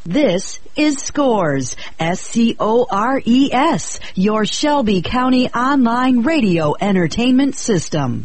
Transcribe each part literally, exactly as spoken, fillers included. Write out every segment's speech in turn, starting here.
This is Scores, S C O R E S, your Shelby County online radio entertainment system.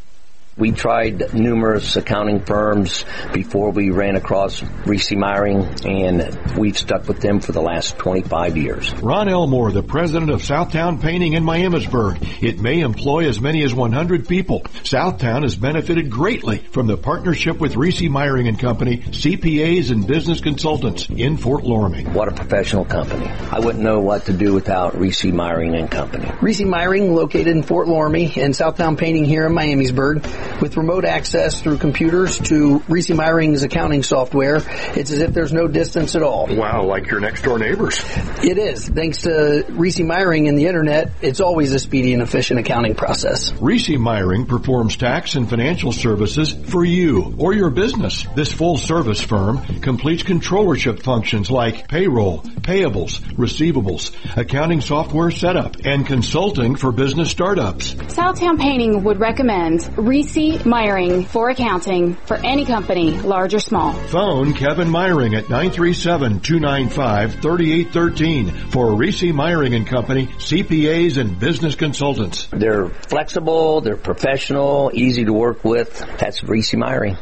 We tried numerous accounting firms before we ran across Reese Meyering, and we've stuck with them for the last twenty-five years. Ron Elmore, the president of Southtown Painting in Miamisburg. It may employ as many as one hundred people. Southtown has benefited greatly from the partnership with Reese Meyering and Company, C P As and business consultants in Fort Loramie. What a professional company. I wouldn't know what to do without Reese Meyering and Company. Reese Meyering, located in Fort Loramie, and Southtown Painting here in Miamisburg. With remote access through computers to Reese Meyering's accounting software, it's as if there's no distance at all. Wow, like your next door neighbors. It is. Thanks to Reese Meyering and the internet, it's always a speedy and efficient accounting process. Reese Meyering performs tax and financial services for you or your business. This full-service firm completes controllership functions like payroll, payables, receivables, accounting software setup, and consulting for business startups. Southtown Painting would recommend Reese Meyering for accounting for any company, large or small. Phone Kevin Meyering at nine three seven, two nine five, three eight one three for Reese Meyering and Company, C P As and business consultants. They're flexible, they're professional, easy to work with. That's Reese Meyering.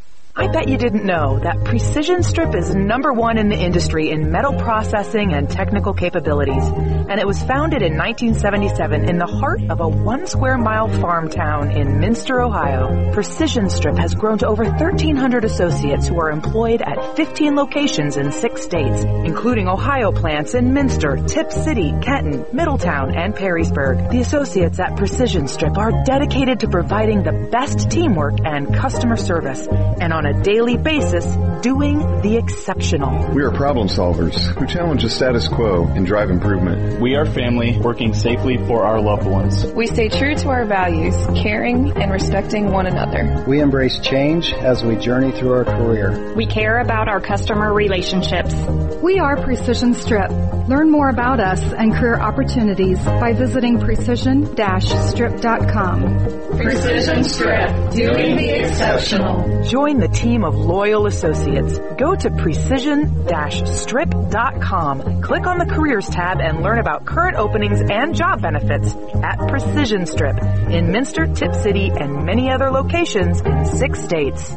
I bet you didn't know that Precision Strip is number one in the industry in metal processing and technical capabilities. And it was founded in nineteen seventy-seven in the heart of a one square mile farm town in Minster, Ohio. Precision Strip has grown to over thirteen hundred associates who are employed at fifteen locations in six states, including Ohio plants in Minster, Tip City, Kenton, Middletown, and Perrysburg. The associates at Precision Strip are dedicated to providing the best teamwork and customer service, and on a daily basis, doing the exceptional. We are problem solvers who challenge the status quo and drive improvement. We are family working safely for our loved ones. We stay true to our values, caring and respecting one another. We embrace change as we journey through our career. We care about our customer relationships. We are Precision Strip. Learn more about us and career opportunities by visiting precision dash strip dot com. Precision Strip, doing the exceptional. Join the team of loyal associates. Go to precision dash strip dot com. Click on the Careers tab and learn about current openings and job benefits at Precision Strip in Minster, Tip City, and many other locations in six states.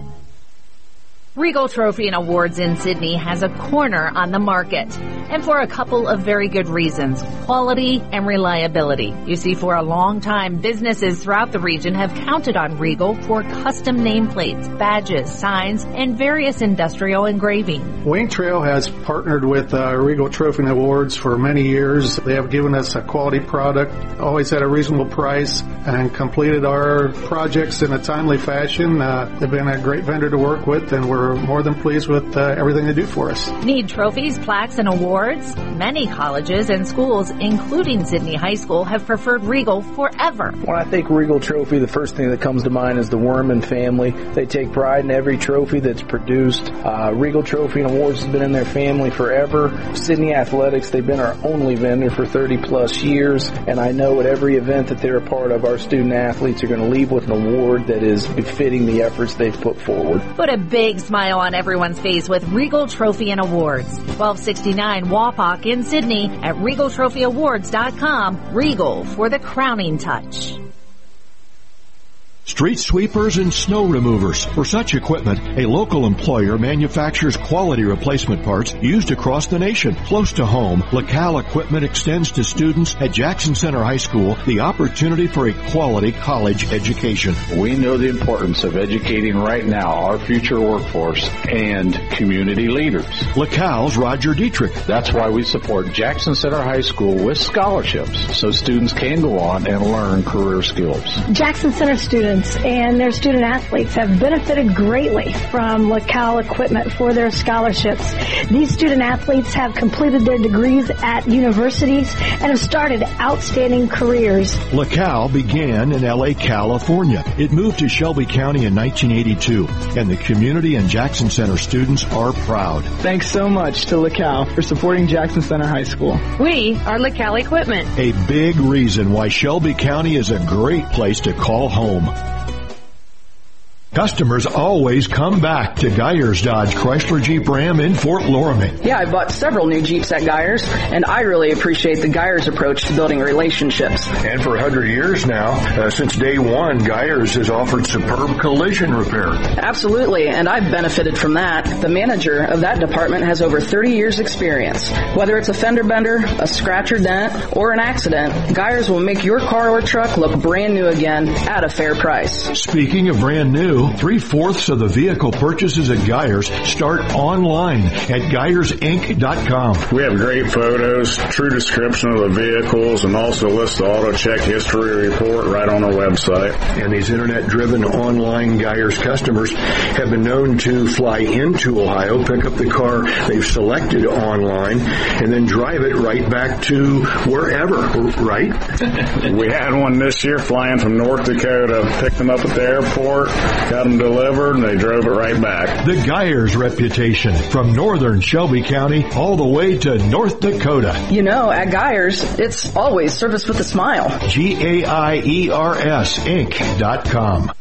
Regal Trophy and Awards in Sydney has a corner on the market, and for a couple of very good reasons: quality and reliability. You see, for a long time, businesses throughout the region have counted on Regal for custom nameplates, badges, signs, and various industrial engraving. Wayne Trail has partnered with uh, Regal Trophy and Awards for many years. They have given us a quality product, always at a reasonable price, and completed our projects in a timely fashion. Uh, they've been a great vendor to work with, and we're We're more than pleased with uh, everything they do for us. Need trophies, plaques, and awards? Many colleges and schools, including Sydney High School, have preferred Regal forever. When I think Regal Trophy, the first thing that comes to mind is the Worman family. They take pride in every trophy that's produced. Uh, Regal Trophy and Awards has been in their family forever. Sydney Athletics, they've been our only vendor for thirty plus years, and I know at every event that they're a part of, our student athletes are going to leave with an award that is befitting the efforts they've put forward. Put a big smile on everyone's face with Regal Trophy and Awards. twelve sixty-nine Wapak in Sydney at regal trophy awards dot com. Regal for the crowning touch. Street sweepers and snow removers. For such equipment, a local employer manufactures quality replacement parts used across the nation. Close to home, LaCal Equipment extends to students at Jackson Center High School the opportunity for a quality college education. We know the importance of educating right now our future workforce and community leaders. LaCal's Roger Dietrich. That's why we support Jackson Center High School with scholarships so students can go on and learn career skills. Jackson Center students and their student athletes have benefited greatly from LaCal Equipment for their scholarships. These student athletes have completed their degrees at universities and have started outstanding careers. LaCal began in L A, California. It moved to Shelby County in nineteen eighty-two, and the community and Jackson Center students are proud. Thanks so much to LaCal for supporting Jackson Center High School. We are LaCal Equipment. A big reason why Shelby County is a great place to call home. Customers always come back to Geyers Dodge Chrysler Jeep Ram in Fort Loramie. Yeah, I bought several new Jeeps at Geyers, and I really appreciate the Geyers approach to building relationships. And for one hundred years now, uh, since day one, Geyers has offered superb collision repair. Absolutely, and I've benefited from that. The manager of that department has over thirty years experience. Whether it's a fender bender, a scratch or dent, or an accident, Geyers will make your car or truck look brand new again at a fair price. Speaking of brand new, three-fourths of the vehicle purchases at Geyers start online at Geyers Inc dot com. We have great photos, true description of the vehicles, and also list the auto check history report right on our website. And these internet-driven online Geyers customers have been known to fly into Ohio, pick up the car they've selected online, and then drive it right back to wherever, right? We had one this year flying from North Dakota, picked them up at the airport, got them delivered, and they drove it right back. The Geyers reputation, from northern Shelby County all the way to North Dakota. You know, at Geyers, it's always service with a smile. G A I E R S Inc dot com.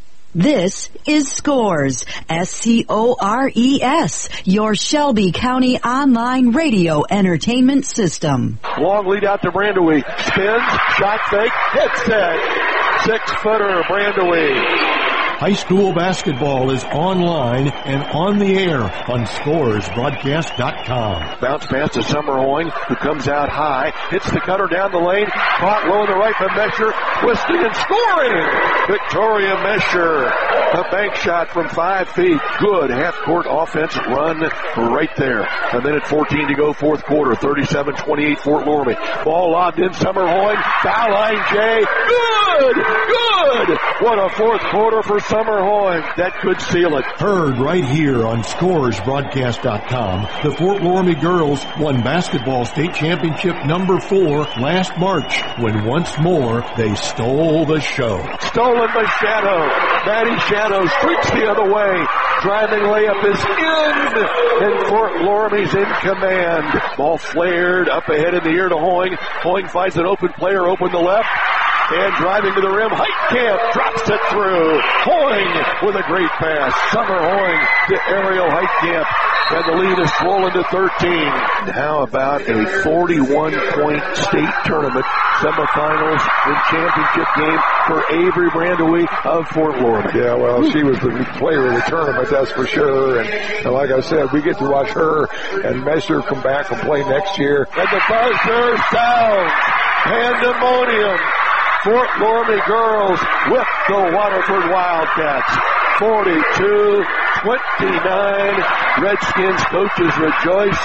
This is Scores, S C O R E S, your Shelby County online radio entertainment system. Long lead out to Brandewee. Spins, shot fake, hit set. Six-footer, Brandewee. High school basketball is online and on the air on Scores Broadcast dot com. Bounce pass to Summerhoing, who comes out high, hits the cutter down the lane, caught low in the right from Mesher, twisting and scoring! Victoria Mesher, a bank shot from five feet. Good half-court offense run right there. A minute fourteen to go, fourth quarter, thirty-seven twenty-eight Fort Loramie. Ball lobbed in, Summerhoing, foul line Jay. Good! Good! What a fourth quarter for Summerhoing. That could seal it. Heard right here on Scores Broadcast dot com. The Fort Loramie girls won basketball state championship number four last March when once more they stole the show. Stolen by Shadow. Maddie Shadow streaks the other way. Driving layup is in, and Fort Loramie's in command. Ball flared up ahead in the air to Hoing. Hoing finds an open player, open the left. And driving to the rim, Heitkamp drops it through. Hoing with a great pass. Summerhoing to Ariel Heitkamp. And the lead is swollen to thirteen. How about a forty-one point state tournament semifinals and championship game for Avery Brandewee of Fort Loramie? Yeah, well, she was the player of the tournament, that's for sure. And, and like I said, we get to watch her and Mesher come back and play next year. And the buzzer sounds. Pandemonium. Fort Loramie girls with the Waterford Wildcats. forty-two twenty-nine. Redskins coaches rejoice.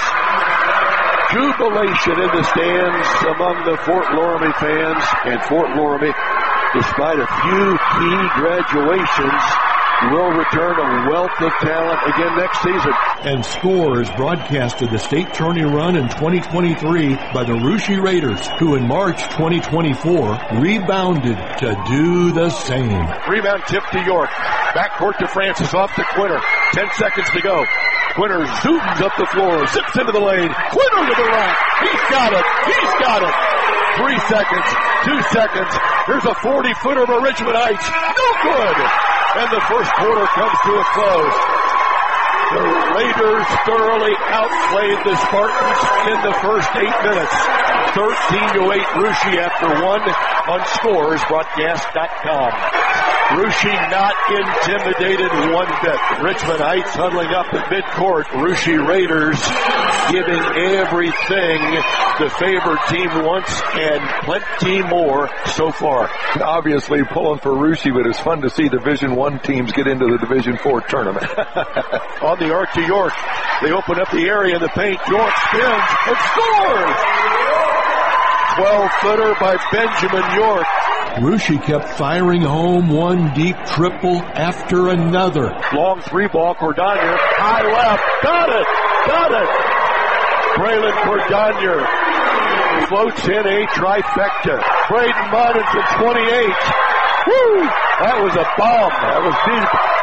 Jubilation in the stands among the Fort Loramie fans. And Fort Loramie, despite a few key graduations, will return a wealth of talent again next season. And Scores broadcasted the state tourney run in twenty twenty-three by the Russia Raiders, who in March twenty twenty-four rebounded to do the same. Rebound tip to York. Backcourt to Francis, off to Quinter. Ten seconds to go. Quinter zooms up the floor, zips into the lane. Quinter to the rack. He's got it. He's got it. Three seconds. Two seconds. Here's a forty-footer for Richmond Heights. No good. And the first quarter comes to a close. The Raiders thoroughly outplayed the Spartans in the first eight minutes. thirteen to eight Russia after one on Scores Broadcast dot com. Russia not intimidated one bit. Richmond Heights huddling up at midcourt. Russia Raiders giving everything the favored team wants and plenty more so far. Obviously pulling for Russia, but it's fun to see Division One teams get into the Division Four tournament. On the arc to York. They open up the area in the paint. York spins and scores! twelve-footer by Benjamin York. Russia kept firing home one deep triple after another. Long three ball, Cordonier, high left, got it, got it. Braylon Cordonier floats in a trifecta. Braden Mudd from twenty-eight. Woo! That was a bomb. That was deep.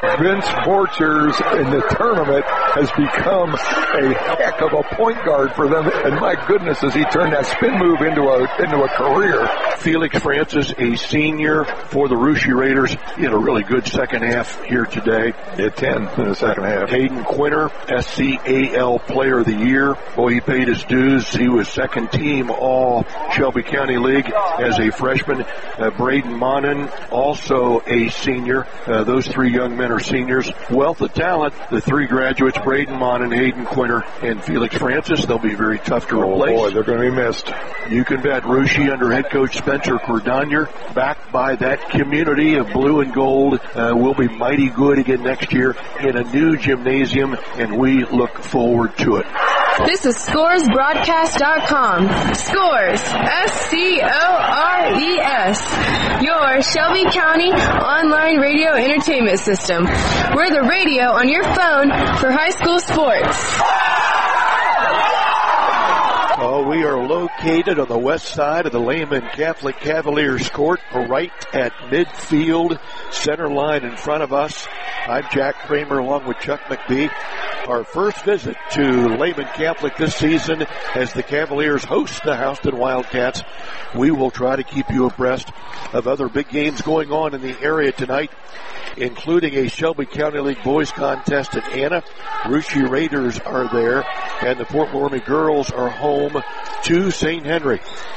Vince Borchers in the tournament has become a heck of a point guard for them, and my goodness, has he turned that spin move into a into a career. Felix Francis, a senior for the Russia Raiders, he had a really good second half here today. At ten in the second half. Hayden Quinter, S C A L Player of the Year. Boy, he paid his dues. He was second team all Shelby County League as a freshman. Uh, Braden Monin, also a senior. Uh, those three young men are seniors. Wealth of talent. The three graduates, Braden Monin, Hayden Quinter, and Felix Francis. They'll be very tough to replace. Oh boy, they're going to be missed. You can bet Russia under head coach Spencer Cordonier, backed by that community of blue and gold, uh, will be mighty good again next year in a new gymnasium, and we look forward to it. This is Scores Broadcast dot com. Scores, S C O R E S. Your Shelby County online radio entertainment system. We're the radio on your phone for high school sports. Oh, we are located on the west side of the Lehman Catholic Cavaliers court, right at midfield, center line in front of us. I'm Jack Kramer along with Chuck McBee. Our first visit to Lehman Catholic this season as the Cavaliers host the Houston Wildcats. We will try to keep you abreast of other big games going on in the area tonight, including a Shelby County League boys contest at Anna. Russia Raiders are there, and the Port Loramie girls are home to Saint Henry.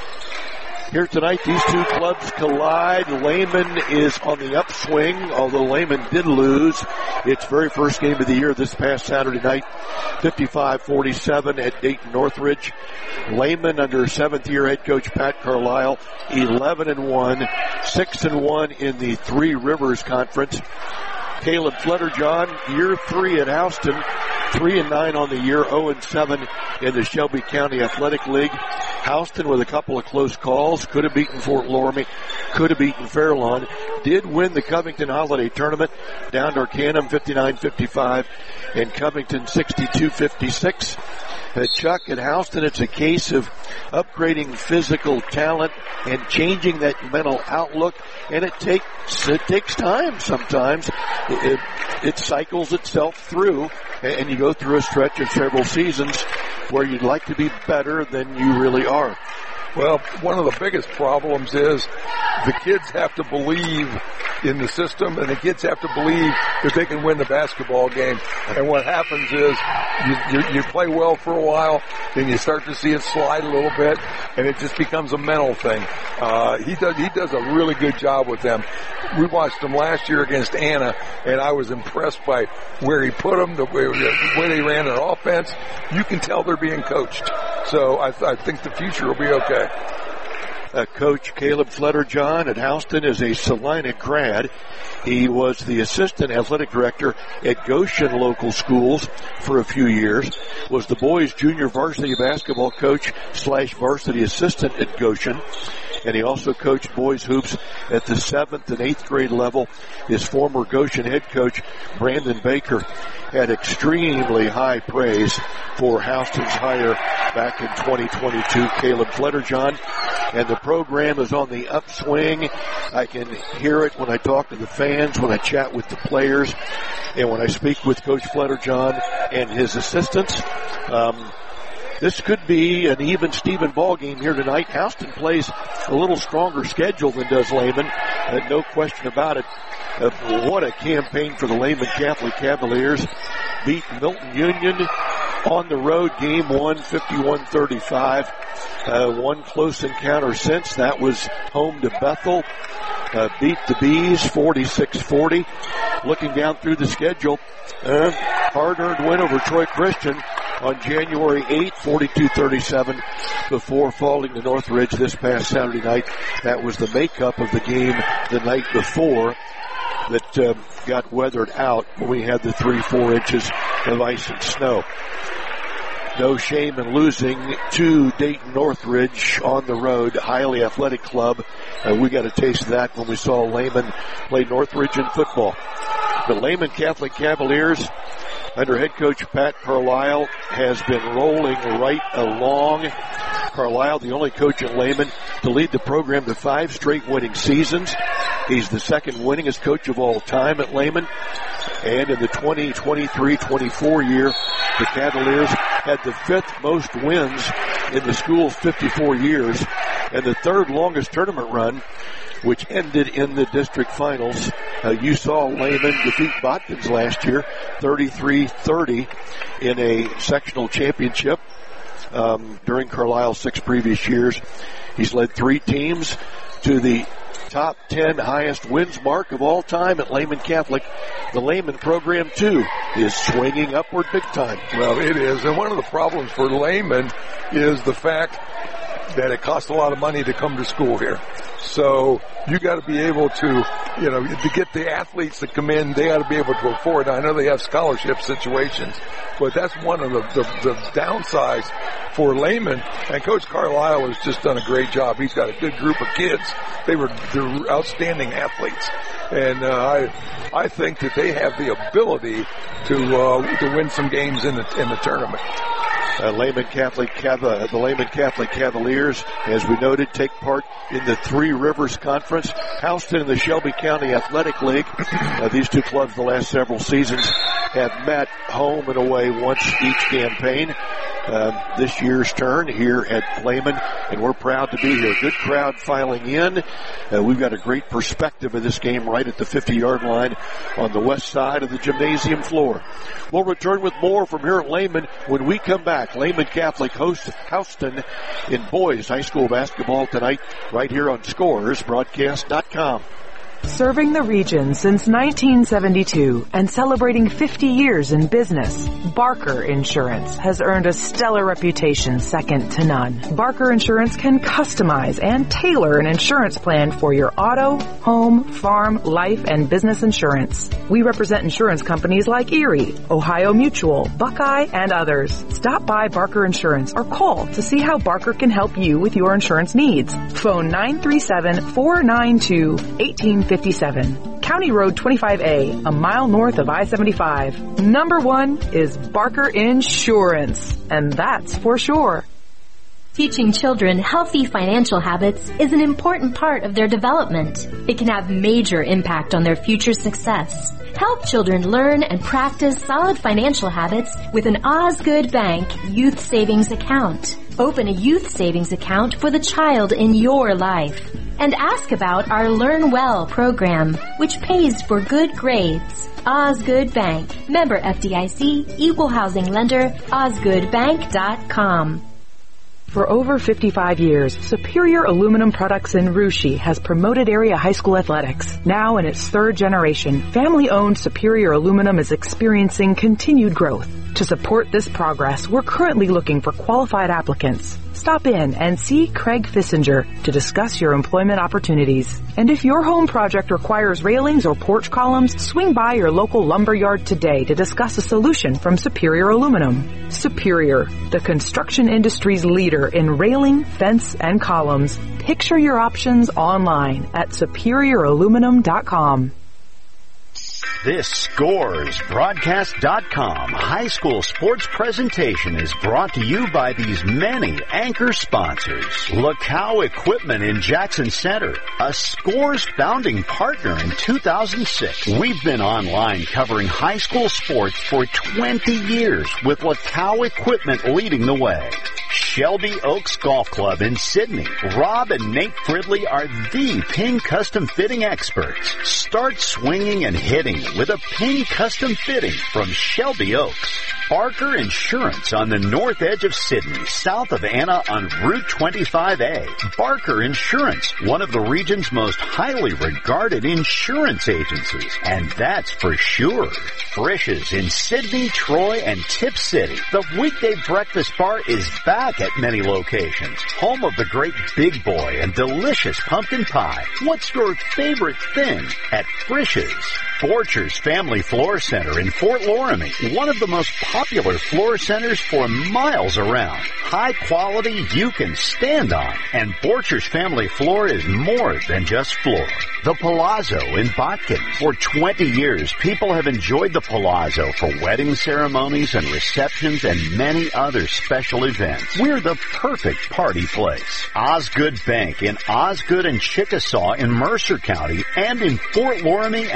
Here tonight, these two clubs collide. Lehman is on the upswing, although Lehman did lose its very first game of the year this past Saturday night, fifty-five forty-seven at Dayton Northridge. Lehman under seventh-year head coach Pat Carlisle, eleven and one, six and one in the Three Rivers Conference. Caleb Flutterjohn, year three at Houston, three and nine on the year, oh and seven in the Shelby County Athletic League. Houston with a couple of close calls, could have beaten Fort Loramie, could have beaten Fairlawn, did win the Covington Holiday Tournament, down to Arcanum fifty-nine fifty-five and Covington sixty-two fifty-six. At Chuck, at Houston, it's a case of upgrading physical talent and changing that mental outlook, and it takes it takes time sometimes. It, it, it cycles itself through, and you go through a stretch of several seasons where you'd like to be better than you really are. Well, one of the biggest problems is the kids have to believe in the system, and the kids have to believe that they can win the basketball game. And what happens is you, you, you play well for a while, then you start to see it slide a little bit, and it just becomes a mental thing. Uh, he does he does a really good job with them. We watched them last year against Anna, and I was impressed by where he put them, the way, the way they ran their offense. You can tell they're being coached. So I, th- I think the future will be okay. Uh, Coach Caleb Flutterjohn at Houston is a Salina grad. He was the assistant athletic director at Goshen Local Schools for a few years, was the boys' junior varsity basketball coach slash varsity assistant at Goshen, and he also coached boys hoops at the seventh and eighth grade level. His former Goshen head coach, Brandon Baker, had extremely high praise for Houston's hire back in twenty twenty-two. Caleb Flutterjohn, and the program is on the upswing. I can hear it when I talk to the fans, when I chat with the players, and when I speak with Coach Flutterjohn and his assistants. Um, This could be an even Steven ball game here tonight. Houston plays a little stronger schedule than does Lehman. Uh, no question about it. Uh, what a campaign for the Lehman Catholic Cavaliers. Beat Milton Union on the road, game one, fifty-one thirty-five. Uh, one close encounter since. That was home to Bethel. Uh, beat the Bees forty-six forty. Looking down through the schedule, uh, hard-earned win over Troy Christian on January eighth, forty-two thirty-seven, before falling to Northridge this past Saturday night. That was the makeup of the game the night before that uh, got weathered out when we had the three, four inches of ice and snow. No shame in losing to Dayton Northridge on the road, highly athletic club. Uh, we got a taste of that when we saw Lehman play Northridge in football. The Lehman Catholic Cavaliers, under head coach Pat Carlisle, has been rolling right along. Carlisle, the only coach at Lehman to lead the program to five straight winning seasons. He's the second winningest coach of all time at Lehman. And in the twenty twenty-three twenty-four year, the Cavaliers had the fifth most wins in the school's fifty-four years and the third longest tournament run, which ended in the district finals. Uh, you saw Lehman defeat Botkins last year, thirty-three thirty in a sectional championship. Um, during Carlisle's six previous years, he's led three teams to the top ten highest wins mark of all time at Lehman Catholic. The Lehman program, too, is swinging upward big time. Well, it is. And one of the problems for Lehman is the fact that it costs a lot of money to come to school here. So you got to be able to, you know, to get the athletes that come in, they got to be able to afford. I know they have scholarship situations, but that's one of the, the, the downsides for Lehman. And Coach Carlisle has just done a great job. He's got a good group of kids. They were they're outstanding athletes, and uh, I I think that they have the ability to uh, to win some games in the in the tournament. Uh, Lehman Catholic, uh, the Lehman Catholic Cavaliers, as we noted, take part in the Three Rivers Conference. Houston and the Shelby County Athletic League. Uh, these two clubs the last several seasons have met home and away once each campaign. Uh, this year's turn here at Lehman, and we're proud to be here. Good crowd filing in. Uh, we've got a great perspective of this game right at the fifty-yard line on the west side of the gymnasium floor. We'll return with more from here at Lehman when we come back. Lehman Catholic hosts Houston in boys high school basketball tonight right here on Scores Broadcast dot com. Serving the region since nineteen seventy-two and celebrating fifty years in business, Barker Insurance has earned a stellar reputation second to none. Barker Insurance can customize and tailor an insurance plan for your auto, home, farm, life, and business insurance. We represent insurance companies like Erie, Ohio Mutual, Buckeye, and others. Stop by Barker Insurance or call to see how Barker can help you with your insurance needs. Phone nine three seven, four nine two, one eight five seven. County Road twenty-five A, a mile north of I seventy-five. Number one is Barker Insurance, and that's for sure. Teaching children healthy financial habits is an important part of their development. It can have major impact on their future success. Help children learn and practice solid financial habits with an Osgood Bank Youth Savings Account. Open a youth savings account for the child in your life. And ask about our Learn Well program, which pays for good grades. Osgood Bank. Member F D I C. Equal housing lender. Osgood Bank dot com. For over fifty-five years, Superior Aluminum Products in Russia has promoted area high school athletics. Now in its third generation, family-owned Superior Aluminum is experiencing continued growth. To support this progress, we're currently looking for qualified applicants. Stop in and see Craig Fissinger to discuss your employment opportunities. And if your home project requires railings or porch columns, swing by your local lumber yard today to discuss a solution from Superior Aluminum. Superior, the construction industry's leader in railing, fence, and columns. Picture your options online at superior aluminum dot com. This Scores Broadcast dot com high school sports presentation is brought to you by these many anchor sponsors. Lacow Equipment in Jackson Center, a Scores founding partner in two thousand six. We've been online covering high school sports for twenty years with Lacow Equipment leading the way. Shelby Oaks Golf Club in Sydney. Rob and Nate Fridley are the pin custom fitting experts. Start swinging and hitting with a pin custom fitting from Shelby Oaks. Barker Insurance on the north edge of Sydney, south of Anna on Route twenty-five A. Barker Insurance, one of the region's most highly regarded insurance agencies, and that's for sure. Frisch's in Sydney, Troy, and Tip City. The weekday breakfast bar is back at many locations. Home of the great Big Boy and delicious pumpkin pie. What's your favorite thing at Frisch's? Borchers Family Floor Center in Fort Loramie, one of the most popular floor centers for miles around. High quality you can stand on, and Borchers Family Floor is more than just floor. The Palazzo in Botkin. For twenty years, people have enjoyed the Palazzo for wedding ceremonies and receptions and many other special events. We're the perfect party place. Osgood Bank in Osgood and Chickasaw in Mercer County and in Fort Loramie and Indian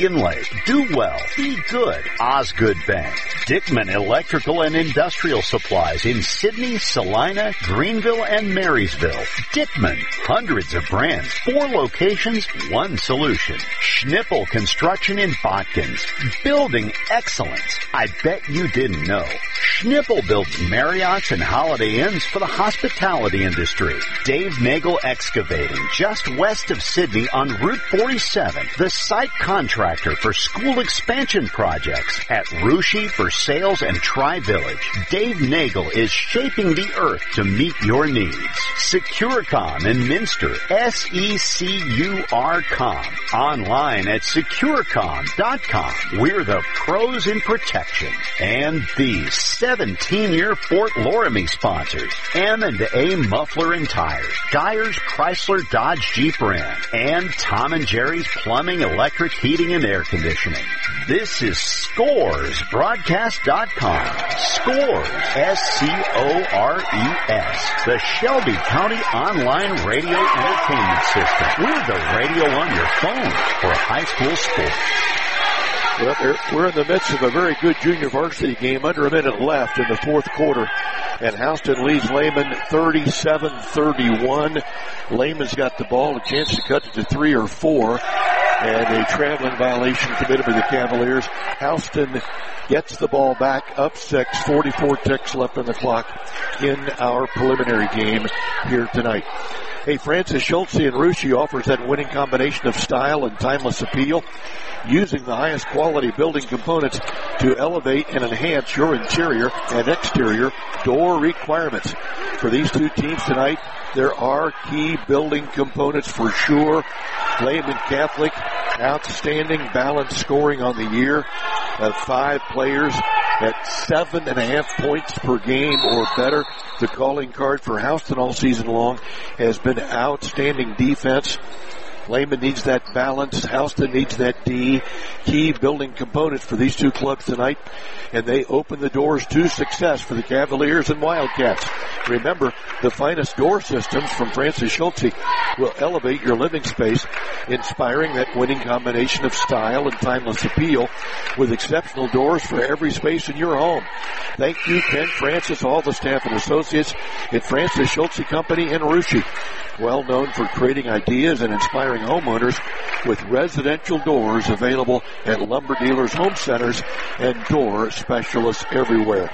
Indian Lake, Do Well, Be Good, Osgood Bank, Dickman Electrical and Industrial Supplies in Sydney, Salina, Greenville, and Marysville. Dickman, hundreds of brands, four locations, one solution. Schnippel Construction in Botkins, building excellence. I bet you didn't know. Schnippel builds Marriotts and Holiday Inns for the hospitality industry. Dave Nagel Excavating, just west of Sydney on Route forty-seven, the site contractor for school expansion projects at Rushy for sales and Tri-Village. Dave Nagel is shaping the earth to meet your needs. Securicom in Minster, S E C U R com. Online at securicom dot com. We're the pros in protection. And these seventeen-year Fort Loramie sponsors, M and A Muffler and Tires, Geyers Chrysler Dodge Jeep Ram, and Tom and Jerry's Plumbing, Electric, Heating, and Air Conditioning. This is Scores Broadcast dot com. Scores, S C O R E S. The Shelby County Online Radio Entertainment System. We're the radio on your phone for high school sports. Well, we're in the midst of a very good junior varsity game. Under a minute left in the fourth quarter. And Houston leads Lehman thirty-seven thirty-one. Lehman's got the ball, a chance to cut it to three or four. And a traveling violation committed by the Cavaliers. Houston gets the ball back, up six, forty-four ticks left on the clock in our preliminary game here tonight. Hey, Francis Schultze and Rushy offers that winning combination of style and timeless appeal, using the highest quality building components to elevate and enhance your interior and exterior door requirements. For these two teams tonight, there are key building components for sure. Lehman Catholic, outstanding balanced scoring on the year of five players at seven and a half points per game or better. The calling card for Houston all season long has been outstanding defense. Lehman needs that balance. Houston needs that D. Key building components for these two clubs tonight. And they open the doors to success for the Cavaliers and Wildcats. Remember, the finest door systems from Francis Schultze will elevate your living space, inspiring that winning combination of style and timeless appeal with exceptional doors for every space in your home. Thank you, Ken Francis, all the staff and associates at Francis Schultze Company in Rushy. Well known for creating ideas and inspiring homeowners with residential doors available at lumber dealers, home centers, and door specialists everywhere.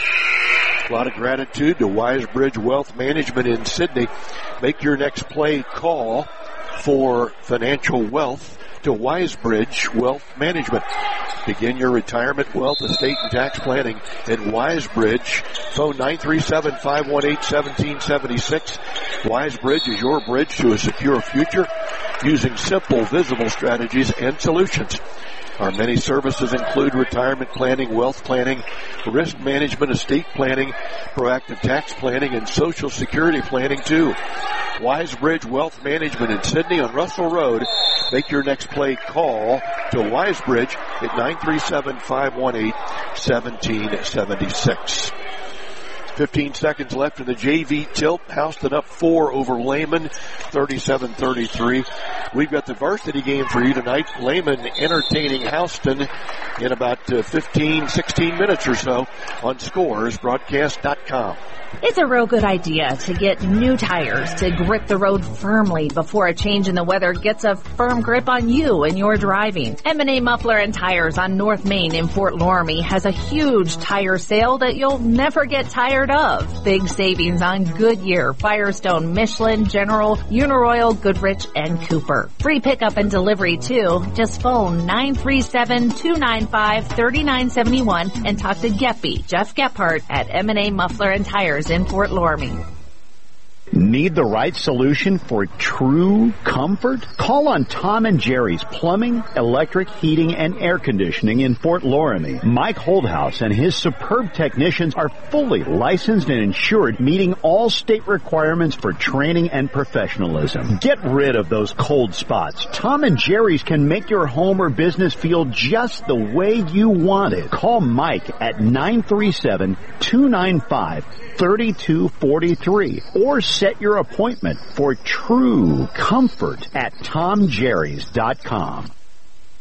A lot of gratitude to Wisebridge Wealth Management in Sydney. Make your next play call for financial wealth to Wisebridge Wealth Management. Begin your retirement, wealth, estate, and tax planning at Wisebridge. Phone nine three seven, five one eight, one seven seven six. Wisebridge is your bridge to a secure future using simple, visible strategies and solutions. Our many services include retirement planning, wealth planning, risk management, estate planning, proactive tax planning, and social security planning too. Wisebridge Wealth Management in Sydney on Russell Road. Make your next play call to Wisebridge at nine three seven, five one eight, one seven seven six. fifteen seconds left in the J V tilt. Houston up four over Lehman, thirty-seven thirty-three. We've got the varsity game for you tonight. Lehman entertaining Houston in about uh, fifteen, sixteen minutes or so on Scores Broadcast dot com. It's a real good idea to get new tires to grip the road firmly before a change in the weather gets a firm grip on you and your driving. M and A Muffler and Tires on North Main in Fort Loramie has a huge tire sale that you'll never get tired of. Big savings on Goodyear, Firestone, Michelin, General, Uniroyal, Goodrich, and Cooper. Free pickup and delivery too. Just phone nine three seven, two nine five, three nine seven one and talk to Geppy, Jeff Gephardt at M and A Muffler and Tires in Fort Loramie. Need the right solution for true comfort? Call on Tom and Jerry's Plumbing, Electric, Heating, and Air Conditioning in Fort Loramie. Mike Holdhouse and his superb technicians are fully licensed and insured, meeting all state requirements for training and professionalism. Get rid of those cold spots. Tom and Jerry's can make your home or business feel just the way you want it. Call Mike at nine three seven, two nine five, three two four three or set your appointment for true comfort at tom jerrys dot com.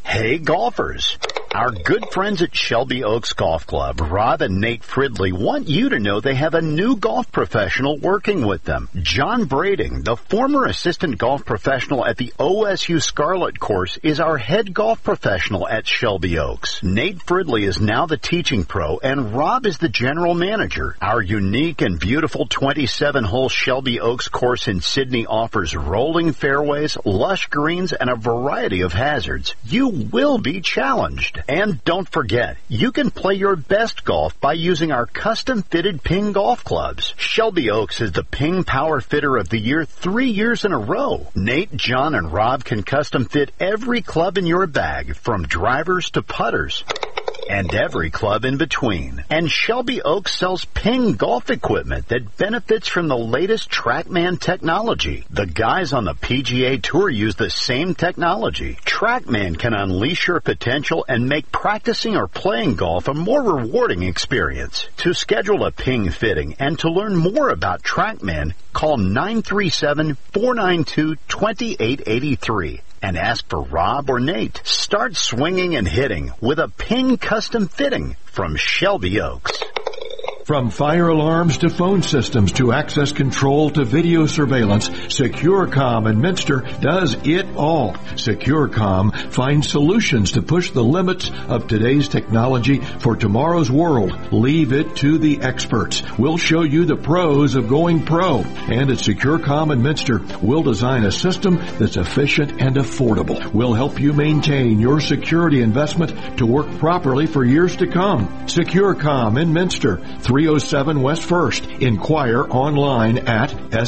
Hey, golfers. Our good friends at Shelby Oaks Golf Club, Rob and Nate Fridley, want you to know they have a new golf professional working with them. John Brading, the former assistant golf professional at the O S U Scarlet course, is our head golf professional at Shelby Oaks. Nate Fridley is now the teaching pro, and Rob is the general manager. Our unique and beautiful twenty-seven hole Shelby Oaks course in Sydney offers rolling fairways, lush greens, and a variety of hazards. You will be challenged. And don't forget, you can play your best golf by using our custom-fitted Ping golf clubs. Shelby Oaks is the Ping Power Fitter of the Year three years in a row. Nate, John, and Rob can custom-fit every club in your bag, from drivers to putters, and every club in between. And Shelby Oaks sells Ping golf equipment that benefits from the latest TrackMan technology. The guys on the P G A Tour use the same technology. TrackMan can unleash your potential and make practicing or playing golf a more rewarding experience. To schedule a Ping fitting and to learn more about TrackMan, call nine three seven, four nine two, two eight eight three. And ask for Rob or Nate. Start swinging and hitting with a Ping custom fitting from Shelby Oaks. From fire alarms to phone systems to access control to video surveillance, SecureCom in Minster does it all. SecureCom finds solutions to push the limits of today's technology for tomorrow's world. Leave it to the experts. We'll show you the pros of going pro. And at SecureCom in Minster, we'll design a system that's efficient and affordable. We'll help you maintain your security investment to work properly for years to come. SecureCom in Minster, three oh seven West First. Inquire online at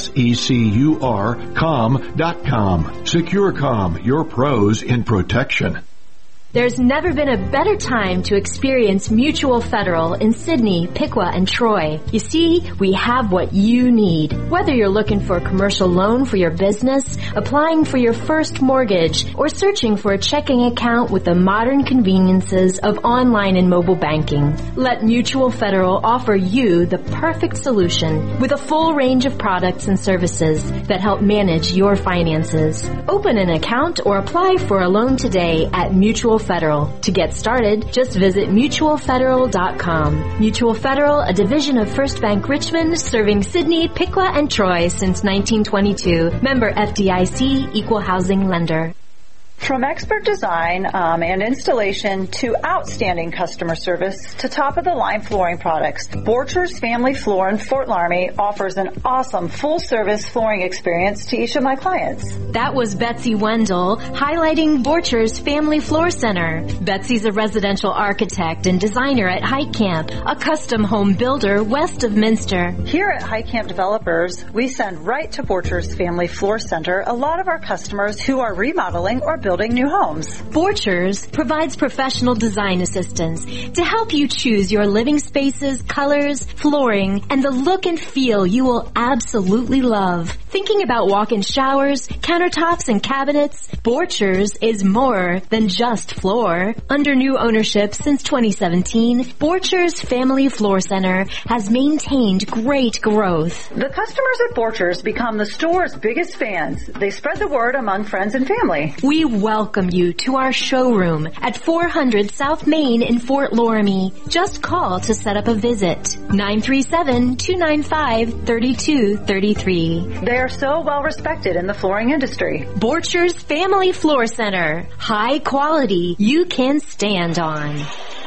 secur com dot com. SecureCom, your pros in protection. There's never been a better time to experience Mutual Federal in Sydney, Piqua, and Troy. You see, we have what you need. Whether you're looking for a commercial loan for your business, applying for your first mortgage, or searching for a checking account with the modern conveniences of online and mobile banking, let Mutual Federal offer you the perfect solution with a full range of products and services that help manage your finances. Open an account or apply for a loan today at Mutual Federal. To get started, just visit mutual federal dot com. Mutual Federal, a division of First Bank Richmond, serving Sydney, Piqua, and Troy since nineteen twenty-two. Member F D I C, Equal Housing Lender. From expert design um, and installation to outstanding customer service to top-of-the-line flooring products, Borchers Family Floor in Fort Laramie offers an awesome full-service flooring experience to each of my clients. That was Betsy Wendell highlighting Borchers Family Floor Center. Betsy's a residential architect and designer at Heitkamp, a custom home builder west of Minster. Here at Heitkamp Developers, we send right to Borchers Family Floor Center a lot of our customers who are remodeling or building new homes. Borchers provides professional design assistance to help you choose your living spaces, colors, flooring, and the look and feel you will absolutely love. Thinking about walk-in showers, countertops, and cabinets? Borchers is more than just floor. Under new ownership since twenty seventeen, Borchers Family Floor Center has maintained great growth. The customers at Borchers become the store's biggest fans. They spread the word among friends and family. We welcome you to our showroom at four hundred South Main in Fort Laramie. Just call to set up a visit. nine three seven, two nine five, three two three three. They are so well respected in the flooring industry. Borchers Family Floor Center. High quality you can stand on.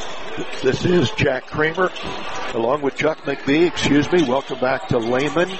This is Jack Kramer along with Chuck McBee. Excuse me. Welcome back to Lehman.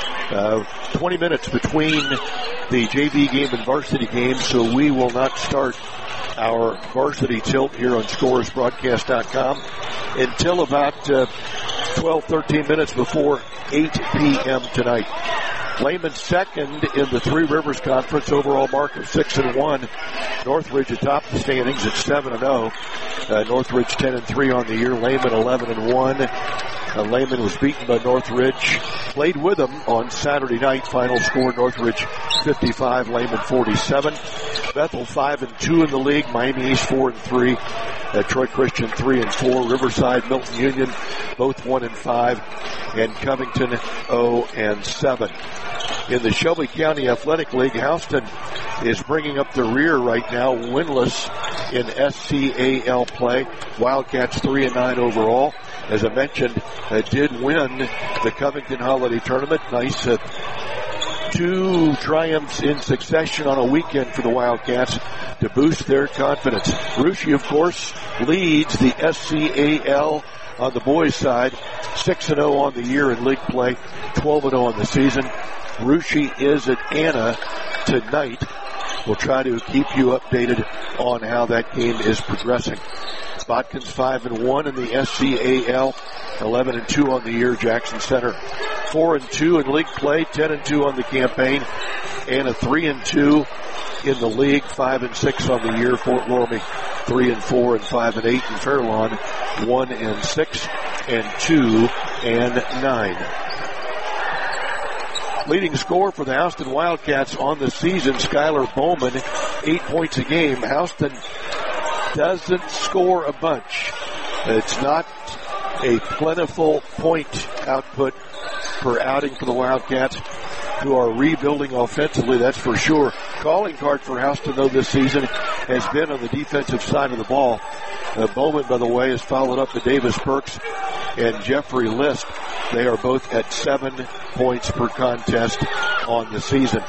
Uh, twenty minutes between the J V game and varsity game, so we will not start our varsity tilt here on scores broadcast dot com until about uh, twelve, thirteen minutes before eight p.m. tonight. Lehman second in the Three Rivers Conference, overall mark of six and one. Northridge atop the standings at seven and oh. Uh, Northridge ten and three on the year. Lehman eleven and one. Uh, Lehman was beaten by Northridge. Played with them on Saturday night. Final score: Northridge fifty-five, Lehman forty-seven. Bethel five and two in the league. Miami East four and three. Uh, Troy Christian three and four. Riverside, Milton Union both one and five, and Covington zero and seven. In the Shelby County Athletic League, Houston is bringing up the rear right now, winless in S C A L play. Wildcats three and nine overall. As I mentioned, uh, did win the Covington Holiday Tournament. Nice uh, two triumphs in succession on a weekend for the Wildcats to boost their confidence. Russia, of course, leads the S C A L on the boys' side, six and oh on the year in league play, twelve and oh on the season. Russia is at Anna tonight. We'll try to keep you updated on how that game is progressing. Botkins five and one in the S C A L, eleven and two on the year. Jackson Center four and two in league play, ten and two on the campaign, and a three and two in the league, five and six on the year. Fort Loramie three and four and five and eight, and Fairlawn one and six and two and nine. Leading scorer for the Houston Wildcats on the season, Skylar Bowman, eight points a game. Houston doesn't score a bunch. It's not a plentiful point output per outing for the Wildcats, who are rebuilding offensively, that's for sure. Calling card for Houston, though, this season has been on the defensive side of the ball. Uh, Bowman, by the way, has followed up the Davis Burks and Jeffrey List. They are both at seven points per contest on the season.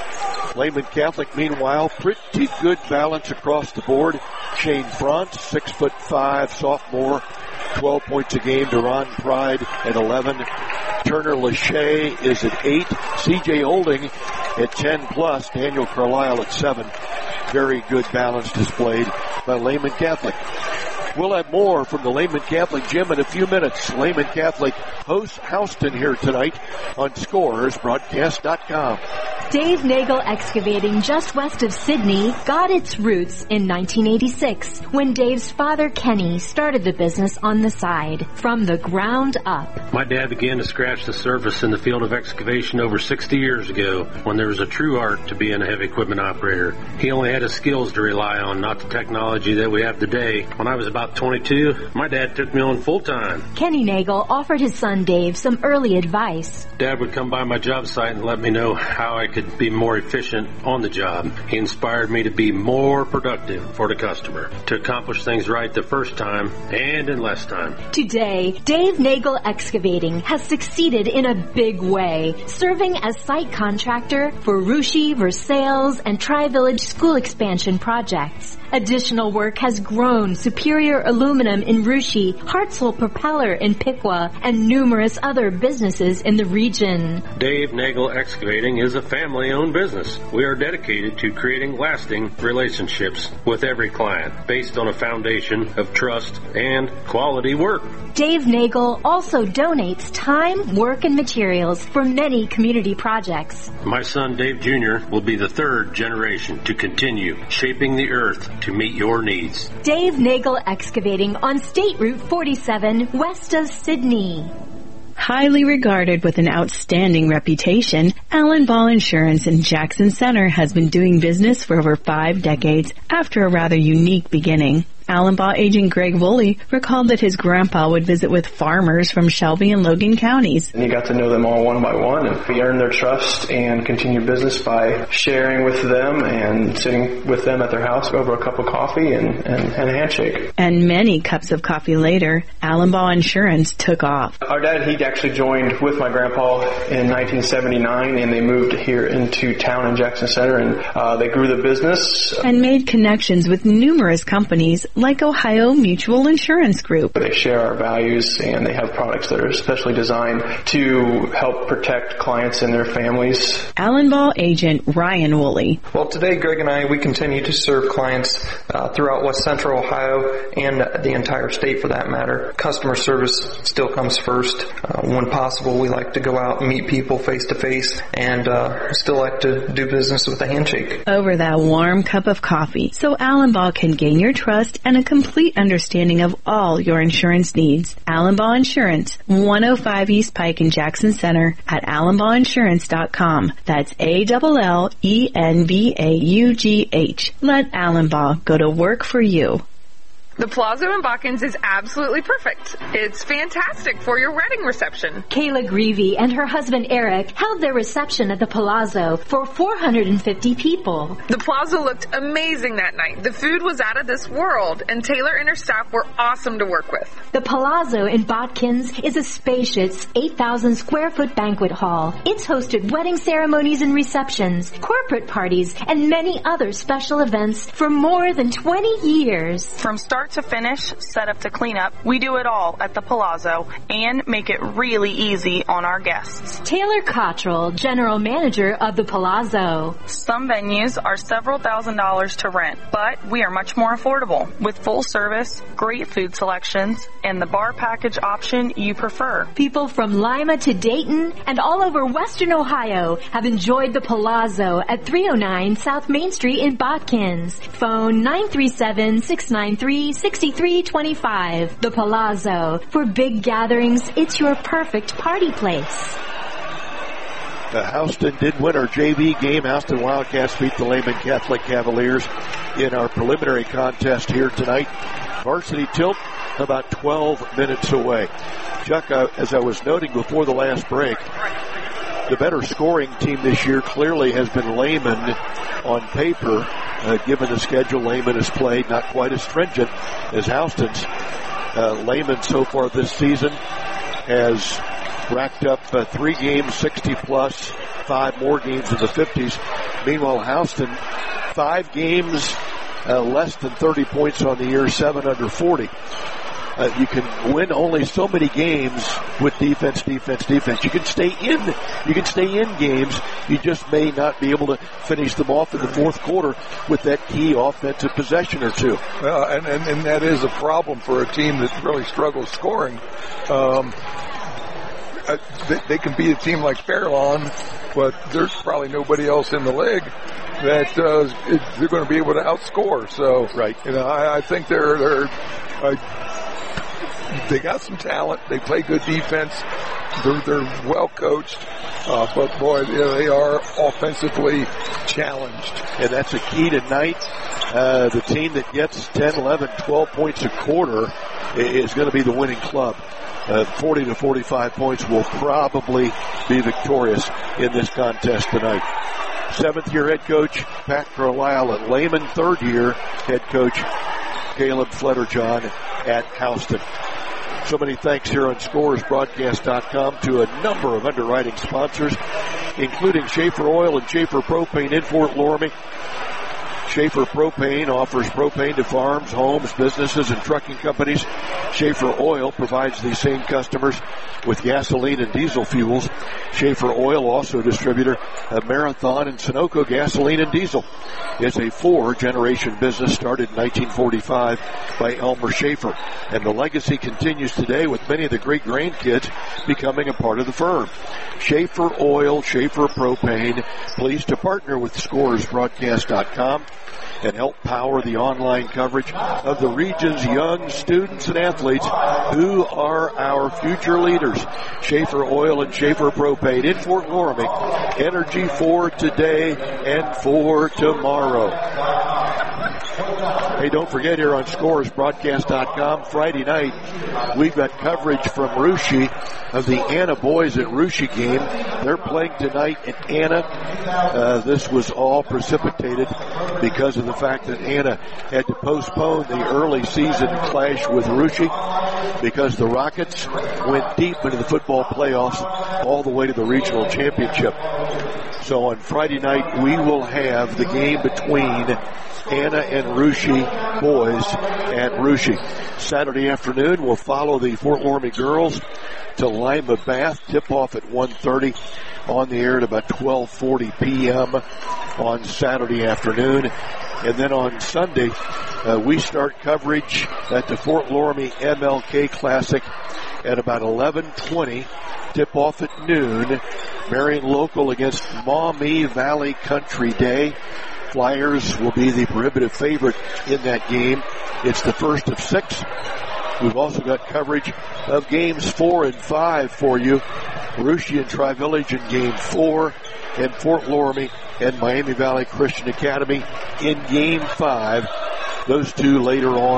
Lehman Catholic, meanwhile, pretty good balance across the board. Shane Frantz, six foot five sophomore, twelve points a game. Duran Pride at eleven. Turner Lachey is at eight. C J Olding at ten plus. Daniel Carlisle at seven. Very good balance displayed by Lehman Catholic. We'll have more from the Lehman Catholic Gym in a few minutes. Lehman Catholic hosts Houston here tonight on Scores Broadcast dot com. Dave Nagel Excavating, just west of Sydney, got its roots in nineteen eighty-six when Dave's father Kenny started the business on the side, from the ground up. My dad began to scratch the surface in the field of excavation over sixty years ago, when there was a true art to being a heavy equipment operator. He only had his skills to rely on, not the technology that we have today. When I was about twenty-two, my dad took me on full time. Kenny Nagel offered his son Dave some early advice. Dad would come by my job site and let me know how I could be more efficient on the job. He inspired me to be more productive for the customer, to accomplish things right the first time and in less time. Today, Dave Nagel Excavating has succeeded in a big way, serving as site contractor for Russia, Versailles, and Tri-Village school expansion projects. Additional work has grown Superior Aluminum in Russia, Hartzell Propeller in Piqua, and numerous other businesses in the region. Dave Nagel Excavating is a family-owned business. We are dedicated to creating lasting relationships with every client based on a foundation of trust and quality work. Dave Nagel also donates time, work, and materials for many community projects. My son Dave Junior will be the third generation to continue shaping the earth to meet your needs. Dave Nagel Excavating on State Route forty-seven, west of Sydney. Highly regarded with an outstanding reputation, Allen Ball Insurance in Jackson Center has been doing business for over five decades after a rather unique beginning. Allen Ball agent Greg Woolley recalled that his grandpa would visit with farmers from Shelby and Logan counties. And he got to know them all one by one, and we earned their trust and continued business by sharing with them and sitting with them at their house over a cup of coffee and, and, and a handshake. And many cups of coffee later, Allen Ball Insurance took off. Our dad, he actually joined with my grandpa in nineteen seventy-nine, and they moved here into town in Jackson Center, and uh, they grew the business. And made connections with numerous companies like Ohio Mutual Insurance Group. They share our values, and they have products that are especially designed to help protect clients and their families. Allen Ball agent Ryan Woolley. Well, today Greg and I, we continue to serve clients uh, throughout West Central Ohio and the entire state for that matter. Customer service still comes first. Uh, when possible, we like to go out and meet people face to face, and uh, still like to do business with a handshake. Over that warm cup of coffee, so Allen Ball can gain your trust and a complete understanding of all your insurance needs. Allen Ball Insurance, one oh five East Pike in Jackson Center at allen ball insurance dot com. That's A L L E N B A U G H. Let Allen Ball go to work for you. The Palazzo in Botkins is absolutely perfect. It's fantastic for your wedding reception. Kayla Greavy and her husband Eric held their reception at the Palazzo for four hundred fifty people. The Palazzo looked amazing that night. The food was out of this world, and Taylor and her staff were awesome to work with. The Palazzo in Botkins is a spacious eight thousand square foot banquet hall. It's hosted wedding ceremonies and receptions, corporate parties, and many other special events for more than twenty years. From start to finish, set up to clean up, we do it all at the Palazzo and make it really easy on our guests. Taylor Cottrell, General Manager of the Palazzo. Some venues are several thousand dollars to rent, but we are much more affordable with full service, great food selections, and the bar package option you prefer. People from Lima to Dayton and all over Western Ohio have enjoyed the Palazzo at three oh nine South Main Street in Botkins. Phone nine three seven, six nine three, six three two five. The Palazzo. For big gatherings, it's your perfect party place. Uh, Houston did win our J V game. Houston Wildcats beat the Lehman Catholic Cavaliers in our preliminary contest here tonight. Varsity tilt about twelve minutes away. Chuck, uh, as I was noting before the last break, the better scoring team this year clearly has been Lehman on paper. Uh, given the schedule Lehman has played, not quite as stringent as Houston's. Uh, Lehman so far this season has racked up uh, three games, sixty plus, five more games in the fifties. Meanwhile, Houston, five games, uh, less than thirty points on the year, seven under forty. Uh, you can win only so many games with defense, defense, defense. You can stay in, you can stay in games. You just may not be able to finish them off in the fourth quarter with that key offensive possession or two. Well, and, and, and that is a problem for a team that really struggles scoring. Um, uh, they, they can beat a team like Fairlawn, but there's probably nobody else in the league that uh, they're going to be able to outscore. So, right. You know, I, I think they're they're. Uh, They got some talent. They play good defense. They're, they're well coached. Uh, but boy, they are offensively challenged. And that's a key tonight. Uh, the team that gets ten, eleven, twelve points a quarter is going to be the winning club. Uh, forty to forty-five points will probably be victorious in this contest tonight. Seventh year head coach Pat Carlisle at Lehman. Third year head coach Caleb Fletterjohn at Houston. So many thanks here on Scores Broadcast dot com to a number of underwriting sponsors, including Schaefer Oil and Schaefer Propane in Fort Loramie. Schaefer Propane offers propane to farms, homes, businesses, and trucking companies. Schaefer Oil provides these same customers with gasoline and diesel fuels. Schaefer Oil, also a distributor of Marathon and Sunoco gasoline and diesel, is a four-generation business started in nineteen forty-five by Elmer Schaefer. And the legacy continues today with many of the great grandkids becoming a part of the firm. Schaefer Oil, Schaefer Propane, pleased to partner with Scores Broadcast dot com and help power the online coverage of the region's young students and athletes who are our future leaders. Schaefer Oil and Schaefer Propane in Fort Loramie. Energy for today and for tomorrow. Hey, don't forget here on Scores Broadcast dot com, Friday night, we've got coverage from Russia of the Anna boys at Russia game. They're playing tonight at Anna. Uh, this was all precipitated because of the fact that Anna had to postpone the early season clash with Russia because the Rockets went deep into the football playoffs all the way to the regional championship. So on Friday night, we will have the game between Anna and Russia boys at Russia. Saturday afternoon, we'll follow the Fort Loramie girls to Lima Bath. Tip-off at one thirty, on the air at about twelve forty p.m. on Saturday afternoon. And then on Sunday, uh, we start coverage at the Fort Loramie M L K Classic at about eleven twenty. Tip-off at noon. Marion Local against Maumee Valley Country Day. Flyers will be the prohibitive favorite in that game. It's the first of six. We've also got coverage of games four and five for you. Russia and Tri-Village in game four, and Fort Loramie and Miami Valley Christian Academy in game five. Those two later on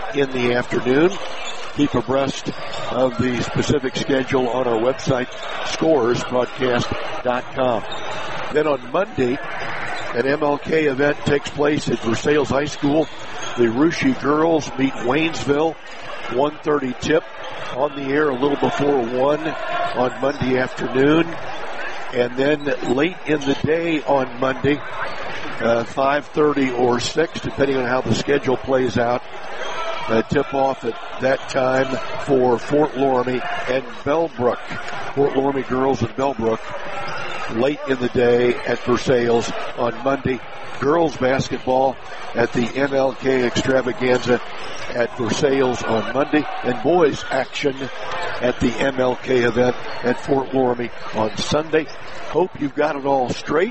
in the afternoon. Keep abreast of the specific schedule on our website, scores broadcast dot com. Then on Monday, an M L K event takes place at Versailles High School. The Russia girls meet Waynesville, one thirty tip on the air a little before one on Monday afternoon. And then late in the day on Monday, uh, five thirty or six, depending on how the schedule plays out, uh, tip off at that time for Fort Loramie and Bellbrook. Fort Loramie girls and Bellbrook late in the day at Versailles on Monday. Girls basketball at the M L K extravaganza at Versailles on Monday, and boys action at the M L K event at Fort Loramie on Sunday. Hope you've got it all straight.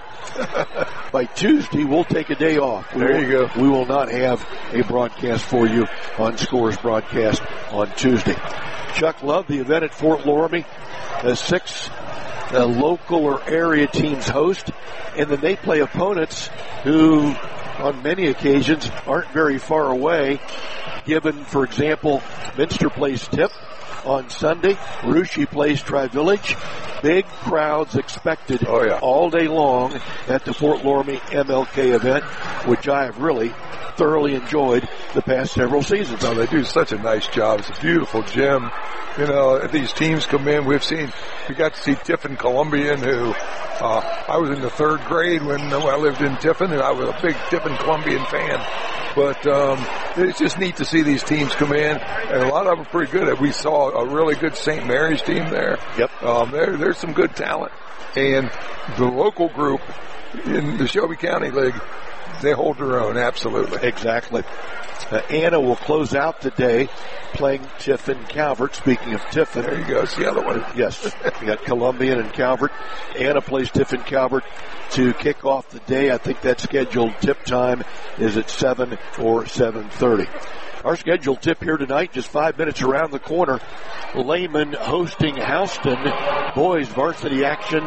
By Tuesday, we'll take a day off. We there will, you go. We will not have a broadcast for you on Scores Broadcast on Tuesday. Chuck Love, the event at Fort Loramie, has six uh, local or area teams host, and then they play opponents who, on many occasions, aren't very far away. Given, for example, Minster plays Tip on Sunday. Russia plays Tri-Village. Big crowds expected oh, yeah. all day long at the Fort Loramie M L K event, which I have really thoroughly enjoyed the past several seasons. No, they do such a nice job. It's a beautiful gym. You know, these teams come in. We've seen, we got to see Tiffin Columbian, who uh, I was in the third grade when, when I lived in Tiffin, and I was a big Tiffin Columbian fan. But um, it's just neat to see these teams come in, and a lot of them are pretty good. We saw a really good Saint Mary's team there. Yep. Um, there, there's some good talent. And the local group in the Shelby County League, they hold their own, absolutely. Exactly. Uh, Anna will close out the day playing Tiffin Calvert. Speaking of Tiffin. There you go. It's the other one. Yes. We got Columbian and Calvert. Anna plays Tiffin Calvert to kick off the day. I think that scheduled tip time is at seven or seven thirty. Our scheduled tip here tonight, just five minutes around the corner. Lehman hosting Houston. Boys varsity action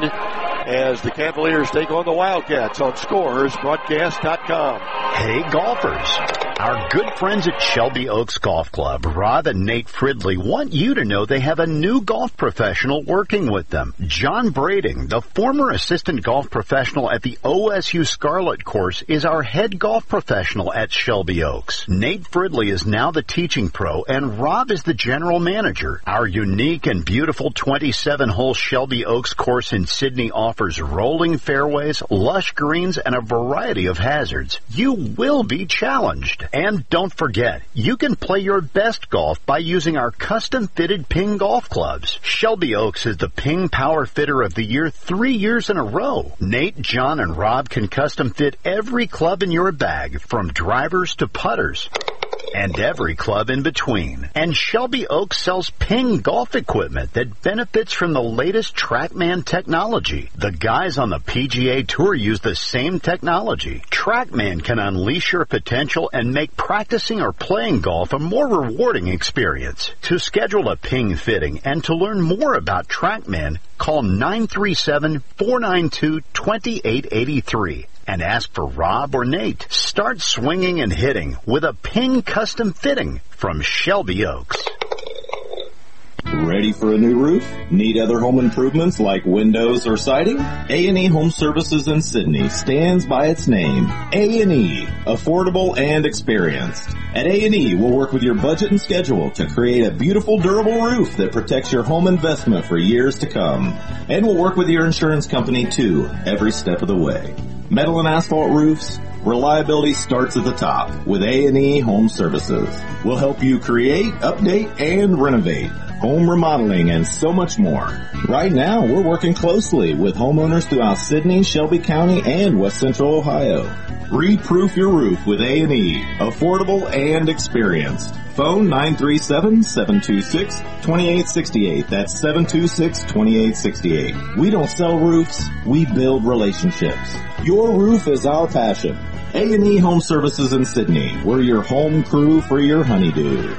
as the Cavaliers take on the Wildcats on scores broadcast dot com. Hey golfers, our good friends at Shelby Oaks Golf Club, Rob and Nate Fridley, want you to know they have a new golf professional working with them. John Brading, the former assistant golf professional at the O S U Scarlet course, is our head golf professional at Shelby Oaks. Nate Fridley is now the teaching pro, and Rob is the general manager. Our unique and beautiful twenty-seven hole Shelby Oaks course in Sydney offers rolling fairways, lush greens, and a variety of hazards. You will be challenged. And don't forget, you can play your best golf by using our custom-fitted Ping golf clubs. Shelby Oaks is the Ping Power Fitter of the Year three years in a row. Nate, John, and Rob can custom fit every club in your bag, from drivers to putters, and every club in between. And Shelby Oaks sells Ping golf equipment that benefits from the latest TrackMan technology. The guys on the P G A Tour use the same technology. TrackMan can unleash your potential and make practicing or playing golf a more rewarding experience. To schedule a Ping fitting and to learn more about TrackMan, call nine three seven, four nine two, two eight eight three. And ask for Rob or Nate. Start swinging and hitting with a Ping custom fitting from Shelby Oaks. Ready for a new roof? Need other home improvements like windows or siding? A and E Home Services in Sydney stands by its name. A and E, affordable and experienced. At A and E, we'll work with your budget and schedule to create a beautiful, durable roof that protects your home investment for years to come. And we'll work with your insurance company too, every step of the way. Metal and asphalt roofs, reliability starts at the top with A and E Home Services. We'll help you create, update, and renovate, home remodeling, and so much more. Right now, we're working closely with homeowners throughout Sydney, Shelby County, and West Central Ohio. Re-proof your roof with A and E, affordable and experienced. Phone nine three seven, seven two six, two eight six eight. That's seven two six, two eight six eight. We don't sell roofs, we build relationships. Your roof is our passion. A and E Home Services in Sydney. We're your home crew for your honeydew.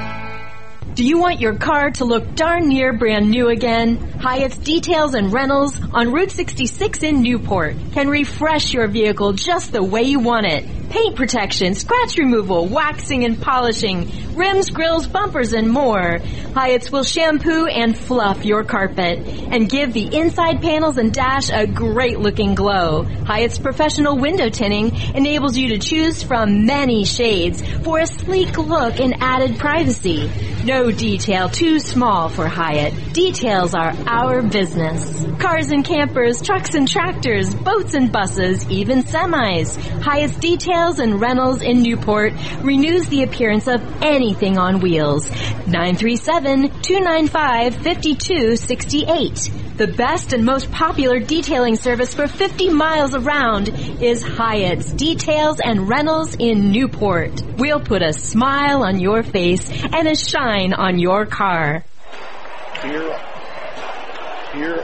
Do you want your car to look darn near brand new again? Hyatt's Details and Rentals on Route sixty-six in Newport can refresh your vehicle just the way you want it. paint protection, scratch removal, waxing and polishing, rims, grills, bumpers, and more. Hyatt's will shampoo and fluff your carpet and give the inside panels and dash a great-looking glow. Hyatt's professional window tinting enables you to choose from many shades for a sleek look and added privacy. No detail too small for Hyatt. Details are our business. Cars and campers, trucks and tractors, boats and buses, even semis. Hyatt's Details and Rentals in Newport renews the appearance of anything on wheels. nine three seven, two nine five, five two six eight. The best and most popular detailing service for fifty miles around is Hyatt's Details and Rentals in Newport. We'll put a smile on your face and a shine on your car. Here, here,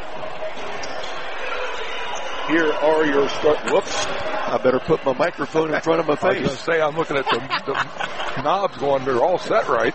here are your start. Whoops. I better put my microphone in front of my face. I was going to say, I'm looking at the, the knobs going, they're all set right.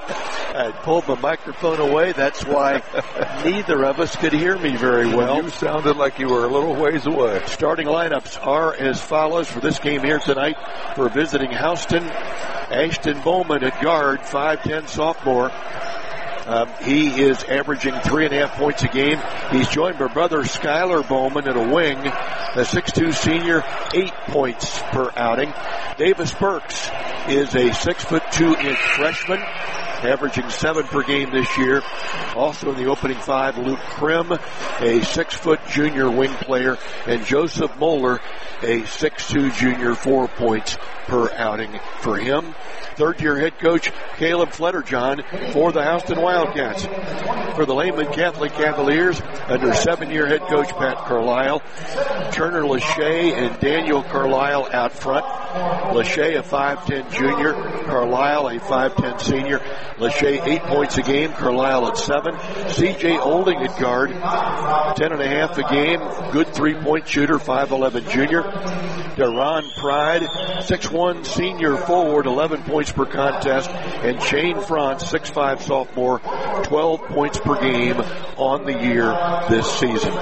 I pulled my microphone away. That's why neither of us could hear me very well. You sounded like you were a little ways away. Starting lineups are as follows for this game here tonight for visiting Houston. Ashton Bowman at guard, five ten sophomore. Um, he is averaging three and a half points a game. He's joined by brother Skylar Bowman at a wing, a six two senior, eight points per outing. Davis Burks is a six foot two inch freshman, averaging seven per game this year. Also in the opening five, Luke Krim, a six foot junior wing player, and Joseph Moeller, a six two junior, four points per outing for him. Third-year head coach Caleb Fletterjohn for the Houston Wildcats. For the Lehman Catholic Cavaliers, under seven-year head coach Pat Carlisle. Turner Lachey and Daniel Carlisle out front. Lachey, a five ten junior. Carlisle, a five ten senior. Lachey, eight points a game. Carlisle at seven. C J Olding at guard, ten and a half a game. Good three-point shooter, five eleven junior. Deron Pride, six one senior forward, eleven points per contest. And Shane Franz, six five sophomore, twelve points per game on the year this season.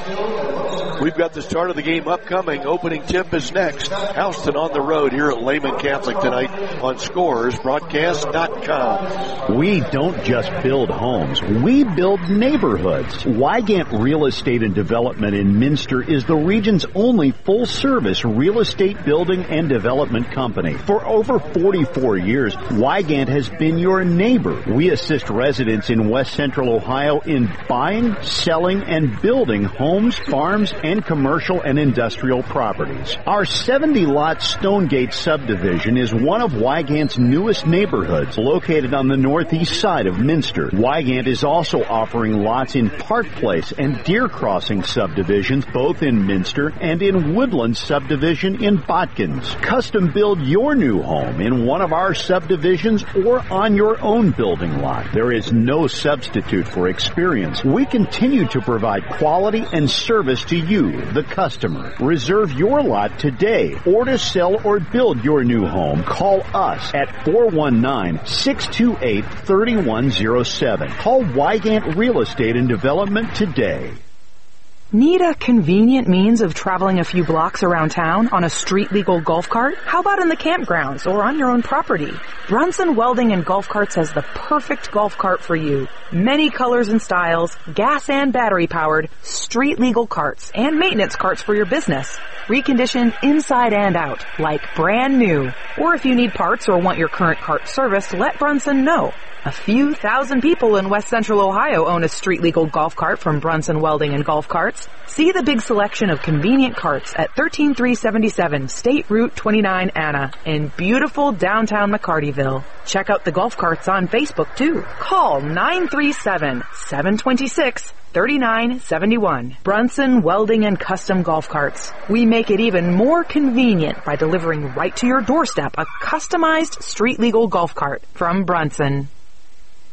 We've got the start of the game upcoming. Opening tip is next. Houston on the road here at Lehman Catholic tonight on Scores Broadcast dot com. We don't just build homes. We build neighborhoods. Wygant Real Estate and Development in Minster is the region's only full-service real estate building and development company. For over forty-four years, Wygant has been your neighbor. We assist residents in West Central Ohio in buying, selling, and building homes, farms, and commercial and industrial properties. Our seventy lot Stonegate subdivision is one of Wygant's newest neighborhoods, located on the northeast side of Minster. Wygant is also offering lots in Park Place and Deer Crossing subdivisions, both in Minster, and in Woodland subdivision in Botkins. Custom build your new home in one of our subdivisions or on your own building lot. There is no substitute for experience. We continue to provide quality and service to you, the customer. Reserve your lot today, or to sell or build your new home, call us at four one nine, six two eight, three one zero seven. Call Wygant Real Estate and Development today. Need a convenient means of traveling a few blocks around town on a street-legal golf cart? How about in the campgrounds or on your own property? Brunson Welding and Golf Carts has the perfect golf cart for you. Many colors and styles, gas and battery-powered, street-legal carts, and maintenance carts for your business. Reconditioned inside and out, like brand new. Or if you need parts or want your current cart serviced, let Brunson know. A few thousand people in West Central Ohio own a street-legal golf cart from Brunson Welding and Golf Carts. See the big selection of convenient carts at one three three seven seven State Route twenty-nine Anna in beautiful downtown McCartyville. Check out the golf carts on Facebook, too. Call nine three seven, seven two six, three nine seven one. Brunson Welding and Custom Golf Carts. We make it even more convenient by delivering right to your doorstep a customized street-legal golf cart from Brunson.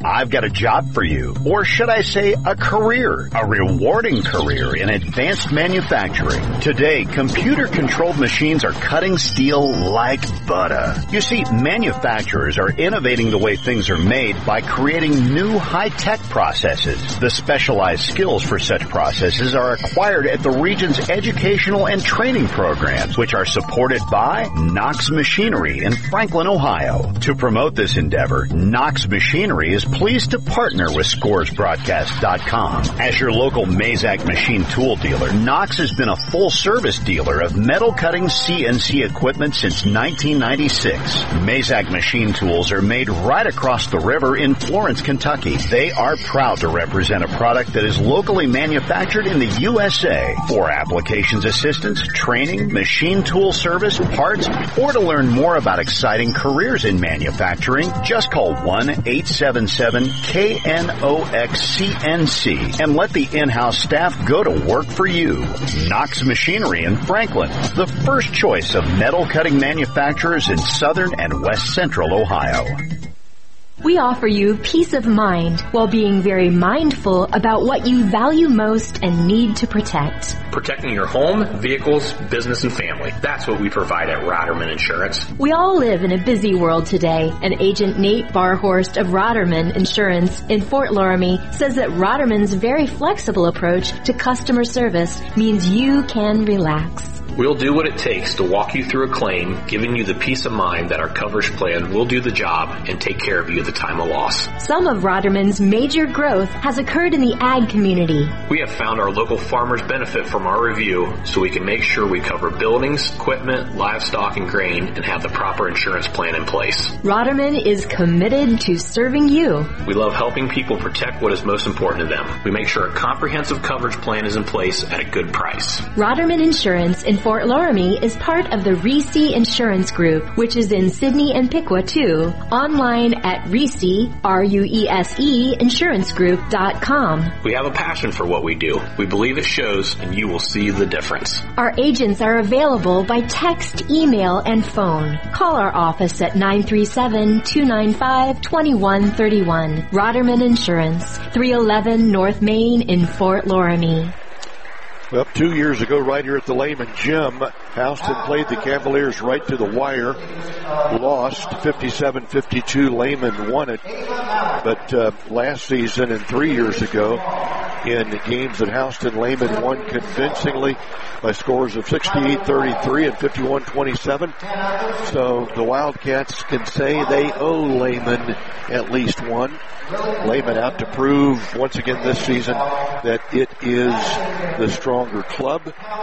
I've got a job for you. Or should I say a career, a rewarding career in advanced manufacturing. Today, computer-controlled machines are cutting steel like butter. You see, manufacturers are innovating the way things are made by creating new high-tech processes. The specialized skills for such processes are acquired at the region's educational and training programs, which are supported by Knox Machinery in Franklin, Ohio. To promote this endeavor, Knox Machinery is pleased to partner with Scores Broadcast dot com. As your local Mazak machine tool dealer, Knox has been a full-service dealer of metal-cutting C N C equipment since nineteen ninety-six. Mazak machine tools are made right across the river in Florence, Kentucky. They are proud to represent a product that is locally manufactured in the U S A. For applications assistance, training, machine tool service, parts, or to learn more about exciting careers in manufacturing, just call one eight seven seven K N O X C N C and let the in-house staff go to work for you. Knox Machinery in Franklin, the first choice of metal cutting manufacturers in southern and west central Ohio. We offer you peace of mind while being very mindful about what you value most and need to protect. Protecting your home, vehicles, business, and family. That's what we provide at Roderman Insurance. We all live in a busy world today, and Agent Nate Barhorst of Roderman Insurance in Fort Loramie says that Roderman's very flexible approach to customer service means you can relax. We'll do what it takes to walk you through a claim, giving you the peace of mind that our coverage plan will do the job and take care of you at the time of loss. Some of Roderman's major growth has occurred in the ag community. We have found our local farmers benefit from our review, so we can make sure we cover buildings, equipment, livestock, and grain, and have the proper insurance plan in place. Roderman is committed to serving you. We love helping people protect what is most important to them. We make sure a comprehensive coverage plan is in place at a good price. Roderman Insurance in Fort Loramie is part of the Reese Insurance Group, which is in Sidney and Piqua too. Online at Reese, R U E S E, insurance group dot com. We have a passion for what we do. We believe it shows, and you will see the difference. Our agents are available by text, email, and phone. Call our office at nine three seven, two nine five, two one three one. Roderman Insurance, three eleven North Main in Fort Loramie. Well, two years ago, right here at the Lehman Gym, Houston played the Cavaliers right to the wire, lost fifty-seven fifty-two. Lehman won it. But uh, last season and three years ago, in games that Houston Lehman won convincingly by scores of sixty-eight thirty-three and fifty-one twenty-seven. So the Wildcats can say they owe Lehman at least one. Lehman out to prove once again this season that it is the stronger club.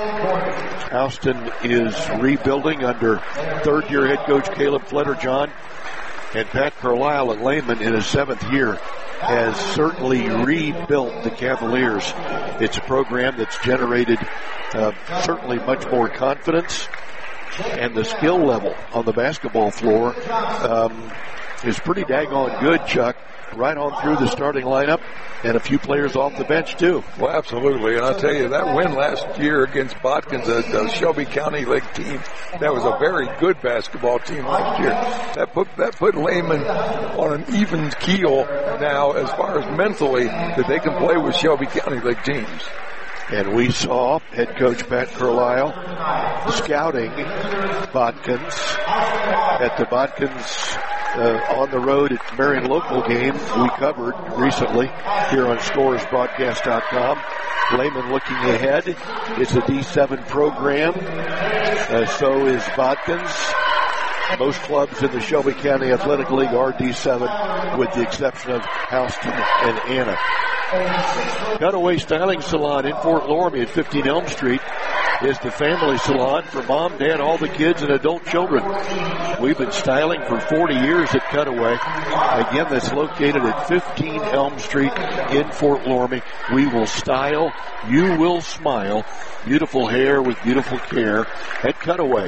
Houston is rebuilding under third-year head coach Caleb Fletterjohn, and Pat Carlisle at Lehman in his seventh year has certainly rebuilt the Cavaliers. It's a program that's generated uh, certainly much more confidence, and the skill level on the basketball floor um, is pretty daggone good, Chuck. Right on through the starting lineup, and a few players off the bench too. Well, absolutely, and I'll tell you, that win last year against Botkins, the, the Shelby County League team, that was a very good basketball team last year. That put that put Lehman on an even keel now as far as mentally that they can play with Shelby County League teams. And we saw head coach Pat Carlisle scouting Botkins at the Botkins uh, on the road at Marion local game we covered recently here on Scores Broadcast dot com. Lehman looking ahead. It's a D seven program. Uh, so is Botkins. Most clubs in the Shelby County Athletic League are D seven, with the exception of Houston and Anna. Cutaway Styling Salon in Fort Loramie at fifteen Elm Street is the family salon for mom, dad, all the kids, and adult children. We've been styling for forty years at Cutaway. Again, that's located at fifteen Elm Street in Fort Loramie. We will style, you will smile. Beautiful hair with beautiful care at Cutaway.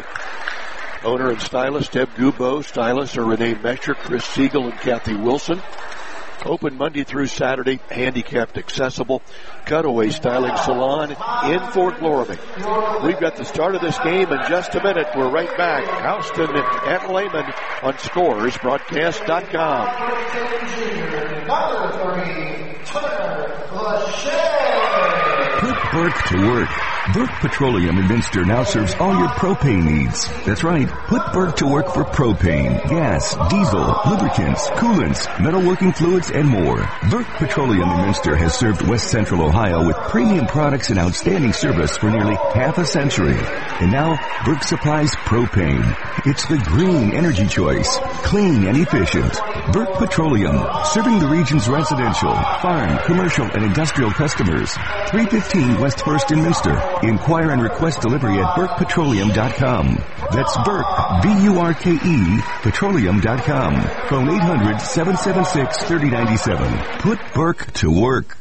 Owner and stylist Deb Gubo. Stylists are Renee Mesher, Chris Siegel, and Kathy Wilson. Open Monday through Saturday, handicapped accessible, Cutaway Styling Salon in Fort Loramie. We've got the start of this game in just a minute. We're right back. Houston at Lehman on scores broadcast dot com. Put Burke to work. Burke Petroleum in Minster now serves all your propane needs. That's right. Put Burke to work for propane, gas, diesel, lubricants, coolants, metalworking fluids, and more. Burke Petroleum in Minster has served West Central Ohio with premium products and outstanding service for nearly half a century. And now, Burke supplies propane. It's the green energy choice. Clean and efficient. Burke Petroleum, serving the region's residential, farm, commercial, and industrial customers. three fifteen West First in Minster. Inquire and request delivery at burke petroleum dot com. That's Burke, B U R K E, petroleum dot com. Phone eight hundred, seven seven six, three oh nine seven. Put Burke to work.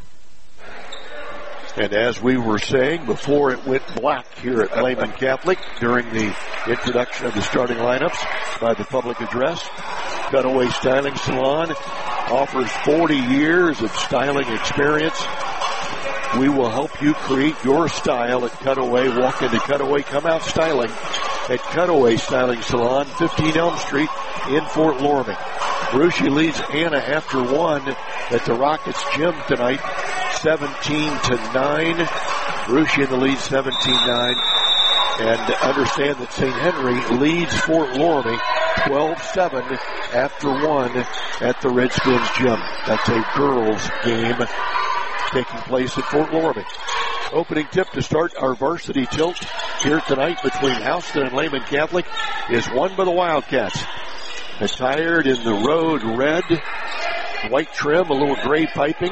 And as we were saying before it went black here at Lehman Catholic during the introduction of the starting lineups by the public address, Cutaway Styling Salon offers forty years of styling experience. We will help you create your style at Cutaway. Walk into Cutaway, come out styling at Cutaway Styling Salon, fifteen Elm Street in Fort Loramie. Russia leads Anna after one at the Rockets gym tonight, seventeen to nine. Russia in the lead, seventeen nine. And understand that Saint Henry leads Fort Loramie twelve seven after one at the Redskins gym. That's a girls game taking place at Fort Loramie. Opening tip to start our varsity tilt here tonight between Houston and Lehman Catholic is won by the Wildcats. Attired in the road red, white trim, a little gray piping.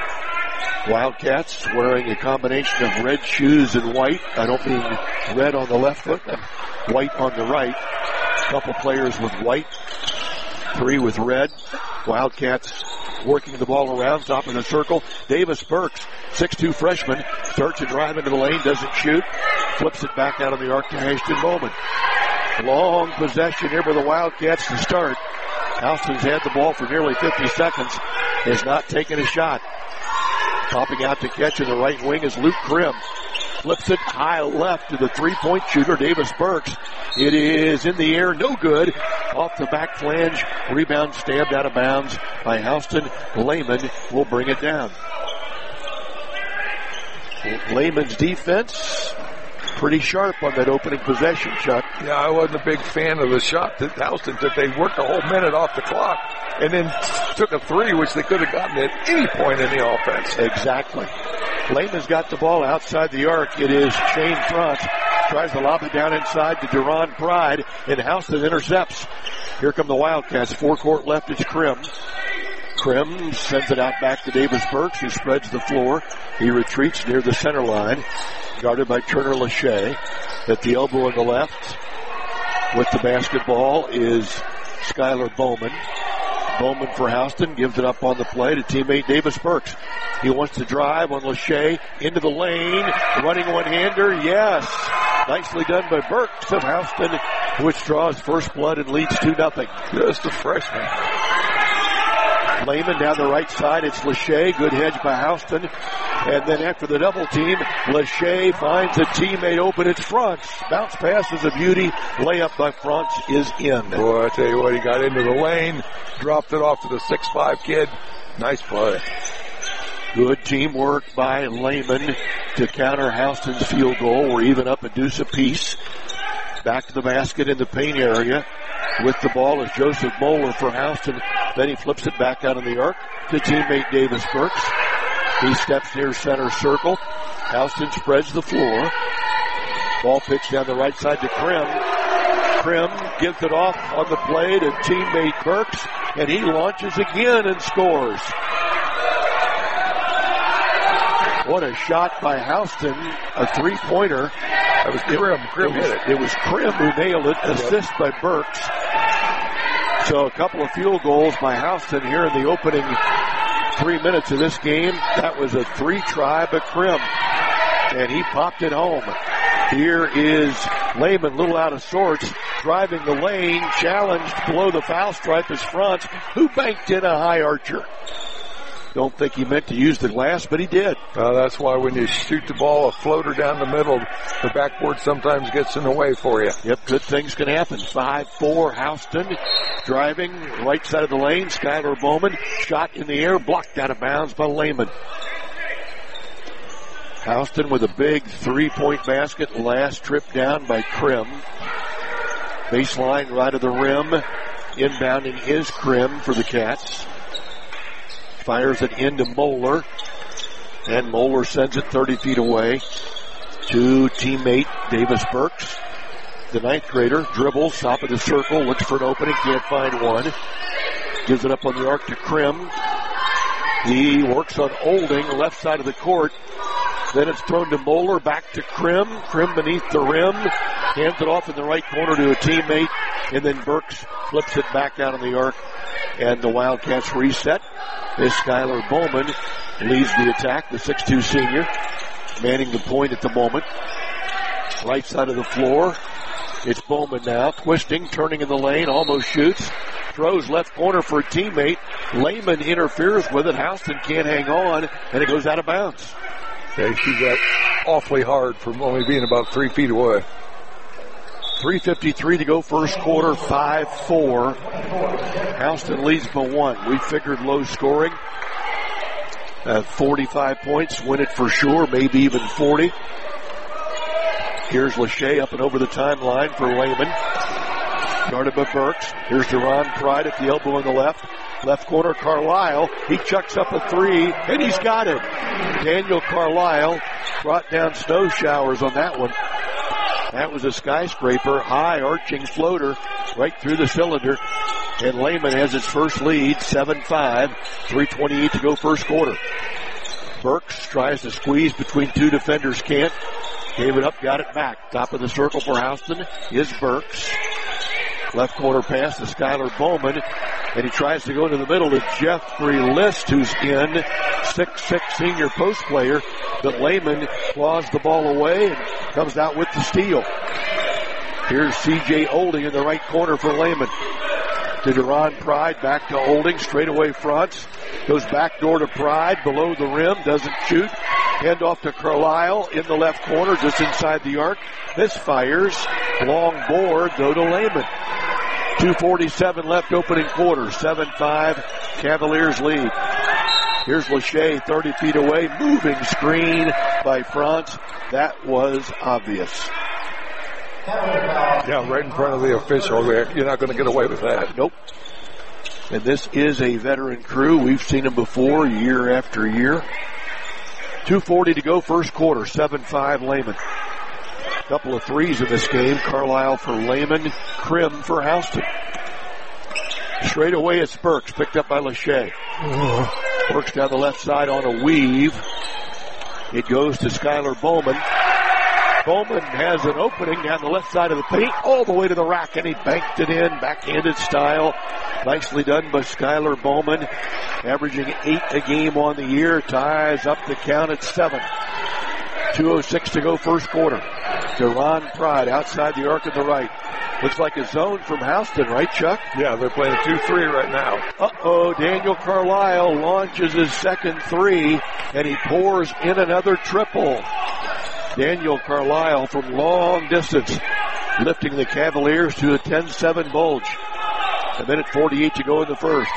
Wildcats wearing a combination of red shoes and white. I don't mean red on the left foot, white on the right. A couple players with white, three with red. Wildcats working the ball around, top of the circle. Davis Burks, six two freshman, starts to drive into the lane, doesn't shoot, flips it back out of the arc to Ashton Bowman. Long possession here for the Wildcats to start. Houston's had the ball for nearly fifty seconds, has not taken a shot. Popping out to catch in the right wing is Luke Krim. Flips it high left to the three-point shooter, Davis Burks. It is in the air, no good. Off the back flange, rebound stabbed out of bounds by Houston. Lehman will bring it down. Lehman's defense pretty sharp on that opening possession shot. Yeah, I wasn't a big fan of the shot that Houston took. They worked a whole minute off the clock and then took a three, which they could have gotten at any point in the offense. Exactly. Lehman's got the ball outside the arc. It is Shane Frantz. Tries to lob it down inside to Duron Pride, and Houston intercepts. Here come the Wildcats. Forecourt left is Krim. Krim sends it out back to Davis Burks, who spreads the floor. He retreats near the center line, guarded by Turner Lachey. At the elbow on the left, with the basketball, is Skylar Bowman. Bowman for Houston gives it up on the play to teammate Davis Burks. He wants to drive on Lachey into the lane, running one-hander. Yes, nicely done by Burks of Houston, which draws first blood and leads two nothing. Just a freshman. Lehman down the right side. It's Lachey. Good hedge by Houston. And then after the double team, Lachey finds a teammate open. It's Frantz. Bounce pass is a beauty. Layup by Frantz is in. Boy, I tell you what, he got into the lane, dropped it off to the six five kid. Nice play. Good teamwork by Lehman to counter Houston's field goal. We're even up a deuce apiece. Back to the basket in the paint area. With the ball is Joseph Moeller for Houston. Then he flips it back out of the arc to teammate Davis Burks. He steps near center circle. Houston spreads the floor. Ball pitched down the right side to Krim. Krim gives it off on the play to teammate Burks, and he launches again and scores. What a shot by Houston, a three-pointer. That was Krim. Krim it was, hit it. It was Krim who nailed it. Assist by Burks. So a couple of field goals by Houston here in the opening three minutes of this game. That was a three-try by Krim, and he popped it home. Here is Lehman, a little out of sorts, driving the lane, challenged below the foul stripe is Frantz, who banked in a high archer. Don't think he meant to use the glass, but he did. Uh, that's why when you shoot the ball, a floater down the middle, the backboard sometimes gets in the way for you. Yep, good things can happen. five four, Houston driving right side of the lane. Skylar Bowman, shot in the air, blocked out of bounds by Lehman. Houston with a big three-point basket. Last trip down by Krim. Baseline right of the rim. Inbounding is Krim for the Cats. Fires it into Moeller. And Moeller sends it thirty feet away to teammate Davis Burks. The ninth grader dribbles, top of the circle, looks for an opening, can't find one. Gives it up on the arc to Krim. He works on Olding, left side of the court. Then it's thrown to Moeller, back to Krim. Krim beneath the rim. Hands it off in the right corner to a teammate. And then Burks flips it back out on the arc. And the Wildcats reset. As Skylar Bowman leads the attack, the six two senior. Manning the point at the moment. Right side of the floor. It's Bowman now, twisting, turning in the lane, almost shoots. Throws left corner for a teammate. Lehman interferes with it. Houston can't hang on, and it goes out of bounds. Yeah, she got awfully hard from only being about three feet away. three fifty-three to go first quarter, five four. Houston leads by one. We figured low scoring. Uh, forty-five points, win it for sure, maybe even forty. Here's Lachey up and over the timeline for Lehman. Guarded by Burks. Here's Deron Pride at the elbow on the left. Left corner, Carlisle. He chucks up a three, and he's got it. Daniel Carlisle brought down snow showers on that one. That was a skyscraper, high arching floater right through the cylinder. And Lehman has its first lead, seven five. three twenty-eight to go first quarter. Burks tries to squeeze between two defenders, can't. Gave it up, got it back. Top of the circle for Houston is Burks. Left corner pass to Skylar Bowman. And he tries to go into the middle to Jeffrey List, who's in, six six senior post player. But Lehman claws the ball away and comes out with the steal. Here's C J Olding in the right corner for Lehman. To Deron Pride, back to Olding, straight away fronts. Goes back door to Pride, below the rim, doesn't shoot. Hand off to Carlisle in the left corner, just inside the arc. Misfires. Long board, though, to Lehman. two forty-seven left opening quarter. seven five, Cavaliers lead. Here's Lachey, thirty feet away. Moving screen by France. That was obvious. Yeah, right in front of the official. You're not going to get away with that. Nope. And this is a veteran crew. We've seen them before, year after year. two forty to go, first quarter. seven five, Lehman. Couple of threes in this game. Carlisle for Lehman, Krim for Houston. Straight away it's Burks, picked up by Lachey. Burks down the left side on a weave. It goes to Skylar Bowman. Bowman has an opening down the left side of the paint, all the way to the rack, and he banked it in, backhanded style. Nicely done by Skylar Bowman, averaging eight a game on the year, ties up the count at seven. two oh six to go first quarter. Deron Pride outside the arc at the right. Looks like a zone from Houston, right, Chuck? Yeah, they're playing two three right now. Uh-oh, Daniel Carlisle launches his second three, and he pours in another triple. Daniel Carlisle from long distance, lifting the Cavaliers to a ten seven bulge. A minute forty-eight to go in the first.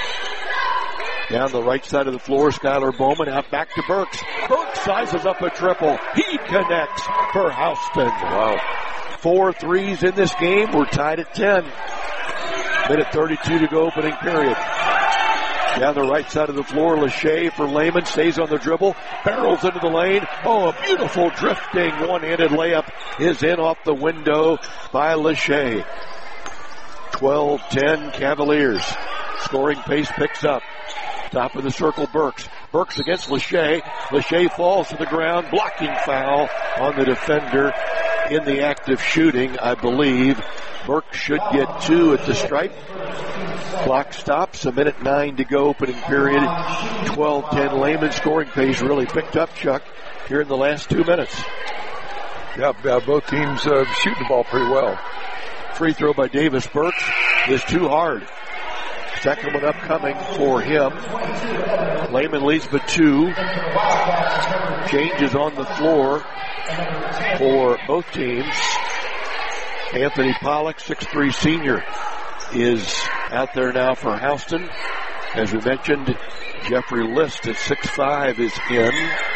Down the right side of the floor, Skylar Bowman out back to Burks. Burks sizes up a triple. He connects for Houston. Wow. Four threes in this game. We're tied at ten. Minute thirty-two to go opening period. Down the right side of the floor, Lachey for Lehman, stays on the dribble, barrels into the lane. Oh, a beautiful drifting one-handed layup is in off the window by Lachey. twelve ten Cavaliers. Scoring pace picks up. Top of the circle, Burks. Burks against Lachey. Lachey falls to the ground, blocking foul on the defender in the act of shooting, I believe. Burks should get two at the stripe. Clock stops, a minute nine to go, opening period. twelve ten Lehman. Scoring pace really picked up, Chuck, here in the last two minutes. Yeah, yeah both teams uh, shooting the ball pretty well. Free throw by Davis Burks is too hard. Second one upcoming for him. Lehman leads by two. Changes on the floor for both teams. Anthony Pollock, six three senior, is out there now for Houston. As we mentioned, Jeffrey List at six five is in.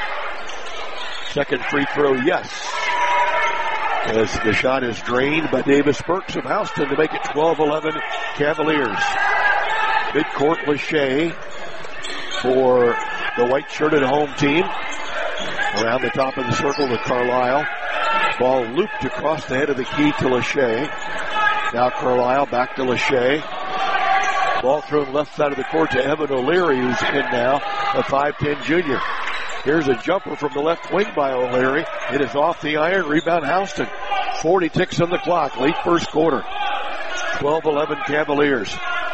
Second free throw, yes. As the shot is drained by Davis Burks of Houston to make it twelve eleven Cavaliers. Midcourt Lachey for the white-shirted home team. Around the top of the circle to Carlisle. Ball looped across the head of the key to Lachey. Now Carlisle back to Lachey. Ball thrown left side of the court to Evan O'Leary, who's in now, a five ten junior. Here's a jumper from the left wing by O'Leary. It is off the iron. Rebound Houston. forty ticks on the clock. Late first quarter. twelve eleven Cavaliers.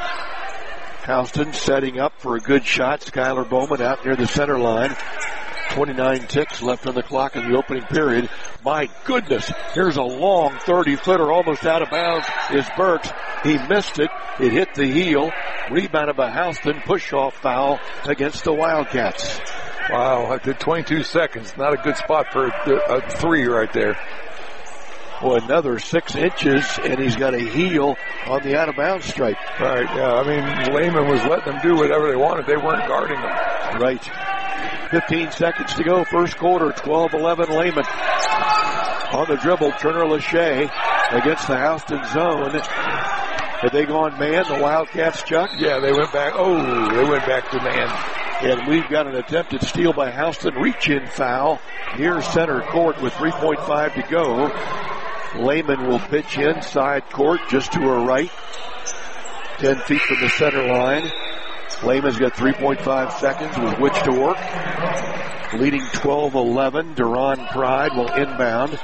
Houston setting up for a good shot. Skylar Bowman out near the center line. twenty-nine ticks left on the clock in the opening period. My goodness, here's a long thirty-footer almost out of bounds is Burks. He missed it. It hit the heel. Rebounded by Houston. Push-off foul against the Wildcats. Wow, at the twenty-two seconds. Not a good spot for a, a three right there. Well, another six inches, and he's got a heel on the out-of-bounds stripe. Right, yeah. I mean, Lehman was letting them do whatever they wanted. They weren't guarding them. Right. fifteen seconds to go, first quarter, twelve eleven Lehman. On the dribble, Turner Lachey against the Houston zone. Have they gone man, the Wildcats, Chuck? Yeah, they went back. Oh, they went back to man. And we've got an attempted steal by Houston. Reach-in foul near center court with three point five to go. Lehman will pitch inside court just to her right. ten feet from the center line. Lehman's got three point five seconds with which to work. Leading twelve eleven. Duran Pride will inbound.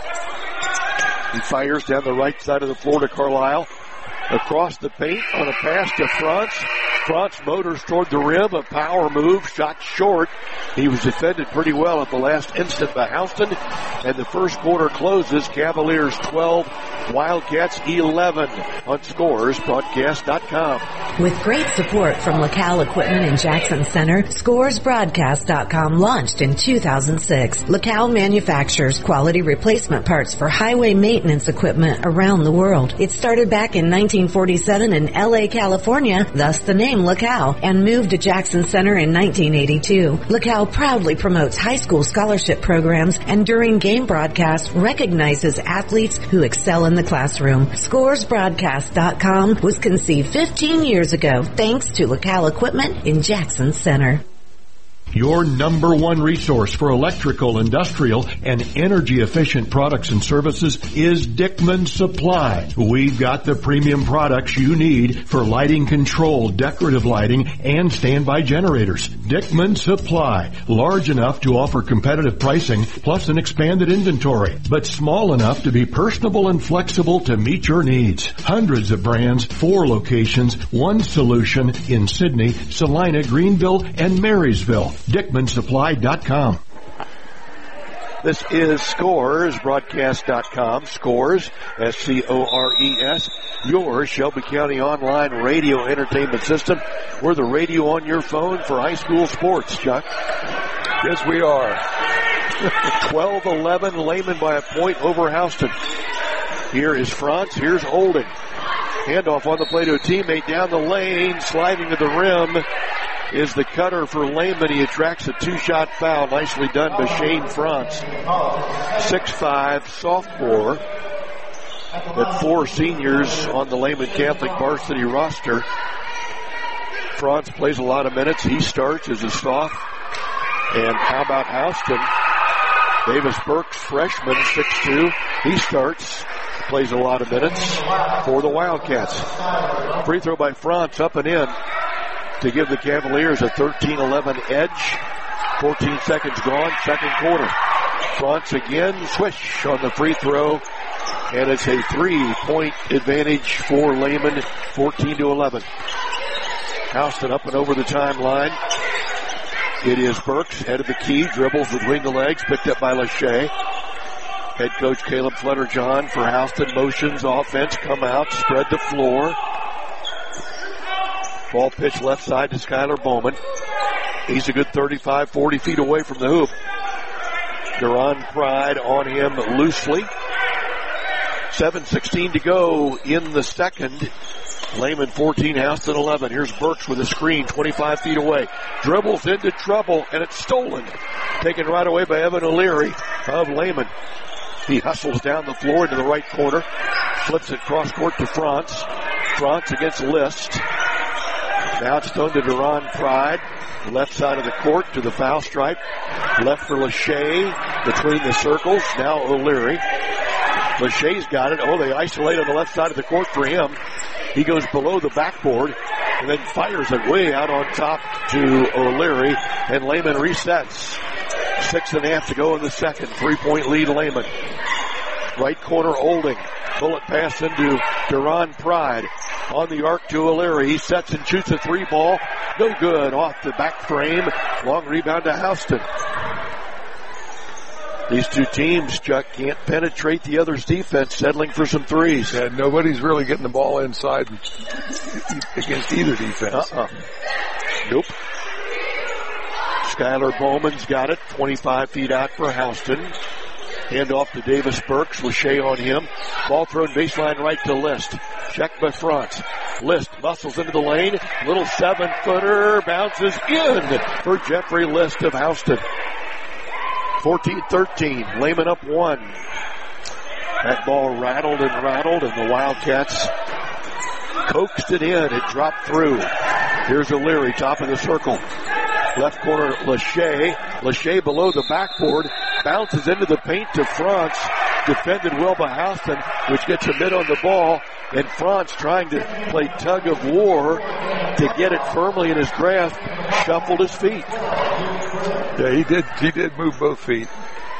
He fires down the right side of the floor to Carlisle. Across the paint on a pass to Franz. Franz motors toward the rim. A power move. Shot short. He was defended pretty well at the last instant by Houston. And the first quarter closes. Cavaliers twelve, Wildcats eleven on Scores Broadcast dot com. With great support from LaCal Equipment in Jackson Center, Scores Broadcast dot com launched in two thousand six. LaCal manufactures quality replacement parts for highway maintenance equipment around the world. It started back in nineteen forty-seven in L A, California, thus the name LaCal, and moved to Jackson Center in nineteen eighty-two. LaCal proudly promotes high school scholarship programs and during game broadcasts recognizes athletes who excel in the classroom. Scores Broadcast dot com was conceived fifteen years ago thanks to LaCal Equipment in Jackson Center. Your number one resource for electrical, industrial, and energy-efficient products and services is Dickman Supply. We've got the premium products you need for lighting control, decorative lighting, and standby generators. Dickman Supply, large enough to offer competitive pricing plus an expanded inventory, but small enough to be personable and flexible to meet your needs. Hundreds of brands, four locations, one solution in Sydney, Salina, Greenville, and Marysville. Dickman Supply dot com. This is Scores Broadcast dot com. Scores, S C O R E S, your Shelby County online radio entertainment system. We're the radio on your phone for high school sports, Chuck. Yes, we are. twelve eleven, Lehman by a point over Houston. Here is Franz. Here's Olding. Handoff on the play to a teammate down the lane, sliding to the rim. Is the cutter for Lehman. He attracts a two-shot foul. Nicely done by Shane Franz. six five sophomore. But four seniors on the Lehman Catholic varsity roster. Franz plays a lot of minutes. He starts as a soph. And how about Houston? Davis Burks, freshman, six two. He starts. Plays a lot of minutes for the Wildcats. Free throw by Franz up and in to give the Cavaliers a thirteen eleven edge. fourteen seconds gone, second quarter. Franz again, swish on the free throw. And it's a three-point advantage for Lehman, fourteen to eleven. Houston up and over the timeline. It is Burks, head of the key, dribbles between the legs, picked up by Lachey. Head coach Caleb Flutterjohn for Houston, motions, offense, come out, spread the floor. Ball pitched left side to Skylar Bowman. He's a good thirty-five, forty feet away from the hoop. Duran Pride on him loosely. seven sixteen to go in the second. Lehman fourteen, Houston eleven. Here's Burks with a screen twenty-five feet away. Dribbles into trouble, and it's stolen. Taken right away by Evan O'Leary of Lehman. He hustles down the floor into the right corner. Flips it cross court to France. France against List. Now it's thrown to Duran Pride. Left side of the court to the foul stripe. Left for Lachey between the circles. Now O'Leary. Lachey's got it. Oh, they isolate on the left side of the court for him. He goes below the backboard and then fires it way out on top to O'Leary, and Lehman resets. Six and a half to go in the second. Three-point lead, Lehman. Right corner, Olding. Bullet pass into Duran Pride. On the arc to O'Leary. He sets and shoots a three ball. No good. Off the back frame. Long rebound to Houston. These two teams, Chuck, can't penetrate the other's defense, settling for some threes. Yeah, nobody's really getting the ball inside against either defense. Uh-uh. Nope. Skylar Bowman's got it, twenty-five feet out for Houston. Hand off to Davis Burks, Lachey on him. Ball thrown baseline right to List. Checked by France. List muscles into the lane. Little seven-footer bounces in for Jeffrey List of Houston. fourteen thirteen, Lehman up one. That ball rattled and rattled, and the Wildcats coaxed it in. It dropped through. Here's O'Leary, top of the circle. Left corner, Lachey. Lachey below the backboard. Bounces into the paint to France. Defended well by Houston, which gets a mid on the ball. And France trying to play tug of war to get it firmly in his grasp. Shuffled his feet. Yeah, he did, he did move both feet.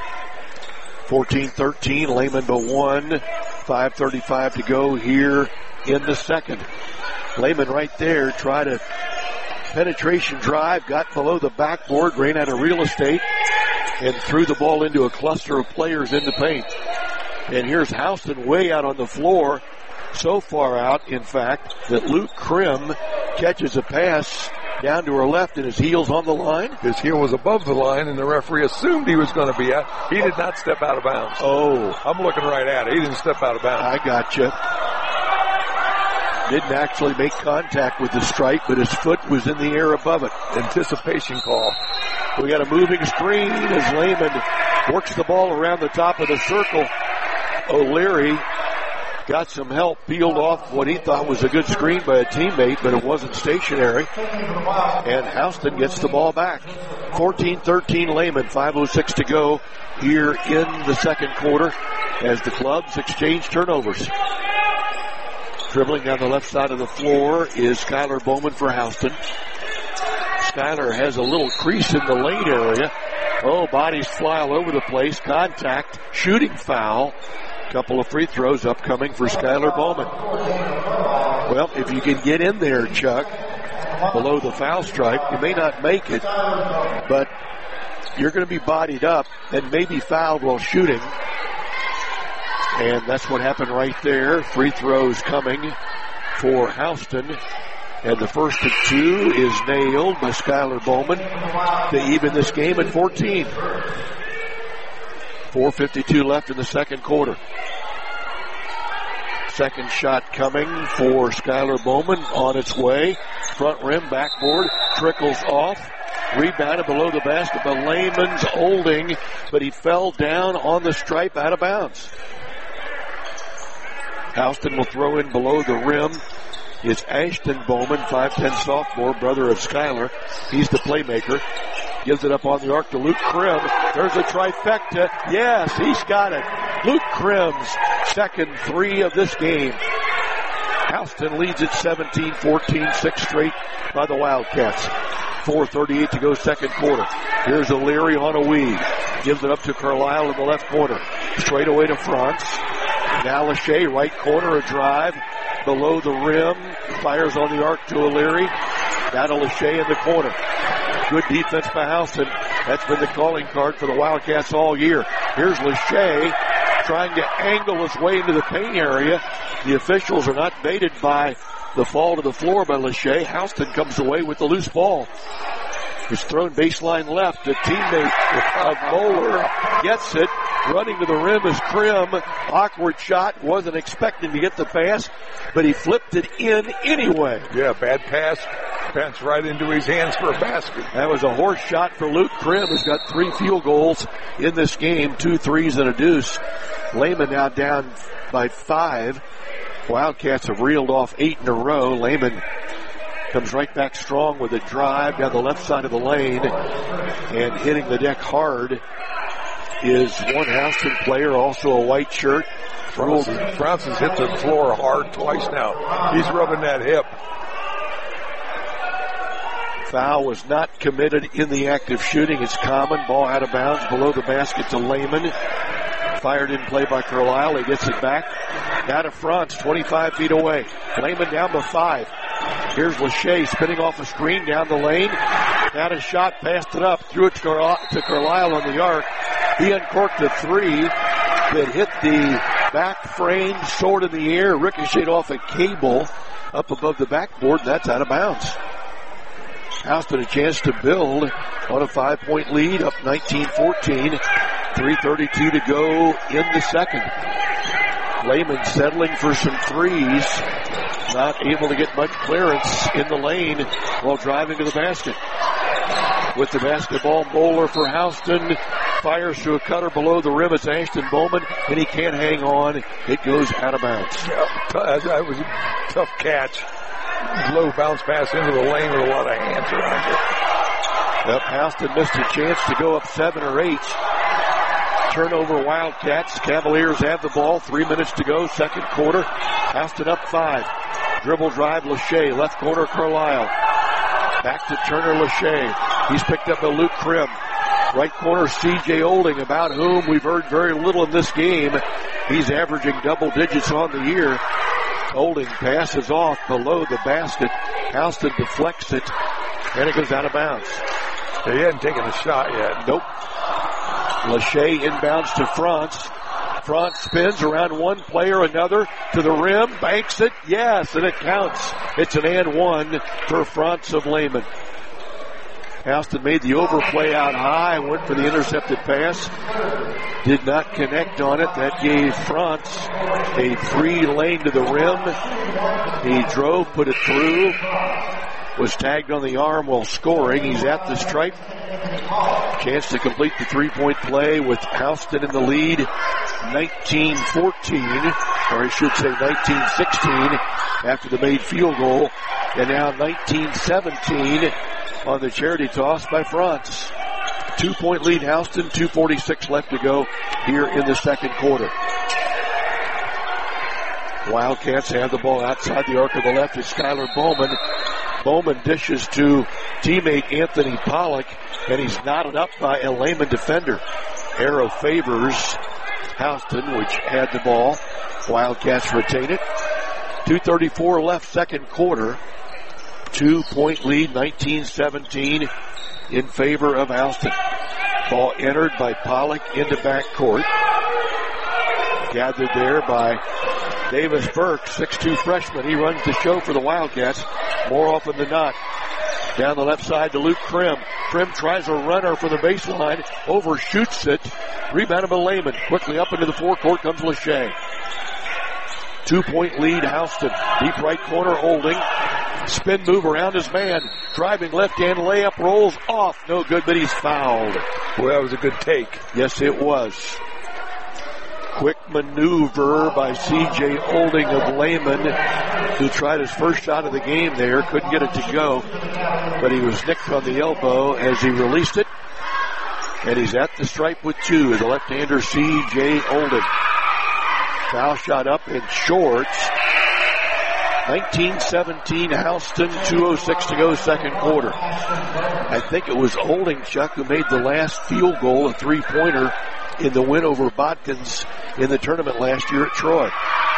fourteen thirteen, Lehman by one. five thirty-five to go here in the second. Lehman right there, try to penetration drive, got below the backboard, ran out of real estate, and threw the ball into a cluster of players in the paint. And here's Houston way out on the floor, so far out, in fact, that Luke Krim catches a pass down to her left and his heel's on the line. His heel was above the line, and the referee assumed he was going to be out. He did not step out of bounds. Oh. I'm looking right at it. He didn't step out of bounds. I gotcha. Didn't actually make contact with the stripe, but his foot was in the air above it. Anticipation call. We got a moving screen as Lehman works the ball around the top of the circle. O'Leary got some help, peeled off what he thought was a good screen by a teammate, but it wasn't stationary. And Houston gets the ball back. fourteen thirteen Lehman, five oh six to go here in the second quarter as the clubs exchange turnovers. Dribbling down the left side of the floor is Skylar Bowman for Houston. Skylar has a little crease in the lane area. Oh, bodies fly all over the place. Contact, shooting foul. Couple of free throws upcoming for Skylar Bowman. Well, if you can get in there, Chuck, below the foul stripe, you may not make it, but you're going to be bodied up and maybe fouled while shooting. And that's what happened right there. Free throws coming for Houston. And the first of two is nailed by Skylar Bowman to even this game at fourteen. four fifty-two left in the second quarter. Second shot coming for Skylar Bowman on its way. Front rim, backboard, trickles off. Rebounded below the basket by Lehman's Olding, but he fell down on the stripe out of bounds. Houston will throw in below the rim. It's Ashton Bowman, five ten sophomore, brother of Skylar. He's the playmaker. Gives it up on the arc to Luke Krim. There's a trifecta. Yes, he's got it. Luke Krim's second three of this game. Houston leads at seventeen fourteen, six straight by the Wildcats. four thirty-eight to go second quarter. Here's O'Leary on a weave. Gives it up to Carlisle in the left corner. Straight away to France. Now Lachey, right corner, a drive. Below the rim. Fires on the arc to O'Leary. Now to Lachey in the corner. Good defense by Houston. That's been the calling card for the Wildcats all year. Here's Lachey trying to angle his way into the paint area. The officials are not baited by The fall to the floor by Lachey. Houston comes away with the loose ball. It's thrown baseline left. A teammate of Moeller gets it. Running to the rim is Krim. Awkward shot. Wasn't expecting to get the pass, but he flipped it in anyway. Yeah, bad pass. Bounced right into his hands for a basket. That was a horse shot for Luke Krim, who's got three field goals in this game. Two threes and a deuce. Lehman now down by five. Wildcats have reeled off eight in a row. Lehman comes right back strong with a drive down the left side of the lane, and hitting the deck hard is one Houston player, also a white shirt. Francis, Francis hit the floor hard twice now. He's rubbing that hip. Foul was not committed in the act of shooting. It's common. Ball out of bounds below the basket to Lehman. Fired in play by Carlisle. He gets it back. Now to Franz, twenty-five feet away. Lehman down to five. Here's Lachey spinning off a screen down the lane. Had a shot, passed it up, threw it to, Car- to Carlisle on the arc. He uncorked a three that hit the back frame, soared in the air, ricocheted off a cable up above the backboard, and that's out of bounds. Houston a chance to build on a five-point lead, up nineteen fourteen. three thirty-two to go in the second. Lehman settling for some threes. Not able to get much clearance in the lane while driving to the basket. With the basketball, Moeller for Houston. Fires to a cutter below the rim. It's Ashton Bowman, and he can't hang on. It goes out of bounds. Yeah, that was a tough catch. Low bounce pass into the lane with a lot of hands around it. Yep, Houston missed a chance to go up seven or eight. Turnover Wildcats. Cavaliers have the ball. Three minutes to go, second quarter. Houston up five. Dribble drive, Lachey. Left corner, Carlisle. Back to Turner Lachey. He's picked up a Luke Krim. Right corner, C J Olding, about whom we've heard very little in this game. He's averaging double digits on the year. Olding passes off below the basket. Houston deflects it, and it goes out of bounds. He hadn't taken a shot yet. Nope. Lachey inbounds to Franz. Franz spins around one player, another to the rim, banks it, yes, and it counts. It's an and one for Franz of Lehman. Houston made the overplay out high, went for the intercepted pass. Did not connect on it. That gave Franz a free lane to the rim. He drove, put it through. Was tagged on the arm while scoring. He's at the stripe. Chance to complete the three-point play with Houston in the lead. nineteen fourteen, or I should say nineteen sixteen after the made field goal. And now nineteen seventeen on the charity toss by Franz. Two-point lead Houston, two forty-six left to go here in the second quarter. Wildcats have the ball outside the arc of the left. It's Skylar Bowman. Bowman dishes to teammate Anthony Pollock, and he's knotted up by a Lehman defender. Arrow favors Houston, which had the ball. Wildcats retain it. two thirty-four left, second quarter. Two-point lead, nineteen seventeen in favor of Houston. Ball entered by Pollock into backcourt. Gathered there by Davis Burke, six two freshman. He runs the show for the Wildcats more often than not. Down the left side to Luke Krim. Krim tries a runner from the baseline, overshoots it. Rebounded by Lehman. Quickly up into the forecourt comes Lachey. Two-point lead, Houston. Deep right corner, Olding. Spin move around his man. Driving left-hand layup, rolls off. No good, but he's fouled. Well, that was a good take. Yes, it was. Quick maneuver by C J Olding of Lehman, who tried his first shot of the game there. Couldn't get it to go, but he was nicked on the elbow as he released it. And he's at the stripe with two. The left-hander, C J Olding. Foul shot up in shorts. nineteen seventeen Houston, two oh six to go, second quarter. I think it was Olding, Chuck, who made the last field goal, a three-pointer, in the win over Bodkins in the tournament last year at Troy.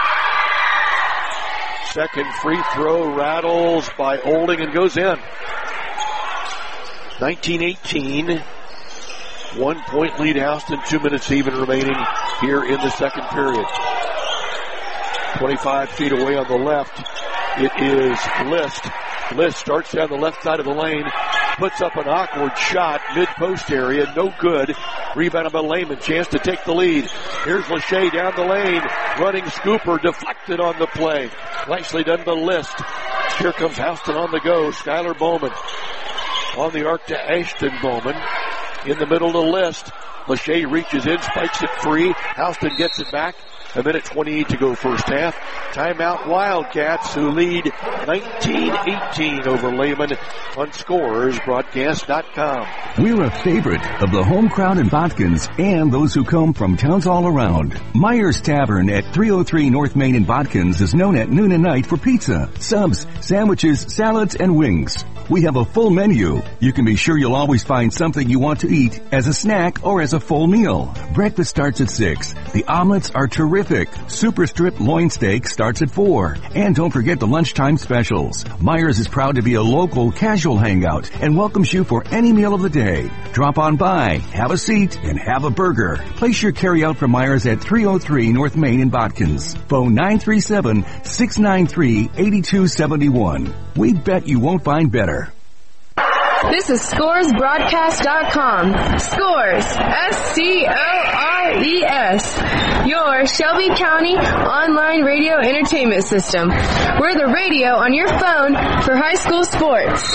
Second free throw rattles by Olding and goes in. nineteen eighteen. One point lead Houston, two minutes even remaining here in the second period. twenty-five feet away on the left It is List. List starts down the left side of the lane, puts up an awkward shot, mid-post area, no good. Rebounded by Lehman, chance to take the lead. Here's Lachey down the lane, running scooper, deflected on the play. Nicely done by List. Here comes Houston on the go. Skylar Bowman on the arc to Ashton Bowman. In the middle to List. Lachey reaches in, spikes it free. Houston gets it back. A minute twenty-eight to go first half. Timeout Wildcats, who lead nineteen eighteen over Lehman on Scores Broadcast dot com. We're a favorite of the home crowd in Botkins and those who come from towns all around. Myers Tavern at three oh three North Main in Botkins is known at noon and night for pizza, subs, sandwiches, salads, and wings. We have a full menu. You can be sure you'll always find something you want to eat as a snack or as a full meal. Breakfast starts at six. The omelets are terrific. Super Strip loin steak starts at four. And don't forget the lunchtime specials. Myers is proud to be a local casual hangout and welcomes you for any meal of the day. Drop on by, have a seat, and have a burger. Place your carryout from Myers at three oh three North Main in Botkins. Phone nine three seven, six nine three, eight two seven one. We bet you won't find better. This is Scores Broadcast dot com. Scores, S C O R E S. Your Shelby County online radio entertainment system. We're the radio on your phone for high school sports.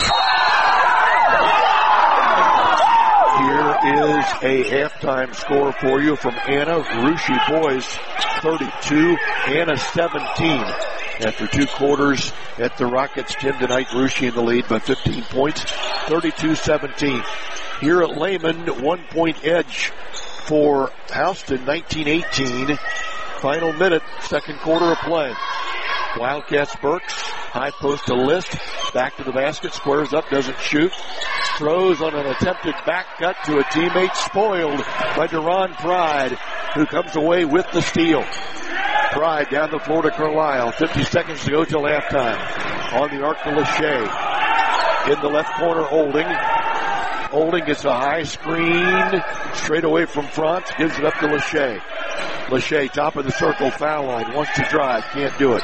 Here is a halftime score for you from Anna. Russia boys thirty-two, Anna seventeen. After two quarters at the Rockets, Tim tonight, Russia in the lead by fifteen points, thirty-two seventeen. Here at Lehman, one point edge for Houston, nineteen eighteen. Final minute, second quarter of play. Wildcats Burks, high post to List, back to the basket, squares up, doesn't shoot. Throws on an attempted back cut to a teammate, spoiled by Deron Pride, who comes away with the steal. Pride down the floor to Carlisle. fifty seconds to go till halftime. On the arc to Lachey. In the left corner, Holding. Holding gets a high screen. Straight away from Franz. Gives it up to Lachey. Lachey, top of the circle, foul line. Wants to drive. Can't do it.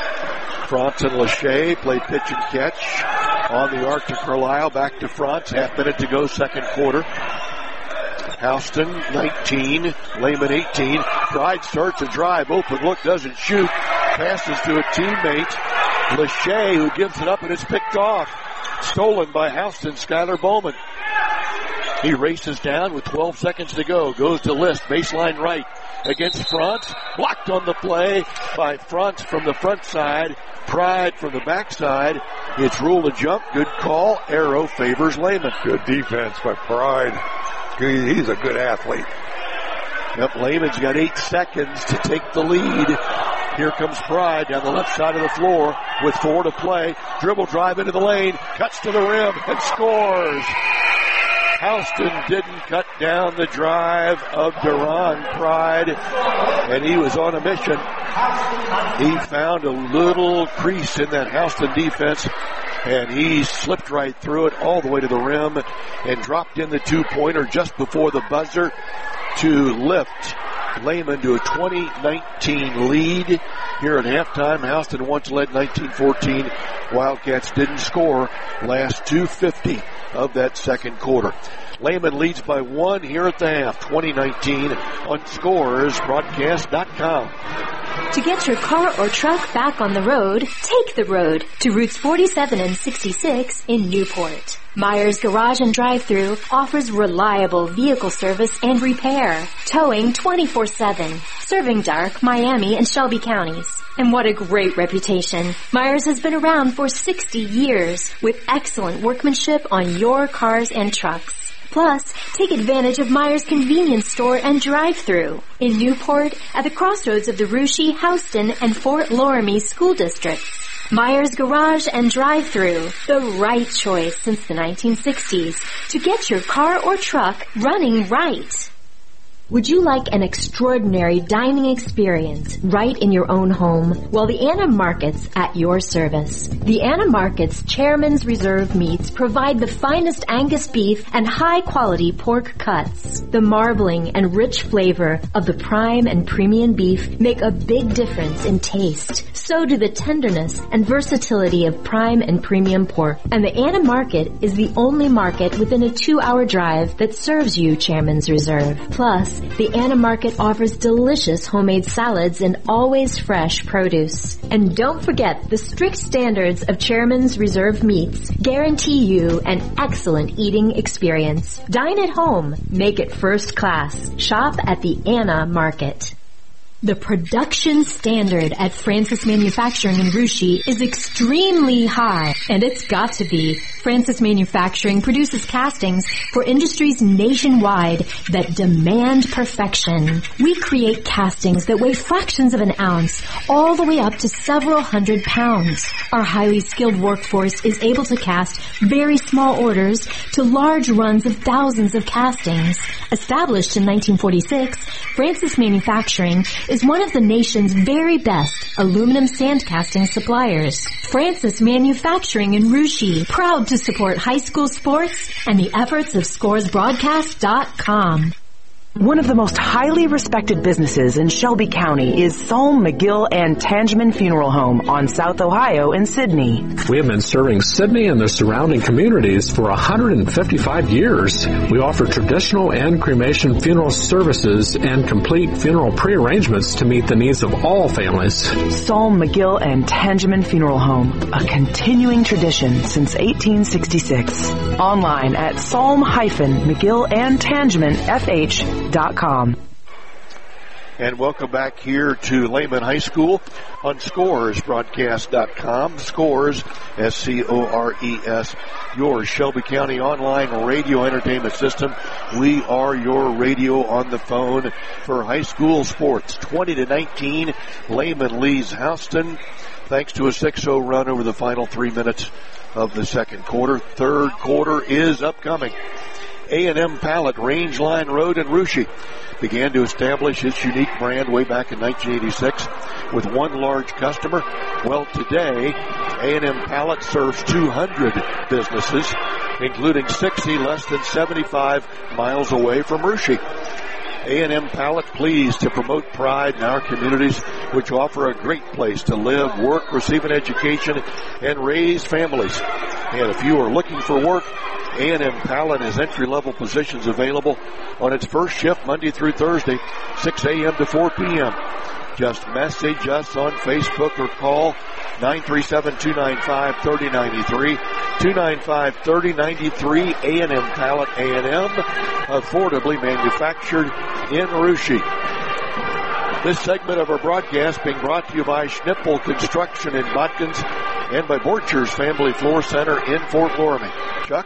Franz and Lachey play pitch and catch. On the arc to Carlisle. Back to Franz. Half minute to go, second quarter. Houston nineteen, Lehman eighteen. Pride starts a drive, open look, doesn't shoot. Passes to a teammate, Lachey, who gives it up and it's picked off. Stolen by Houston, Skylar Bowman. He races down with twelve seconds to go. Goes to List, baseline right against Franz. Blocked on the play by Franz from the front side. Pride from the backside. It's ruled a jump. Good call. Arrow favors Lehman. Good defense by Pride. He's a good athlete. Yep, Lehman's got eight seconds to take the lead. Here comes Pride down the left side of the floor with four to play. Dribble drive into the lane, cuts to the rim and scores. Houston didn't cut down the drive of Deron Pride, and he was on a mission. He found a little crease in that Houston defense, and he slipped right through it all the way to the rim and dropped in the two-pointer just before the buzzer to lift Lehman to a twenty nineteen lead. Here at halftime, Houston once led nineteen fourteen. Wildcats didn't score last two fifty of that second quarter. Lehman leads by one here at the half, twenty nineteen on Scores Broadcast dot com. To get your car or truck back on the road, take the road to routes forty-seven and sixty-six in Newport. Myers Garage and Drive-Thru offers reliable vehicle service and repair, towing twenty-four seven, serving Dark, Miami, and Shelby counties. And what a great reputation. Myers has been around for sixty years with excellent workmanship on your cars and trucks. Plus, take advantage of Myers Convenience Store and Drive-Thru in Newport at the crossroads of the Russia, Houston, and Fort Loramie school districts. Myers Garage and Drive-Thru, the right choice since the nineteen sixties to get your car or truck running right. Would you like an extraordinary dining experience right in your own home? Well, the Anna Markets at your service. The Anna Markets Chairman's Reserve meats provide the finest Angus beef and high-quality pork cuts. The marbling and rich flavor of the prime and premium beef make a big difference in taste. So do the tenderness and versatility of prime and premium pork. And the Anna Market is the only market within a two-hour drive that serves you Chairman's Reserve. Plus, the Anna Market offers delicious homemade salads and always fresh produce. And don't forget, the strict standards of Chairman's Reserve meats guarantee you an excellent eating experience. Dine at home. Make it first class. Shop at the Anna Market. The production standard at Francis Manufacturing in Russia is extremely high, and it's got to be. Francis Manufacturing produces castings for industries nationwide that demand perfection. We create castings that weigh fractions of an ounce, all the way up to several hundred pounds. Our highly skilled workforce is able to cast very small orders to large runs of thousands of castings. Established in nineteen forty-six, Francis Manufacturing is one of the nation's very best aluminum sand casting suppliers. Francis Manufacturing in Russia, proud to support high school sports and the efforts of Scores Broadcast dot com. One of the most highly respected businesses in Shelby County is Solm, McGill, and Tangeman Funeral Home on South Ohio in Sidney. We have been serving Sidney and the surrounding communities for one hundred fifty-five years. We offer traditional and cremation funeral services and complete funeral pre-arrangements to meet the needs of all families. Solm, McGill, and Tangeman Funeral Home, a continuing tradition since eighteen sixty-six. Online at Solm McGill and Tangeman F H dot com. And welcome back here to Lehman High School on Scores Broadcast dot com. Scores, S C O R E S, your Shelby County online radio entertainment system. We are your radio on the phone for high school sports. twenty to nineteen, Lehman leads Houston thanks to a six oh run over the final three minutes of the second quarter. Third quarter is upcoming. A and M Pallet, Range Line Road in Russia, began to establish its unique brand way back in nineteen eighty-six with one large customer. Well, today, A and M Pallet serves two hundred businesses, including sixty less than seventy-five miles away from Russia. A and M Pallet pleased to promote pride in our communities, which offer a great place to live, work, receive an education, and raise families. And if you are looking for work, A and M Pallet has entry-level positions available on its first shift Monday through Thursday, six a.m. to four p.m. Just message us on Facebook or call nine three seven, two nine five, three oh nine three, two nine five, three oh nine three, A and M Pallet, A and M, affordably manufactured in Russia. This segment of our broadcast being brought to you by Schnippel Construction in Botkins and by Borchers Family Floor Center in Fort Loramie. Chuck?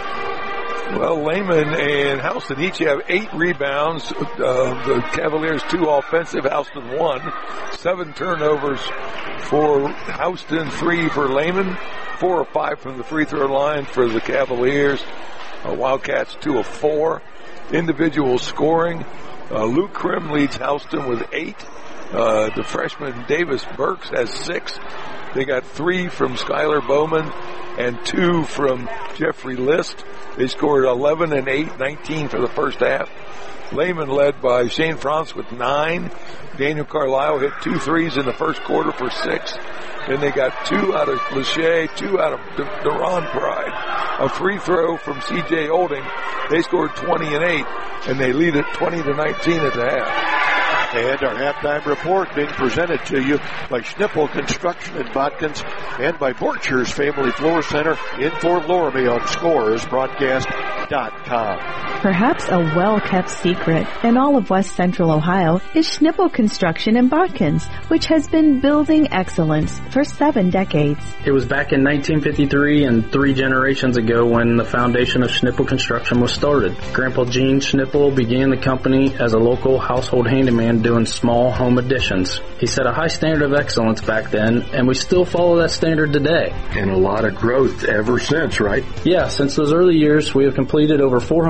Well, Lehman and Houston each have eight rebounds. Uh, the Cavaliers two offensive, Houston one. Seven turnovers for Houston, three for Lehman. Four or five from the free throw line for the Cavaliers. Uh, Wildcats two of four. Individual scoring. Uh, Luke Krim leads Houston with eight. Uh, the freshman Davis Burks has six. They got three from Skylar Bowman and two from Jeffrey List. They scored eleven and eight, nineteen for the first half. Lehman led by Shane Franz with nine. Daniel Carlisle hit two threes in the first quarter for six. Then they got two out of Lachey, two out of Duran Pride. A free throw from C J Olding. They scored twenty and eight, and they lead it twenty to nineteen at the half. And our halftime report being presented to you by Schnippel Construction in Botkins and by Borchers Family Floor Center in Fort Loramie on Scores Broadcast dot com. Perhaps a well-kept secret in all of West Central Ohio is Schnippel Construction in Botkins, which has been building excellence for seven decades. It was back in nineteen fifty-three and three generations ago when the foundation of Schnippel Construction was started. Grandpa Gene Schnippel began the company as a local household handyman doing small home additions. He set a high standard of excellence back then, and we still follow that standard today. And a lot of growth ever since, right? Yeah, since those early years, we have completed over four hundred commercial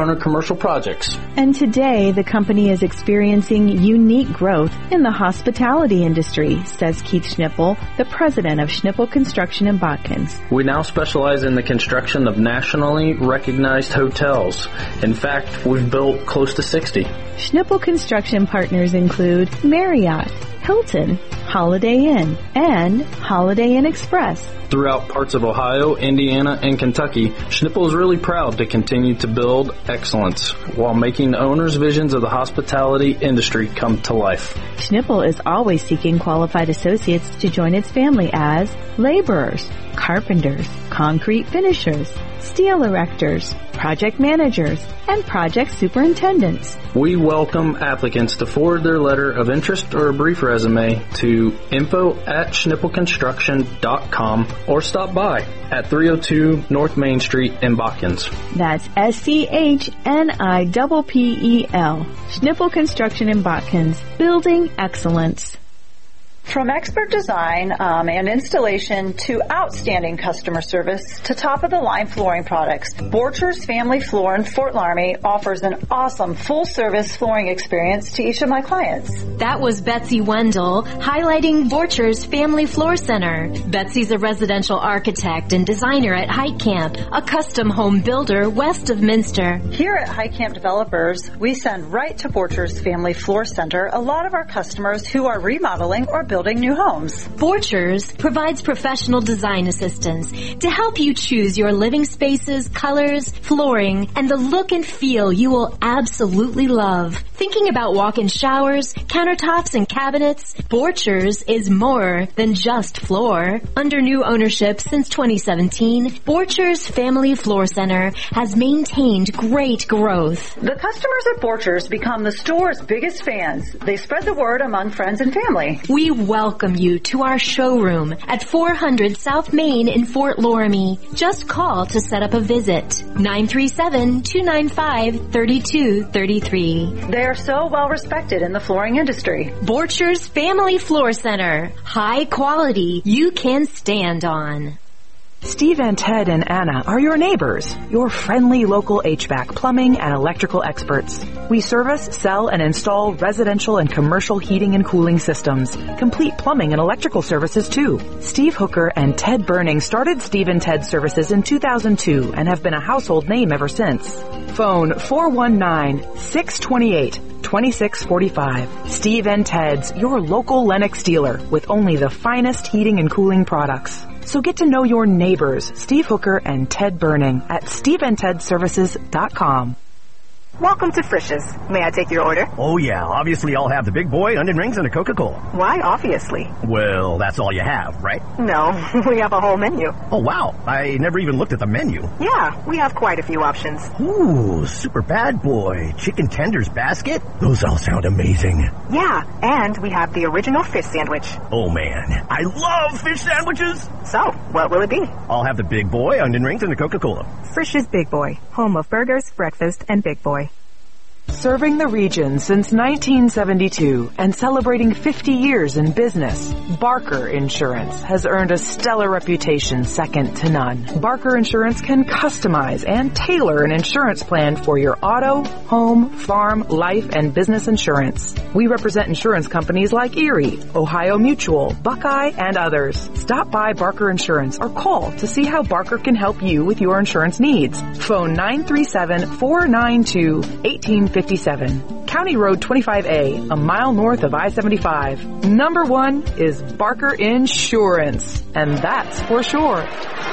commercial projects. And today, the company is experiencing unique growth in the hospitality industry, says Keith Schnippel, the president of Schnippel Construction in Botkins. We now specialize in the construction of nationally recognized hotels. In fact, we've built close to sixty. Schnippel Construction partners include Marriott, Hilton, Holiday Inn, and Holiday Inn Express. Throughout parts of Ohio, Indiana, and Kentucky, Schnippel is really proud to continue to build excellence while making owners' visions of the hospitality industry come to life. Schnippel is always seeking qualified associates to join its family as laborers, carpenters, concrete finishers, steel erectors, project managers, and project superintendents. We welcome applicants to forward their letter of interest or a brief resume to info at schnippel construction dot com or stop by at three oh two North Main Street in Botkins. That's S C H N I P P E L. Schnippel Construction in Botkins. Building excellence. From expert design um, and installation to outstanding customer service to top-of-the-line flooring products, Borchers Family Floor in Fort Laramie offers an awesome full-service flooring experience to each of my clients. That was Betsy Wendell highlighting Borchers Family Floor Center. Betsy's a residential architect and designer at Heitkamp, a custom home builder west of Minster. Here at Heitkamp Developers, we send right to Borchers Family Floor Center a lot of our customers who are remodeling or building new homes. Borchers provides professional design assistance to help you choose your living spaces, colors, flooring, and the look and feel you will absolutely love. Thinking about walk-in showers, countertops, and cabinets? Borchers is more than just floor. Under new ownership since twenty seventeen, Borchers Family Floor Center has maintained great growth. The customers at Borchers become the store's biggest fans. They spread the word among friends and family. We welcome you to our showroom at four hundred South Main in Fort Laramie. Just call to set up a visit. nine three seven, two nine five, three two three three. They are so well respected in the flooring industry. Borchers Family Floor Center. High quality you can stand on. Steve and Ted and Anna are your neighbors, your friendly local H V A C, plumbing, and electrical experts. We service, sell, and install residential and commercial heating and cooling systems, complete plumbing and electrical services too. Steve Hooker and Ted Burning started Steve and Ted Services in two thousand two and have been a household name ever since. Phone four one nine, six two eight, two six four five. Steve and Ted's, your local Lennox dealer with only the finest heating and cooling products. So get to know your neighbors, Steve Hooker and Ted Burning, at steve and ted services dot com. Welcome to Frisch's. May I take your order? Oh, yeah. Obviously, I'll have the big boy, onion rings, and a Coca-Cola. Why obviously? Well, that's all you have, right? No, we have a whole menu. Oh, wow. I never even looked at the menu. Yeah, we have quite a few options. Ooh, super bad boy. Chicken tenders basket? Those all sound amazing. Yeah, and we have the original fish sandwich. Oh, man. I love fish sandwiches. So, what will it be? I'll have the big boy, onion rings, and a Coca-Cola. Frisch's Big Boy, home of burgers, breakfast, and Big Boy. Serving the region since nineteen seventy-two and celebrating fifty years in business, Barker Insurance has earned a stellar reputation second to none. Barker Insurance can customize and tailor an insurance plan for your auto, home, farm, life, and business insurance. We represent insurance companies like Erie, Ohio Mutual, Buckeye, and others. Stop by Barker Insurance or call to see how Barker can help you with your insurance needs. Phone nine three seven, four nine two, one eight five seven. County Road twenty-five A, a mile north of I seventy-five. Number one is Barker Insurance, and that's for sure.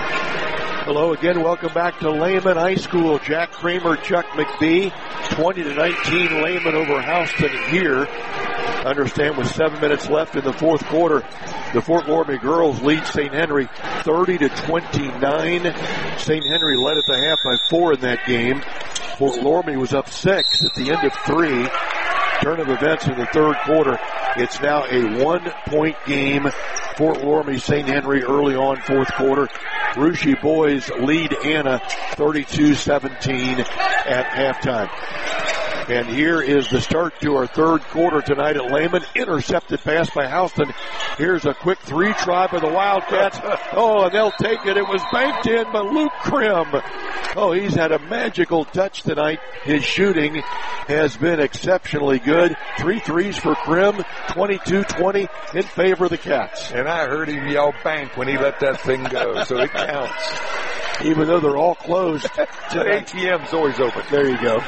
Hello again. Welcome back to Lehman High School. Jack Kramer, Chuck McBee, twenty to nineteen. Lehman over Houston here. Understand with seven minutes left in the fourth quarter, the Fort Laramie girls lead Saint Henry thirty to twenty-nine. Saint Henry led at the half by four in that game. Fort Laramie was up six at the end of three. Turn of events in the third quarter. It's now a one-point game. Fort Laramie, Saint Henry early on fourth quarter. Russia boys lead Anna thirty-two seventeen at halftime. And here is the start to our third quarter tonight at Lehman. Intercepted pass by Houston. Here's a quick three try by the Wildcats. Oh, and they'll take it. It was banked in by Luke Krim. Oh, he's had a magical touch tonight. His shooting has been exceptionally good. Three threes for Krim, twenty-two twenty in favor of the Cats. And I heard him yell bank when he let that thing go, so it counts. Even though they're all closed. The A T M's always open. There you go.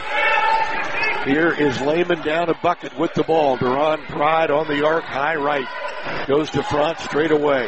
Here is Lehman down a bucket with the ball. Duran Pride on the arc, high right. Goes to front straight away.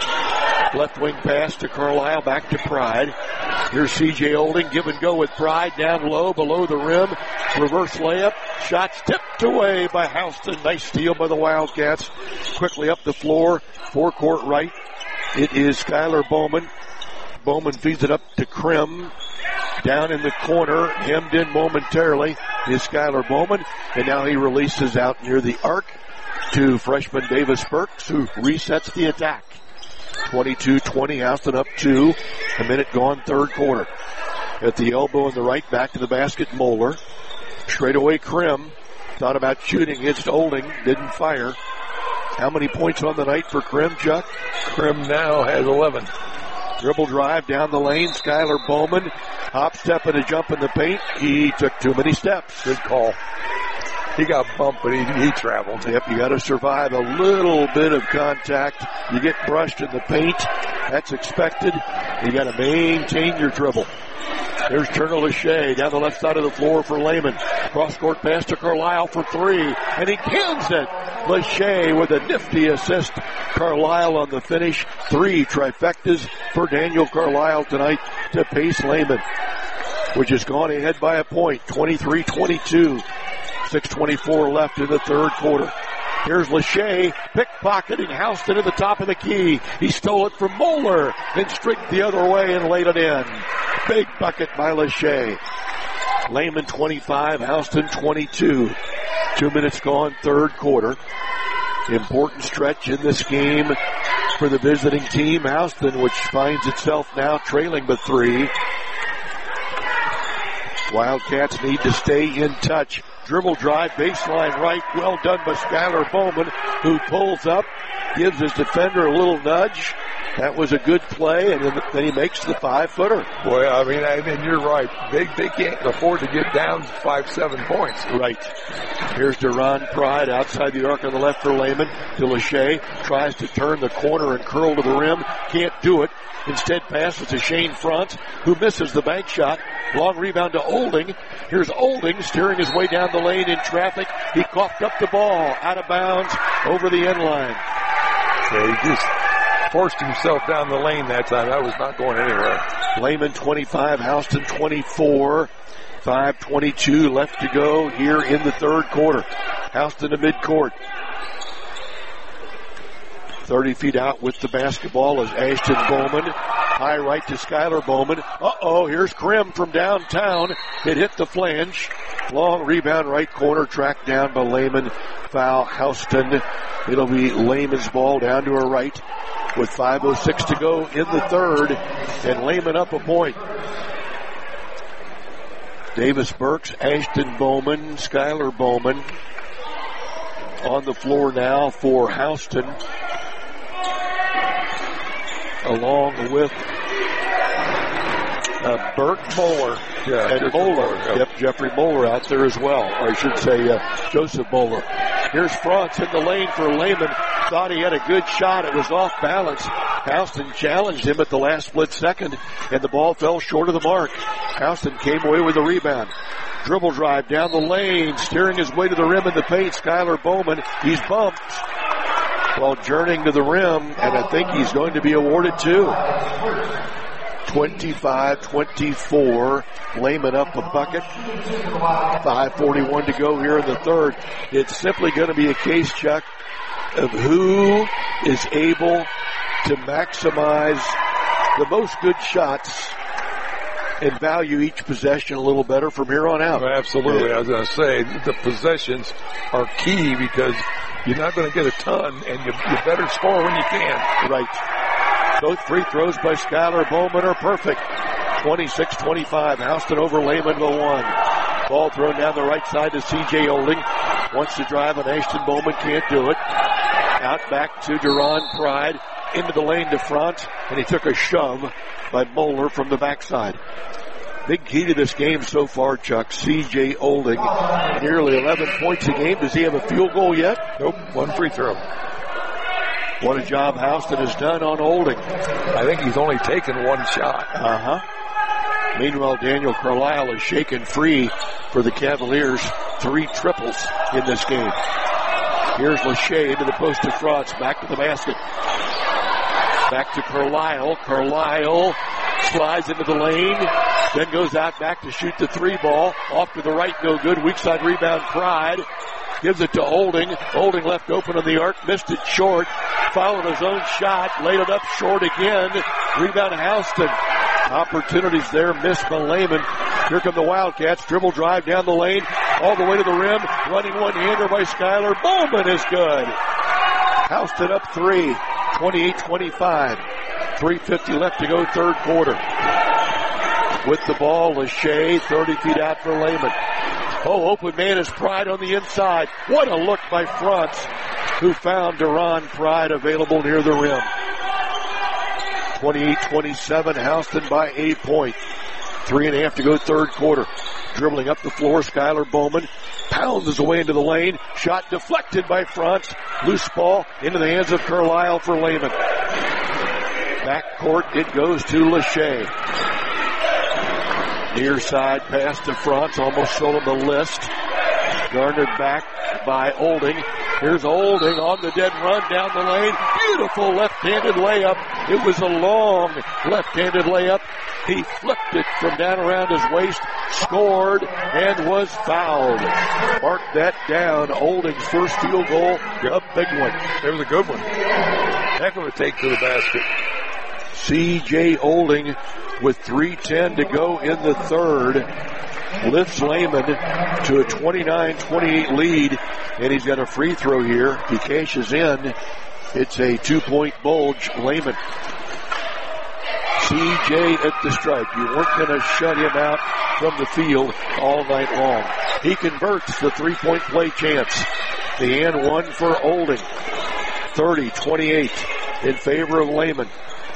Left wing pass to Carlisle, back to Pride. Here's C J Olding, give and go with Pride, down low, below the rim. Reverse layup, shots tipped away by Houston. Nice steal by the Wildcats. Quickly up the floor, forecourt right. It is Skylar Bowman. Bowman feeds it up to Krim. Down in the corner, hemmed in momentarily, is Skylar Bowman. And now he releases out near the arc to freshman Davis Burks, who resets the attack. twenty-two twenty, Houston up two. A minute gone, third quarter. At the elbow in the right, back to the basket, Moeller. Straight away, Krim. Thought about shooting, hits Olding, didn't fire. How many points on the night for Krim, Chuck? Krim now has eleven. Dribble drive down the lane, Skylar Bowman. Hop step and a jump in the paint. He took too many steps. Good call. He got bumped, but he, he traveled. Yep, you got to survive a little bit of contact. You get brushed in the paint. That's expected. You got to maintain your dribble. There's Turner Lachey down the left side of the floor for Lehman. Cross-court pass to Carlisle for three, and he cans it. Lachey with a nifty assist. Carlisle on the finish. Three trifectas for Daniel Carlisle tonight to pace Lehman, which has gone ahead by a point, twenty-three twenty-two. six twenty-four left in the third quarter. Here's Lachey pickpocketing Houston at the top of the key. He stole it from Moeller, then streaked the other way and laid it in. Big bucket by Lachey. Lehman twenty-five, Houston twenty-two. Two minutes gone, third quarter. Important stretch in this game for the visiting team, Houston, which finds itself now trailing by three. Wildcats need to stay in touch. Dribble drive, baseline right, well done by Skylar Bowman, who pulls up, gives his defender a little nudge. That was a good play, and then he makes the five-footer. Boy, I mean, I mean, you're right. They they can't afford to get down five, seven points. Right. Here's Duran Pride outside the arc on the left for Lehman. To Lachey, tries to turn the corner and curl to the rim. Can't do it. Instead passes to Shane Front, who misses the bank shot. Long rebound to Olding. Here's Olding steering his way down the lane in traffic. He coughed up the ball out of bounds over the end line. So he just forced himself down the lane that time. That was not going anywhere. Lehman twenty-five, Houston twenty-four. five twenty-two left to go here in the third quarter. Houston to midcourt. thirty feet out with the basketball is Ashton Bowman. High right to Skylar Bowman. Uh-oh, here's Krim from downtown. It hit the flange. Long rebound right corner, tracked down by Lehman. Foul Houston. It'll be Lehman's ball down to her right with five oh six to go in the third. And Lehman up a point. Davis Burks, Ashton Bowman, Skylar Bowman on the floor now for Houston, along with uh, Burke, Moeller, yeah, and Jeffrey Moeller. Moeller, yeah. Yep, Jeffrey Moeller out there as well. Or I should say uh, Joseph Moeller. Here's Frantz in the lane for Lehman. Thought he had a good shot. It was off balance. Houston challenged him at the last split second, and the ball fell short of the mark. Houston came away with a rebound. Dribble drive down the lane, steering his way to the rim in the paint. Skylar Bowman, he's bumped while journeying to the rim, and I think he's going to be awarded two. twenty-five twenty-four, Lehman up a bucket. five forty-one to go here in the third. It's simply going to be a case, Chuck, of who is able to maximize the most good shots and value each possession a little better from here on out. Absolutely. I was going to say, the possessions are key because you're not going to get a ton, and you, you better score when you can. Right. Both free throws by Skylar Bowman are perfect. twenty-six twenty-five. Houston over Lehman by one. Ball thrown down the right side to C J Olding. Wants to drive, and Ashton Bowman can't do it. Out back to Duran Pride. Into the lane to front, and he took a shove by Moeller from the backside. Big key to this game so far, Chuck. C J Olding, nearly eleven points a game. Does he have a field goal yet? Nope, one free throw. What a job Houston has done on Olding. I think he's only taken one shot. Uh-huh. Meanwhile, Daniel Carlisle is shaken free for the Cavaliers. Three triples in this game. Here's Lachey into the post to Franz. Back to the basket. Back to Carlisle. Carlisle slides into the lane. Then goes out back to shoot the three ball. Off to the right, no good. Weak side rebound, Pride. Gives it to Olding. Olding left open on the arc. Missed it short. Followed his own shot. Laid it up short again. Rebound Houston. Opportunities there. Missed by Lehman. Here come the Wildcats. Dribble drive down the lane. All the way to the rim. Running one-hander by Skylar Bowman is good. Houston up three. twenty-eight twenty-five. three fifty left to go, third quarter. With the ball, Lachey, thirty feet out for Lehman. Oh, open man is Pride on the inside. What a look by Franz, who found Deron Pride available near the rim. twenty-eight twenty-seven, Houston by a point. Three and a half to go, third quarter. Dribbling up the floor, Skylar Bowman pounds his way into the lane. Shot deflected by Franz. Loose ball into the hands of Carlisle for Lehman. Back court, it goes to Lachey. Near side pass to Franz, almost sold him the list. Garnered back by Olding. Here's Olding on the dead run down the lane. Beautiful left-handed layup. It was a long left-handed layup. He flipped it from down around his waist, scored, and was fouled. Mark that down. Olding's first field goal, a big one. It was a good one. Heck of a take to the basket. C J Olding with three ten to go in the third lifts Lehman to a twenty-nine twenty-eight lead, and he's got a free throw here. He cashes in. It's a two-point bulge. Lehman. C J at the stripe. You weren't going to shut him out from the field all night long. He converts the three-point play chance. The and one for Olding. thirty twenty-eight in favor of Lehman.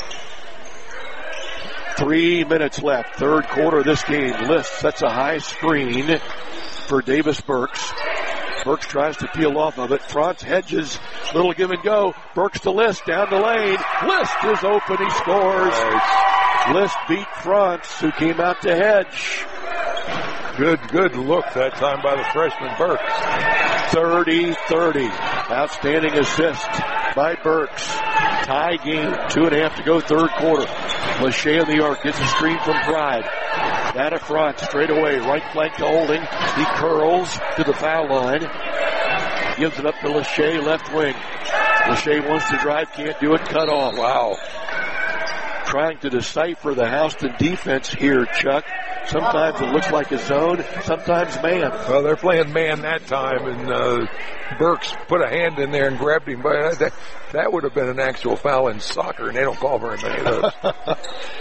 Three minutes left. Third quarter of this game. List sets a high screen for Davis Burks. Burks tries to peel off of it. Franz hedges. Little give and go. Burks to List down the lane. List is open. He scores. Nice. List beat Franz, who came out to hedge. Good, good look that time by the freshman Burks. thirty thirty. Outstanding assist by Burks. Tie game. Two and a half to go, third quarter. Lachey in the arc. Gets a screen from Pride. Out of front, straight away. Right flank to Olding. He curls to the foul line. Gives it up to Lachey, left wing. Lachey wants to drive, can't do it. Cut off. Wow. Trying to decipher the Houston defense here, Chuck. Sometimes it looks like a zone, sometimes man. Well, they're playing man that time, and uh, Burks put a hand in there and grabbed him. But that, that would have been an actual foul in soccer, and they don't call very many of those.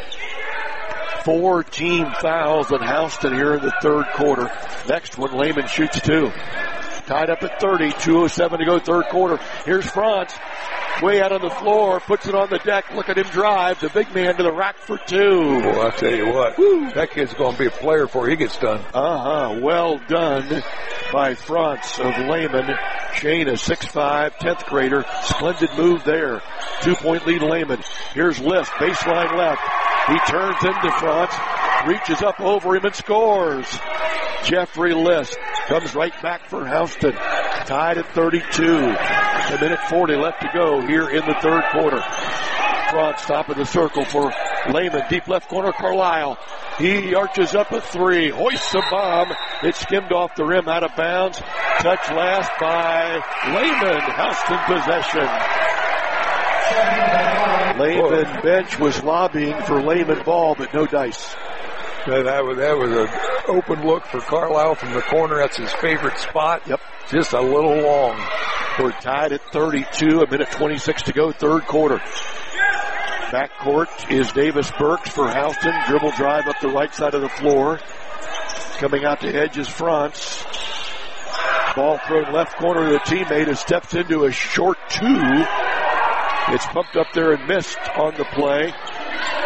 Four team fouls at Houston here in the third quarter. Next one, Lehman shoots two. Tied up at thirty, two oh seven to go, third quarter. Here's Franz, way out on the floor, puts it on the deck. Look at him drive, the big man to the rack for two. Well, I'll tell you what, Woo. That kid's going to be a player before he gets done. Uh-huh, well done by Franz of Lehman. Shane, a six five, tenth grader. Splendid move there. Two-point lead, Lehman. Here's List, baseline left. He turns into Franz, reaches up over him and scores. Jeffrey List comes right back for Houston. Tied at thirty-two. A minute forty left to go here in the third quarter. Franz top of the circle for Lehman. Deep left corner, Carlisle. He arches up a three. Hoists a bomb. It skimmed off the rim, out of bounds. Touch last by Lehman. Houston possession. Lehman bench was lobbying for Lehman ball, but no dice. Yeah, that was that was an open look for Carlisle from the corner. That's his favorite spot. Yep. Just a little long. We're tied at thirty-two, a minute twenty-six to go, third quarter. Backcourt is Davis Burks for Houston. Dribble drive up the right side of the floor. Coming out to edge is Franz. Ball thrown left corner to the teammate who steps into a short two. It's pumped up there and missed on the play.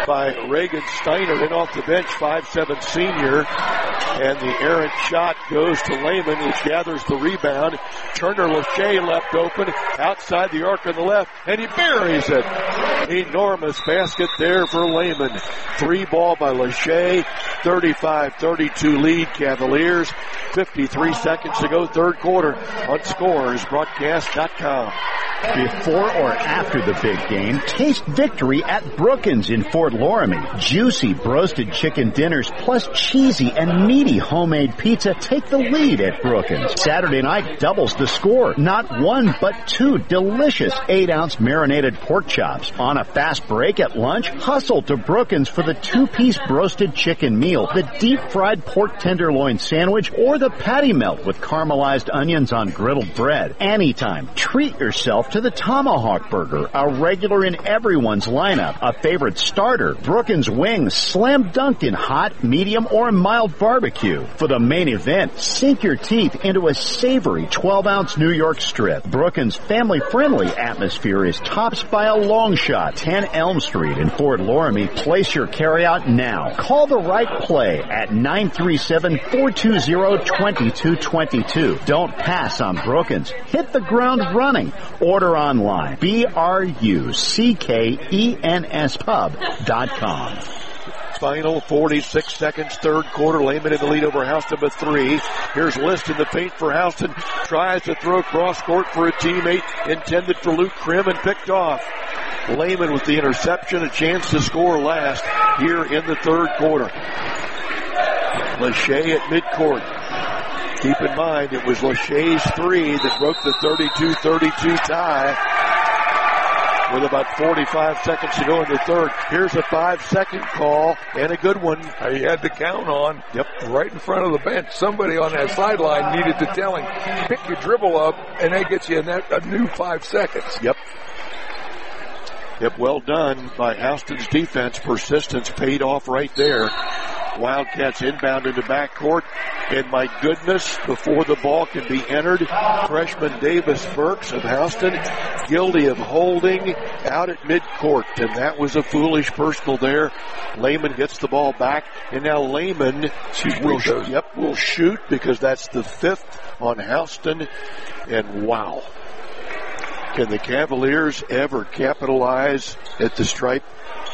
by Reagan Steiner in off the bench, five seven senior. And the errant shot goes to Lehman, which gathers the rebound. Turner Lachey left open outside the arc on the left, and he buries it. Enormous basket there for Lehman. Three ball by Lachey. thirty-five thirty-two lead Cavaliers. fifty-three seconds to go, third quarter on scores broadcast dot com. Before or after the big game, taste victory at Brookins in Fort Loramie. Juicy roasted chicken dinners plus cheesy and meaty homemade pizza take the lead at Brookins. Saturday night doubles the score. Not one, but two delicious eight ounce marinated pork chops. On a fast break at lunch, hustle to Brookins for the two-piece roasted chicken meal, the deep-fried pork tenderloin sandwich, or the patty melt with caramelized onions on griddled bread. Anytime, treat yourself to the Tomahawk Burger, a regular in everyone's lineup, a favorite starter. Brookins wings slam dunked in hot, medium, or mild barbecue. For the main event, sink your teeth into a savory twelve ounce New York strip. Brookins' family-friendly atmosphere is topped by a long shot, ten Elm Street in Fort Loramie. Place your carryout now. Call the right play at nine three seven, four two zero, two two two two. Don't pass on Brookins. Hit the ground running. Order online. B R U C K E N S pub dot com. Final forty-six seconds, third quarter. Lehman in the lead over Houston by three. Here's List in the paint for Houston. Tries to throw cross court for a teammate intended for Luke Krim and picked off. Lehman with the interception, a chance to score last here in the third quarter. Lachey at midcourt. Keep in mind, it was Lachey's three that broke the thirty-two thirty-two tie with about forty-five seconds to go in the third. Here's a five-second call, and a good one. He had to count on. Yep. Right in front of the bench. Somebody on that sideline needed to tell him, pick your dribble up, and that gets you a, net, a new five seconds. Yep. Yep, well done by Houston's defense. Persistence paid off right there. Wildcats inbound into backcourt, and my goodness, before the ball can be entered, freshman Davis Burks of Houston guilty of holding out at midcourt, and that was a foolish personal there. Lehman gets the ball back, and now Lehman will, sh- yep, will shoot because that's the fifth on Houston, and wow. Can the Cavaliers ever capitalize at the stripe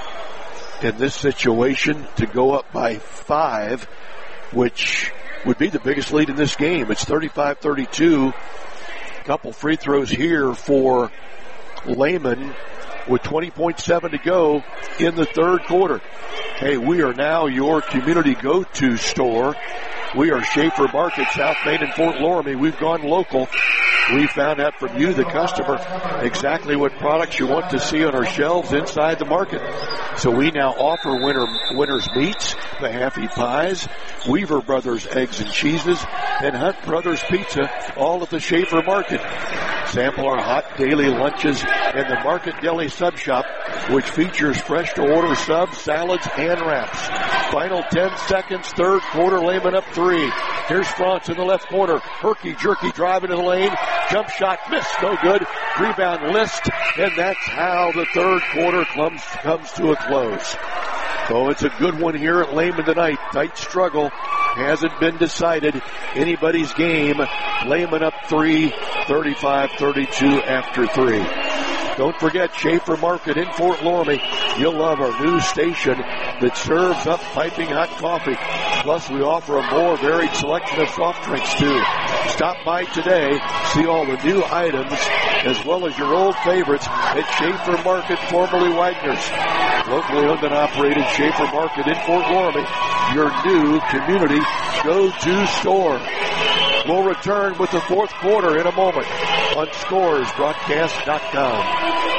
in this situation to go up by five, which would be the biggest lead in this game? It's thirty-five thirty-two. A couple free throws here for Lehman with twenty point seven to go in the third quarter. Hey, we are now your community go-to store. We are Schaefer Market, South Main and Fort Loramie. We've gone local. We found out from you, the customer, exactly what products you want to see on our shelves inside the market. So we now offer winter, Winter's Meats, Mahaffey Pies, Weaver Brothers Eggs and Cheeses, and Hunt Brothers Pizza, all at the Schaefer Market. Sample our hot daily lunches in the Market Deli Sub Shop, which features fresh-to-order subs, salads, and wraps. Final ten seconds, third quarter, Lehman up three. Here's Franz in the left corner. Herky-jerky driving to the lane. Jump shot missed, no good. Rebound List, and that's how the third quarter comes, comes to a close. So it's a good one here at Lehman tonight. Tight struggle. Hasn't been decided. Anybody's game. Lehman up three, thirty-five thirty-two after three. Don't forget Schaefer Market in Fort Loramie. You'll love our new station that serves up piping hot coffee. Plus, we offer a more varied selection of soft drinks, too. Stop by today, see all the new items, as well as your old favorites at Schaefer Market, formerly Wagner's. Locally owned and operated Schaefer Market in Fort Loramie, your new community go-to store. We'll return with the fourth quarter in a moment on scores broadcast dot com.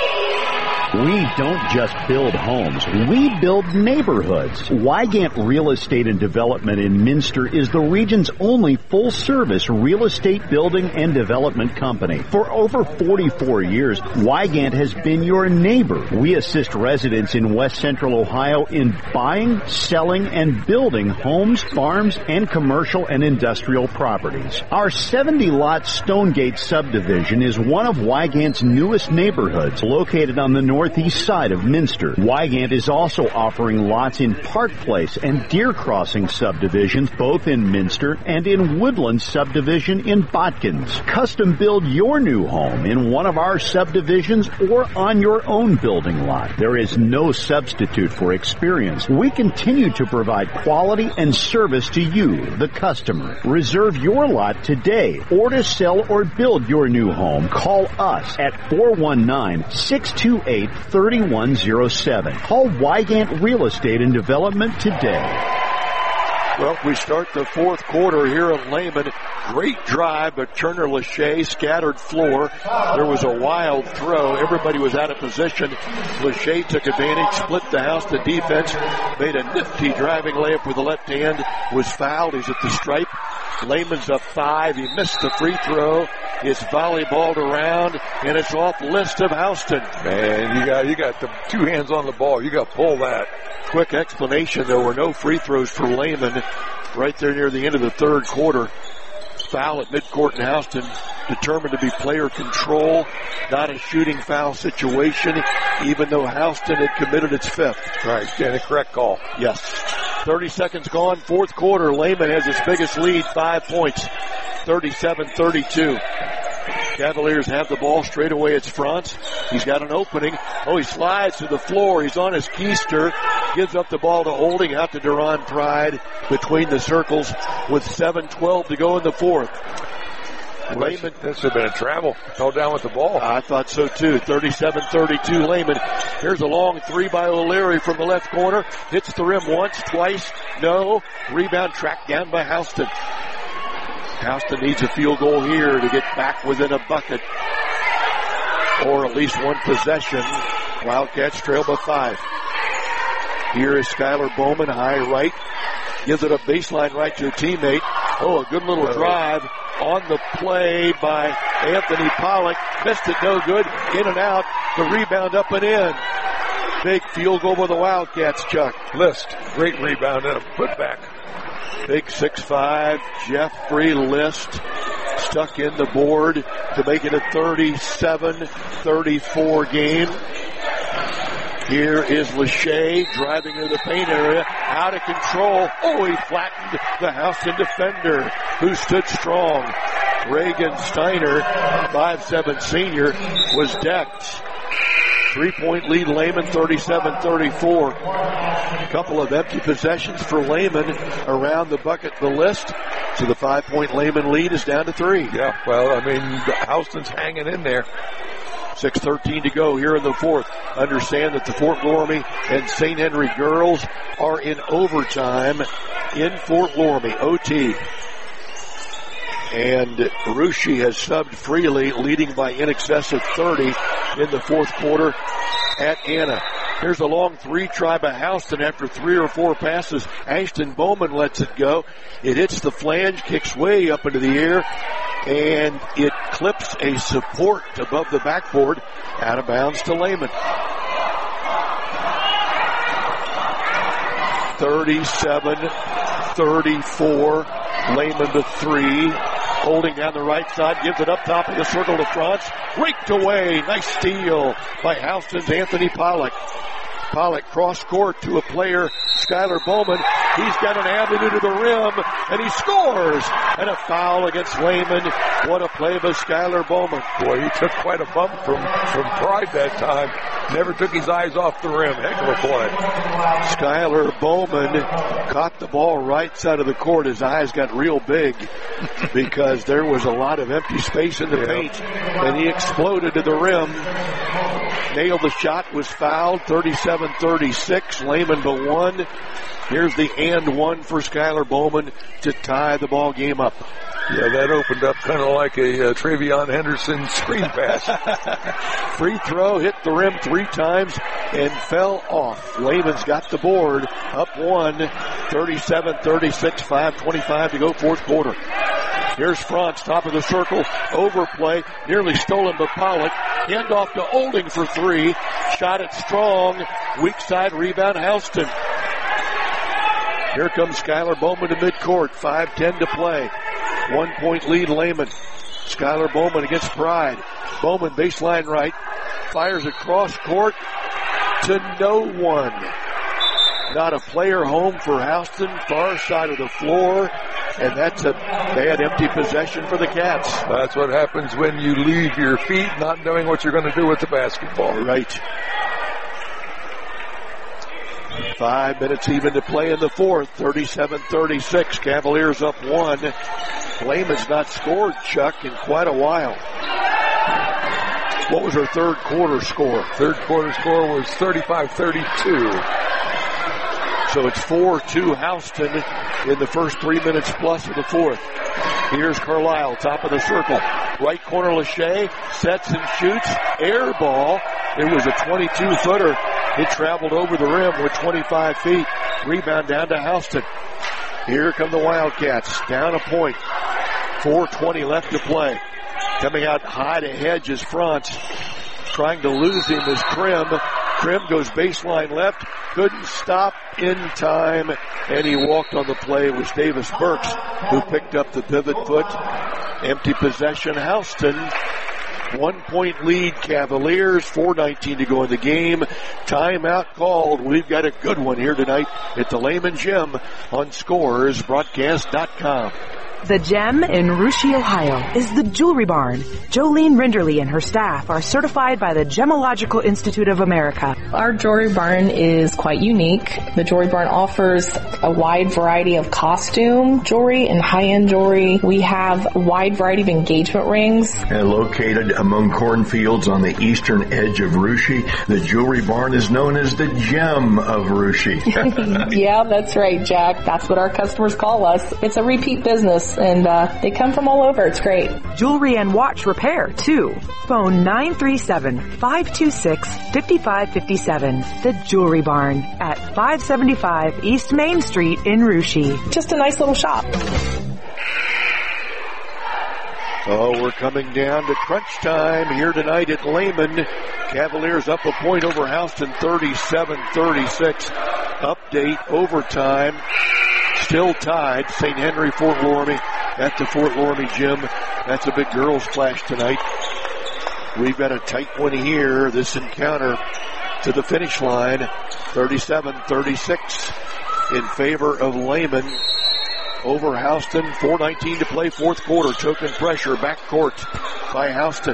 We don't just build homes, we build neighborhoods. Wygant Real Estate and Development in Minster is the region's only full-service real estate building and development company. For over forty-four years, Wygant has been your neighbor. We assist residents in West Central Ohio in buying, selling, and building homes, farms, and commercial and industrial properties. Our seventy-lot Stonegate subdivision is one of Wygant's newest neighborhoods, located on the north northeast side of Minster. Wygant is also offering lots in Park Place and Deer Crossing subdivisions, both in Minster and in Woodland subdivision in Botkins. Custom build your new home in one of our subdivisions or on your own building lot. There is no substitute for experience. We continue to provide quality and service to you, the customer. Reserve your lot today, or to sell or build your new home, call us at four one nine, six two eight, three one zero seven. Call Wygant Real Estate and Development today. Well, we start the fourth quarter here in Lehman. Great drive, but Turner Lachey scattered floor. There was a wild throw. Everybody was out of position. Lachey took advantage, split the house. The defense made a nifty driving layup with the left hand. Was fouled. He's at the stripe. Lehman's up five. He missed the free throw. It's volleyballed around, and it's off list of Houston. Man, you got you got the two hands on the ball. You got to pull that. Quick explanation, there were no free throws for Lehman right there near the end of the third quarter. Foul at midcourt in Houston, determined to be player control, not a shooting foul situation, even though Houston had committed its fifth. Right, and a correct call. Yes. thirty seconds gone, fourth quarter. Lehman has its biggest lead, five points, thirty-seven thirty-two. Cavaliers have the ball straight away. It's Franz. He's got an opening. Oh, he slides to the floor. He's on his keister. Gives up the ball to Olding, out to Duran Pride between the circles with seven twelve to go in the fourth. Lehman. This has been a travel. Fell down with the ball. I thought so too. thirty-seven thirty-two Lehman. Here's a long three by O'Leary from the left corner. Hits the rim once, twice. No. Rebound tracked down by Houston. Houston needs a field goal here to get back within a bucket, or at least one possession. Wildcats trail by five. Here is Skylar Bowman, high right. Gives it a baseline right to a teammate. Oh, a good little drive on the play by Anthony Pollock. Missed it, no good. In and out. The rebound up and in. Big field goal by the Wildcats, Chuck. List. Great rebound and a putback. Big six five, Jeffrey List stuck in the board to make it a thirty-seven thirty-four game. Here is Lachey driving into the paint area, out of control. Oh, he flattened the Houston defender who stood strong. Reagan Steiner, five seven senior, was decked. Three-point lead, Lehman, thirty-seven thirty-four. A couple of empty possessions for Lehman around the bucket, the list. So the five-point Lehman lead is down to three. Yeah, well, I mean, Houston's hanging in there. six thirteen to go here in the fourth. Understand that the Fort Loramie and Saint Henry girls are in overtime in Fort Loramie, O T. And Ruschi has subbed freely, leading by in excess of thirty in the fourth quarter at Anna. Here's a long three try by Houston after three or four passes. Ashton Bowman lets it go. It hits the flange, kicks way up into the air, and it clips a support above the backboard, out of bounds to Lehman. thirty-seven thirty-four, Lehman to three. Holding down the right side, gives it up top of the circle to Franz. Raked away. Nice steal by Houston's Anthony Pollock. Pollock cross court to a player, Skylar Bowman. He's got an avenue to the rim, and he scores. And a foul against Lehman. What a play by Skylar Bowman. Boy, he took quite a bump from, from Pride that time. Never took his eyes off the rim. Heck of a play. Skylar Bowman caught the ball right side of the court. His eyes got real big because there was a lot of empty space in the yeah. paint, and he exploded to the rim. Nailed the shot, was fouled. thirty-seven thirty-six, Lehman by one. Here's the and one for Skylar Bowman to tie the ball game up. Yeah, that opened up kind of like a uh, Travion Henderson screen pass. Free throw, hit the rim three times and fell off. Lehman's got the board, up one, thirty-seven thirty-six, five twenty-five to go, fourth quarter. Here's Franz, top of the circle, overplay, nearly stolen by Pollock. Hand off to Olding for three. Shot it strong. Weak side rebound, Houston. Here comes Skylar Bowman to midcourt. five ten to play. One point lead, Lehman. Skylar Bowman against Pride. Bowman baseline right. Fires across court to no one. Not a player home for Houston, far side of the floor, and that's a bad empty possession for the Cats. That's what happens when you leave your feet not knowing what you're going to do with the basketball. Right. Five minutes even to play in the fourth, thirty-seven thirty-six. Cavaliers up one. Lehman's not scored, Chuck, in quite a while. What was her third quarter score? Third quarter score was thirty-five thirty-two. So it's four two Houston in the first three minutes plus of the fourth. Here's Carlisle, top of the circle. Right corner, Lachey sets and shoots. Air ball. It was a twenty-two footer. It traveled over the rim with twenty-five feet. Rebound down to Houston. Here come the Wildcats. Down a point. four twenty left to play. Coming out high to Hedge is Franz. Trying to lose him is Krim. Krim goes baseline left. Couldn't stop in time, and he walked on the play. It was Davis Burks who picked up the pivot foot. Empty possession, Houston. One point lead, Cavaliers. four nineteen to go in the game. Timeout called. We've got a good one here tonight at the Lehman Gym on Scores Broadcast dot com. The Gem in Russia, Ohio is the Jewelry Barn. Jolene Rinderly and her staff are certified by the Gemological Institute of America. Our Jewelry Barn is quite unique. The Jewelry Barn offers a wide variety of costume jewelry and high-end jewelry. We have a wide variety of engagement rings. And located among cornfields on the eastern edge of Russia, the Jewelry Barn is known as the Gem of Russia. Yeah, that's right, Jack. That's what our customers call us. It's a repeat business. And uh, they come from all over. It's great. Jewelry and watch repair, too. Phone nine three seven, five two six, five five five seven. The Jewelry Barn at five seventy-five East Main Street in Russia. Just a nice little shop. Oh, we're coming down to crunch time here tonight at Lehman. Cavaliers up a point over Houston, thirty-seven thirty-six. Update, overtime. Still tied, Saint Henry, Fort Loramie at the Fort Loramie Gym. That's a big girls clash tonight. We've got a tight one here. This encounter to the finish line, thirty-seven thirty-six in favor of Lehman over Houston. four nineteen to play, fourth quarter. Token pressure, backcourt by Houston.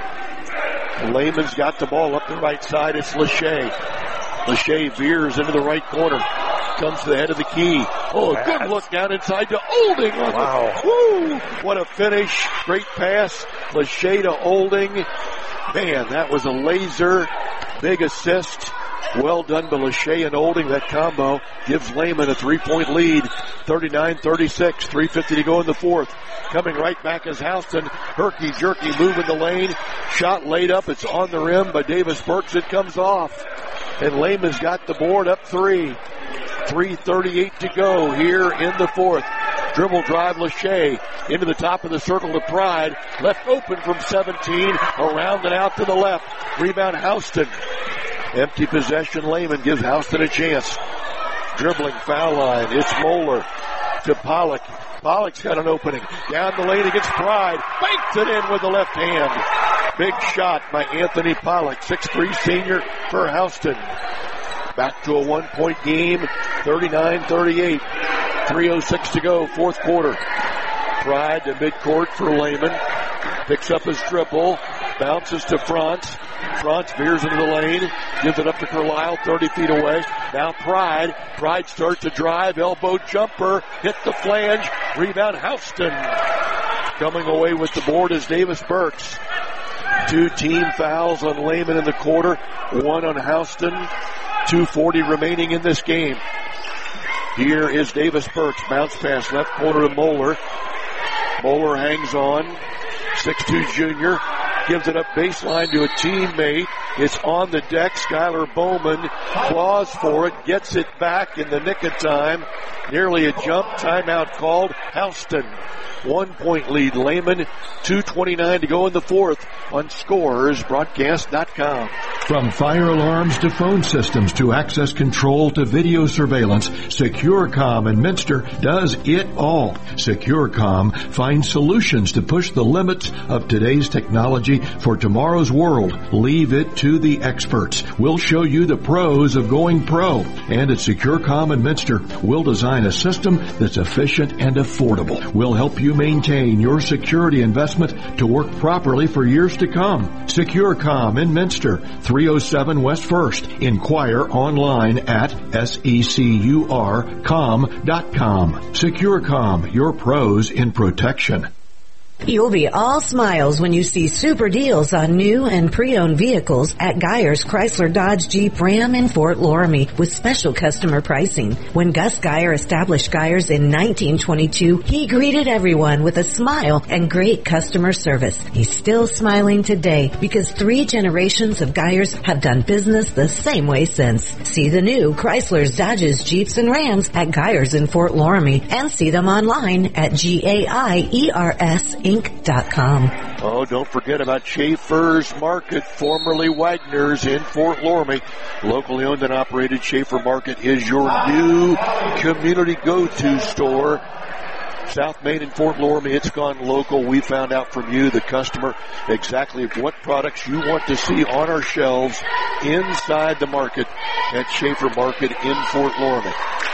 Lehman's got the ball up the right side. It's Lachey. Lachey veers into the right corner. Comes to the head of the key. Oh, a good look down inside to Olding. Wow. Woo! What a finish. Great pass. Lachey to Olding. Man, that was a laser. Big assist. Well done by Lachey and Olding. That combo gives Lehman a three-point lead. thirty-nine thirty-six. three fifty to go in the fourth. Coming right back is Houston. Herky-jerky move in the lane. Shot laid up. It's on the rim by Davis Burks. It comes off. And Lehman's got the board up three. three thirty-eight to go here in the fourth. Dribble drive, Lachey into the top of the circle to Pride. Left open from seventeen. Around and out to the left. Rebound Houston. Empty possession. Lehman gives Houston a chance. Dribbling foul line. It's Moeller to Pollock. Pollock's got an opening. Down the lane against Pride. Banks it in with the left hand. Big shot by Anthony Pollock. six three senior for Houston. Back to a one-point game, thirty-nine thirty-eight. three oh six to go, fourth quarter. Pride to midcourt for Lehman. Picks up his dribble. Bounces to Franz. Franz veers into the lane. Gives it up to Carlisle, thirty feet away. Now Pride. Pride starts to drive. Elbow jumper. Hit the flange. Rebound Houston. Coming away with the board is Davis Burks. Two team fouls on Lehman in the quarter. One on Houston. two forty remaining in this game. Here is Davis Burks. Bounce pass left corner to Moeller. Moeller hangs on. six two junior. Gives it up baseline to a teammate. It's on the deck. Skylar Bowman claws for it. Gets it back in the nick of time. Nearly a jump. Timeout called. Houston. One point lead. Lehman. two twenty-nine to go in the fourth on Scores Broadcast dot com. From fire alarms to phone systems to access control to video surveillance, SecureCom in Minster does it all. SecureCom finds solutions to push the limits of today's technology for tomorrow's world. Leave it to the experts. We'll show you the pros of going pro. And at SecureCom in Minster, we'll design a system that's efficient and affordable. We'll help you maintain your security investment to work properly for years to come. SecureCom in Minster, three oh seven West First. Inquire online at secur com dot com. SecureCom, your pros in protection. You'll be all smiles when you see super deals on new and pre-owned vehicles at Geyer's Chrysler Dodge Jeep Ram in Fort Loramie with special customer pricing. When Gus Geyer established Geyer's in nineteen twenty-two, he greeted everyone with a smile and great customer service. He's still smiling today because three generations of Geyer's have done business the same way since. See the new Chrysler's, Dodges, Jeeps, and Rams at Geyer's in Fort Loramie and see them online at G A I E R S Inc dot com. Oh, don't forget about Schaefer's Market, formerly Wagner's in Fort Loramie. Locally owned and operated, Schaefer Market is your new community go-to store. South Main and Fort Loramie, it's gone local. We found out from you, the customer, exactly what products you want to see on our shelves inside the market at Schaefer Market in Fort Loramie.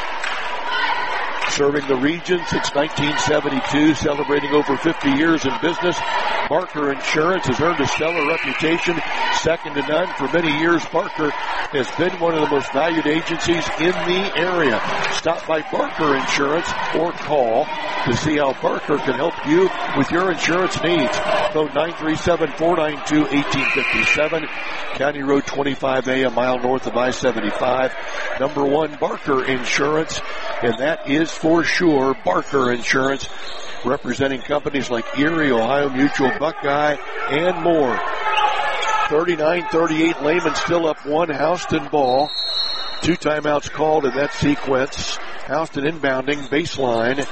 Serving the region since nineteen seventy-two, celebrating over fifty years in business. Barker Insurance has earned a stellar reputation, second to none. For many years, Barker has been one of the most valued agencies in the area. Stop by Barker Insurance or call to see how Barker can help you with your insurance needs. Phone nine three seven, four nine two, one eight five seven. County Road twenty-five A, a mile north of I seventy-five. Number one, Barker Insurance, and that is for sure Barker Insurance, representing companies like Erie, Ohio Mutual, Buckeye, and more. thirty-nine thirty-eight, Lehman still up one. Houston ball. Two timeouts called in that sequence. Houston inbounding, baseline.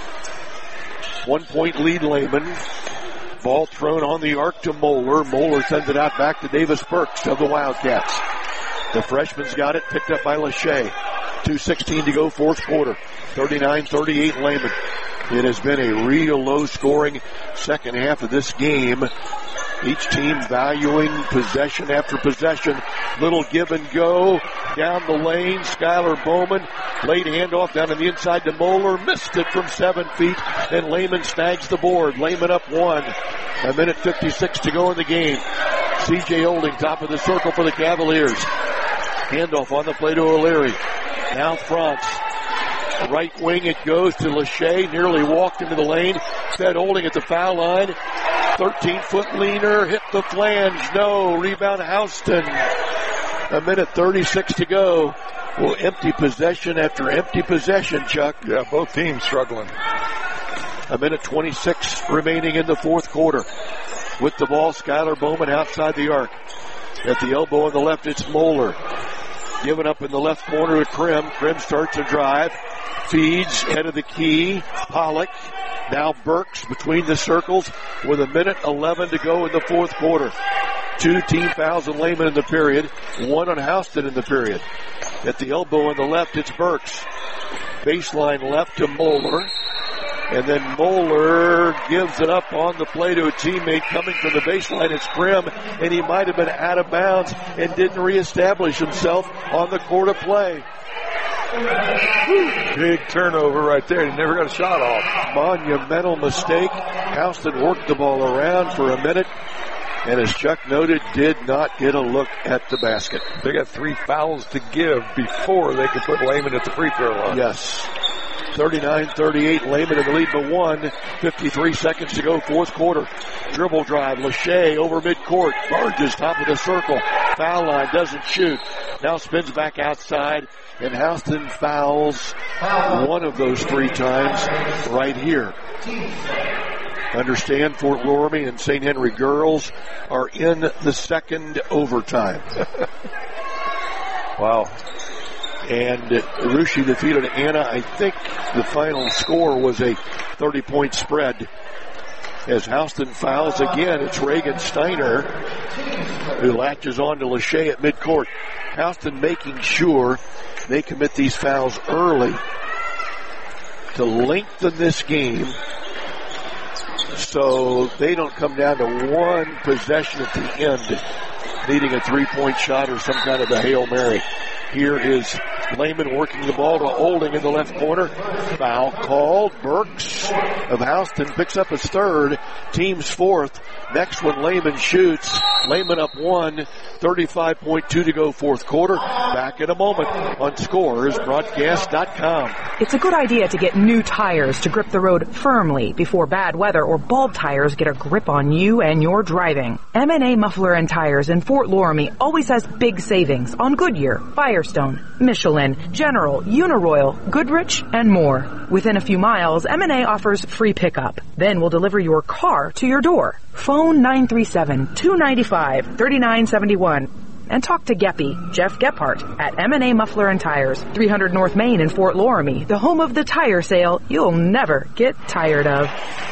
One point lead, Lehman. Ball thrown on the arc to Moeller. Moeller sends it out back to Davis Burks of the Wildcats. The freshman's got it, picked up by Lachey. two sixteen to go, fourth quarter. thirty-nine thirty-eight, Lehman. It has been a real low-scoring second half of this game. Each team valuing possession after possession. Little give and go down the lane. Skylar Bowman, late handoff down on the inside to Moeller. Missed it from seven feet, and Lehman snags the board. Lehman up one. A minute fifty-six to go in the game. C J Olding, top of the circle for the Cavaliers. Handoff on the play to O'Leary. Now Franz. Right wing it goes to Lachey. Nearly walked into the lane. Fed Olding at the foul line. thirteen-foot leaner. Hit the flange. No. Rebound Houston. A minute thirty-six to go. Well, empty possession after empty possession, Chuck. Yeah, both teams struggling. A minute twenty-six remaining in the fourth quarter. With the ball, Skylar Bowman outside the arc. At the elbow on the left, it's Moeller. Given up in the left corner to Krim. Krim starts a drive. Feeds, head of the key. Pollock. Now Burks between the circles with a minute eleven to go in the fourth quarter. Two team fouls on Lehman in the period. One on Houston in the period. At the elbow on the left, it's Burks. Baseline left to Moeller. And then Moeller gives it up on the play to a teammate coming from the baseline. It's Krim, and he might have been out of bounds and didn't reestablish himself on the court of play. Big turnover right there. He never got a shot off. Monumental mistake. Houston worked the ball around for a minute, and as Chuck noted, did not get a look at the basket. They got three fouls to give before they could put Lehman at the free throw line. Yes. thirty-nine thirty-eight, Lehman in the lead by one. fifty-three seconds to go, fourth quarter. Dribble drive, Lachey over midcourt. Barges top of the circle. Foul line, doesn't shoot. Now spins back outside, and Houston fouls one of those three times right here. Understand, Fort Loramie and Saint Henry girls are in the second overtime. Wow. And Rushi defeated Anna. I think the final score was a thirty-point spread. As Houston fouls again, it's Reagan Steiner who latches on to Lachey at midcourt. Houston making sure they commit these fouls early to lengthen this game so they don't come down to one possession at the end, needing a three-point shot or some kind of a Hail Mary. Here is Lehman working the ball to Olding in the left corner. Foul called. Burks of Houston picks up his third. Team's fourth. Next one, Lehman shoots. Lehman up one. thirty-five point two to go fourth quarter. Back in a moment on Scores Broadcast dot com. It's a good idea to get new tires to grip the road firmly before bad weather or bald tires get a grip on you and your driving. M and A Muffler and Tires in Fort Loramie always has big savings on Goodyear, Firestone, Michelin, General, Uniroyal, Goodrich, and more. Within a few miles, M and A offers free pickup. Then we'll deliver your car to your door. Phone nine three seven, two nine five, three nine seven one and talk to Geppy, Jeff Gephardt, at M and A Muffler and Tires, three hundred North Main in Fort Loramie, the home of the tire sale you'll never get tired of.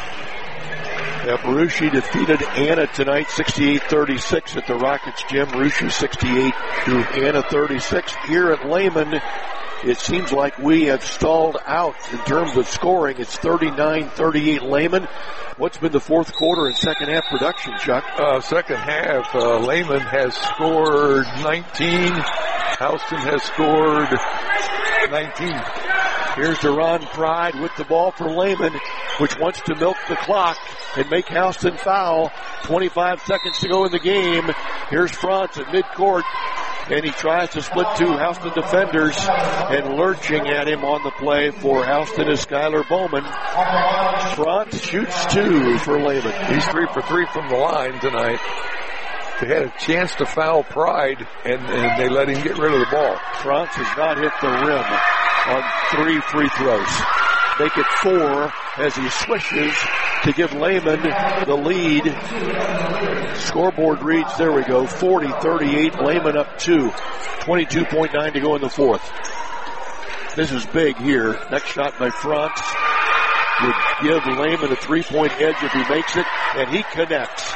Yeah, Marucci defeated Anna tonight, sixty-eight thirty-six at the Rockets gym. Marucci sixty-eight to Anna thirty-six. Here at Lehman, it seems like we have stalled out in terms of scoring. It's thirty-nine thirty-eight Lehman. What's been the fourth quarter and second half production, Chuck? Uh, second half, uh, Lehman has scored nineteen. Houston has scored nineteen. Here's Deron Pride with the ball for Lehman, which wants to milk the clock and make Houston foul. twenty-five seconds to go in the game. Here's Franz at midcourt, and he tries to split two Houston defenders, and lurching at him on the play for Houston is Skylar Bowman. Franz shoots two for Lehman. He's three for three from the line tonight. They had a chance to foul Pride, and, and they let him get rid of the ball. Franz has not hit the rim on three free throws. Make it four as he swishes to give Lehman the lead. Scoreboard reads, there we go, forty thirty-eight, Lehman up two. twenty-two point nine to go in the fourth. This is big here. Next shot by Franz would give Lehman a three-point edge if he makes it, and he connects.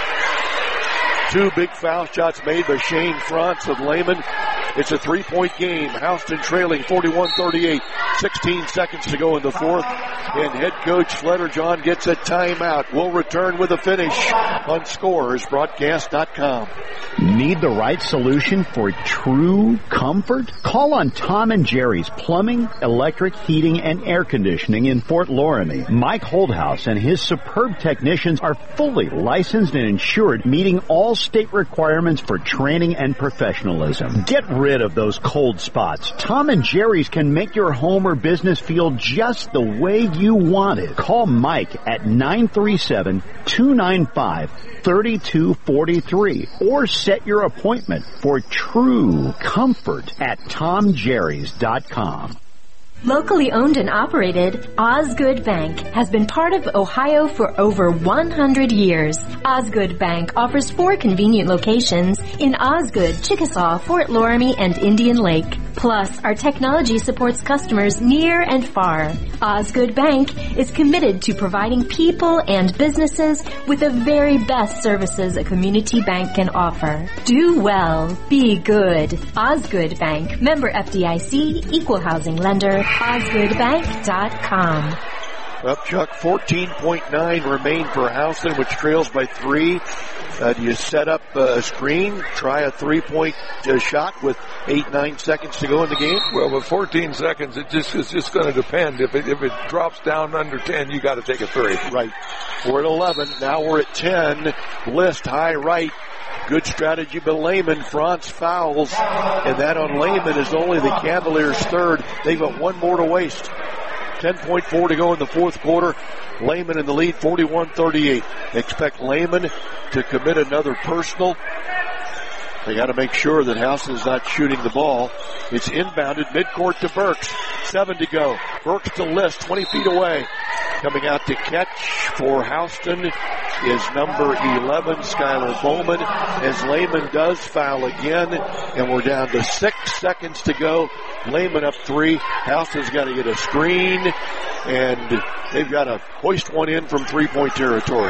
Two big foul shots made by Shane Franz of Lehman. It's a three-point game. Houston trailing forty-one thirty-eight. sixteen seconds to go in the fourth. And head coach Fletterjohn gets a timeout. We'll return with a finish on Scores Broadcast dot com. Need the right solution for true comfort? Call on Tom and Jerry's Plumbing, Electric, Heating, and Air Conditioning in Fort Loramie. Mike Holdhouse and his superb technicians are fully licensed and insured, meeting all state requirements for training and professionalism. Get rid of those cold spots. Tom and Jerry's can make your home or business feel just the way you want it. Call Mike at nine three seven, two nine five, three two four three or set your appointment for true comfort at tom jerrys dot com. Locally owned and operated, Osgood Bank has been part of Ohio for over one hundred years. Osgood Bank offers four convenient locations in Osgood, Chickasaw, Fort Loramie, and Indian Lake. Plus, our technology supports customers near and far. Osgood Bank is committed to providing people and businesses with the very best services a community bank can offer. Do well. Be good. Osgood Bank. Member F D I C. Equal housing lender. Osgood Bank dot com. Up, Chuck, fourteen point nine remain for Houston, which trails by three. Uh, do you set up uh, a screen, try a three-point uh, shot with eight, nine seconds to go in the game? Well, with fourteen seconds, it just it's just going to depend. If it if it drops down under ten, you got to take a three. Right. We're at eleven. Now we're at ten. List high right. Good strategy by Lehman. Franz fouls, and that on Lehman is only the Cavaliers' third. They've got one more to waste. ten point four to go in the fourth quarter. Lehman in the lead, forty-one thirty-eight. Expect Lehman to commit another personal. They got to make sure that Houston is not shooting the ball. It's inbounded midcourt to Burks. Seven to go. Burks to List, twenty feet away. Coming out to catch for Houston is number eleven, Skylar Bowman, as Lehman does foul again, and we're down to six seconds to go. Lehman up three. Houston's got to get a screen and they've got to hoist one in from three-point territory.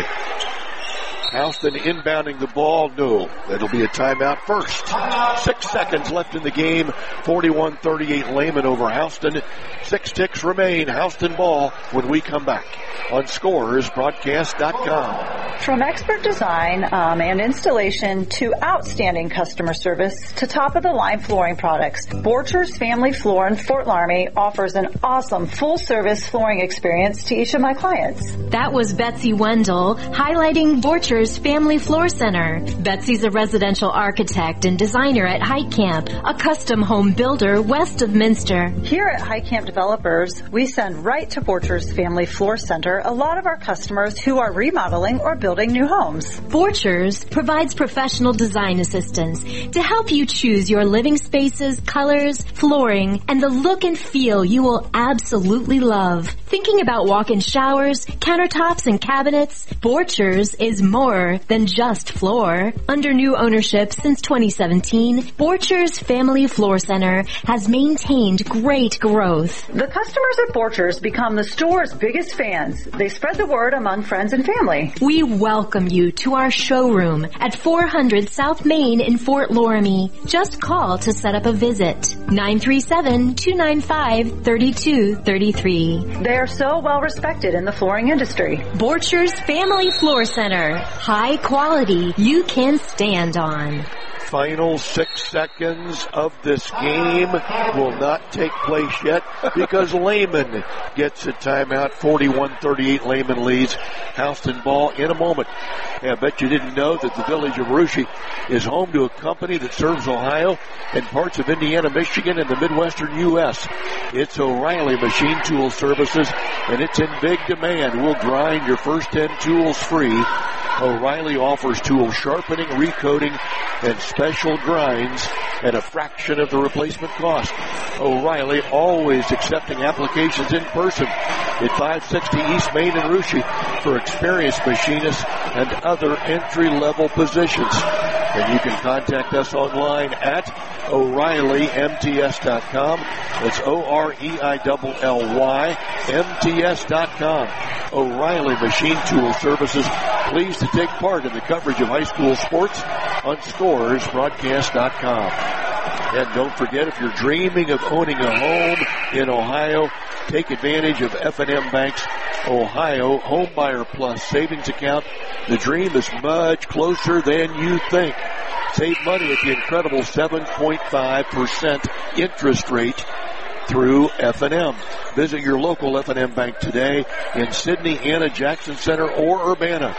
Houston inbounding the ball. No, that'll be a timeout first. Six seconds left in the game. forty-one thirty-eight Lehman over Houston. Six ticks remain. Houston ball when we come back on Scores Broadcast dot com. From expert design um, and installation to outstanding customer service to top-of-the-line flooring products, Borchers Family Floor in Fort Laramie offers an awesome full-service flooring experience to each of my clients. That was Betsy Wendell highlighting Borchers Family Floor Center. Betsy's a residential architect and designer at Heitkamp, a custom home builder west of Minster. Here at Heitkamp Developers, we send right to Borchers Family Floor Center a lot of our customers who are remodeling or building new homes. Borchers provides professional design assistance to help you choose your living spaces, colors, flooring, and the look and feel you will absolutely love. Thinking about walk-in showers, countertops, and cabinets? Borchers is more than just floor. Under new ownership since twenty seventeen, Borchers Family Floor Center has maintained great growth. The customers at Borchers become the store's biggest fans. They spread the word among friends and family. We welcome you to our showroom at four hundred South Main in Fort Laramie. Just call to set up a visit. nine three seven, two nine five, three two three three. They are so well respected in the flooring industry. Borchers Family Floor Center. High quality you can stand on. Final six seconds of this game will not take place yet because Lehman gets a timeout. forty-one thirty-eight Lehman leads. Houston ball in a moment. Yeah, I bet you didn't know that the village of Russia is home to a company that serves Ohio and parts of Indiana, Michigan, and the Midwestern U S It's O'Reilly Machine Tool Services, and it's in big demand. We'll grind your first ten tools free. O'Reilly offers tool sharpening, recoating, and special grinds at a fraction of the replacement cost. O'Reilly always accepting applications in person at five sixty East Main in Russia for experienced machinists and other entry-level positions. And you can contact us online at O'Reilly M T S dot com. That's O R E I L L Y M T S dot com. O'Reilly Machine Tool Services, pleased to take part in the coverage of high school sports on Scores Broadcast dot com. And don't forget, if you're dreaming of owning a home in Ohio, take advantage of F and M Bank's Ohio Homebuyer Plus Savings Account. The dream is much closer than you think. Save money at the incredible seven point five percent interest rate through F and M. Visit your local F and M Bank today in Sidney, Anna, Jackson Center, or Urbana.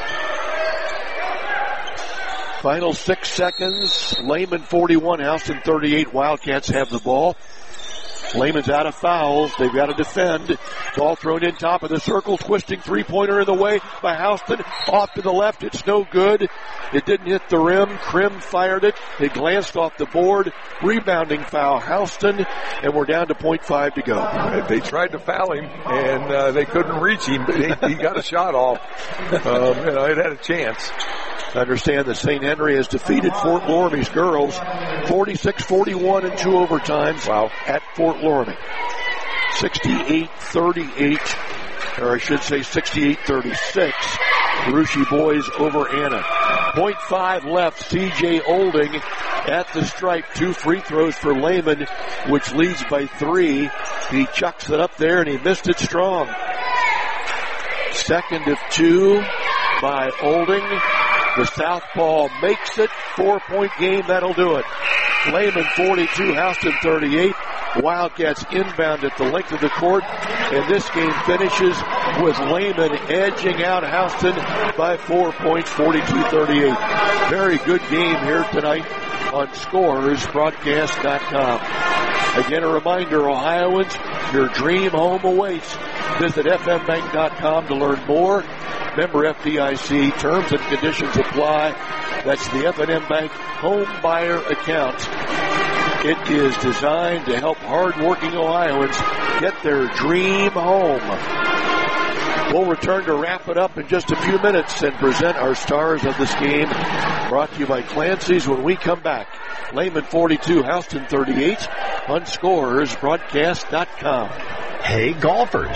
Final six seconds. Lehman forty-one, Houston thirty-eight. Wildcats have the ball. Lehman's out of fouls. They've got to defend. Ball thrown in top of the circle. Twisting three-pointer in the way by Houston. Off to the left. It's no good. It didn't hit the rim. Krim fired it. It glanced off the board. Rebounding foul, Houston. And we're down to point five to go. They tried to foul him, and uh, they couldn't reach him. But he, he got a shot off. Um, you know, it had a chance. Understand that Saint Henry has defeated Fort Loramie's girls forty-six forty-one in two overtimes. Wow. At Fort Loramie. sixty-eight thirty-eight, or I should say sixty-eight thirty-six. Russia boys over Anna. point five left. C J Olding at the stripe. Two free throws for Lehman, which leads by three. He chucks it up there, and he missed it strong. Second of two by Olding. The southpaw makes it. Four-point game. That'll do it. Lehman forty-two, Houston thirty-eight. Wildcats inbound at the length of the court. And this game finishes with Lehman edging out Houston by four points, forty-two thirty-eight. Very good game here tonight on Scores Broadcast dot com. Again, a reminder, Ohioans, your dream home awaits. Visit F M bank dot com to learn more. Member F D I C. Terms and conditions apply. That's the F and M Bank Home Buyer Account. It is designed to help hard-working Ohioans get their dream home. We'll return to wrap it up in just a few minutes and present our stars of this game, brought to you by Clancy's when we come back. Lehman forty-two, Houston thirty-eight on Scores Broadcast dot com. Hey, golfers.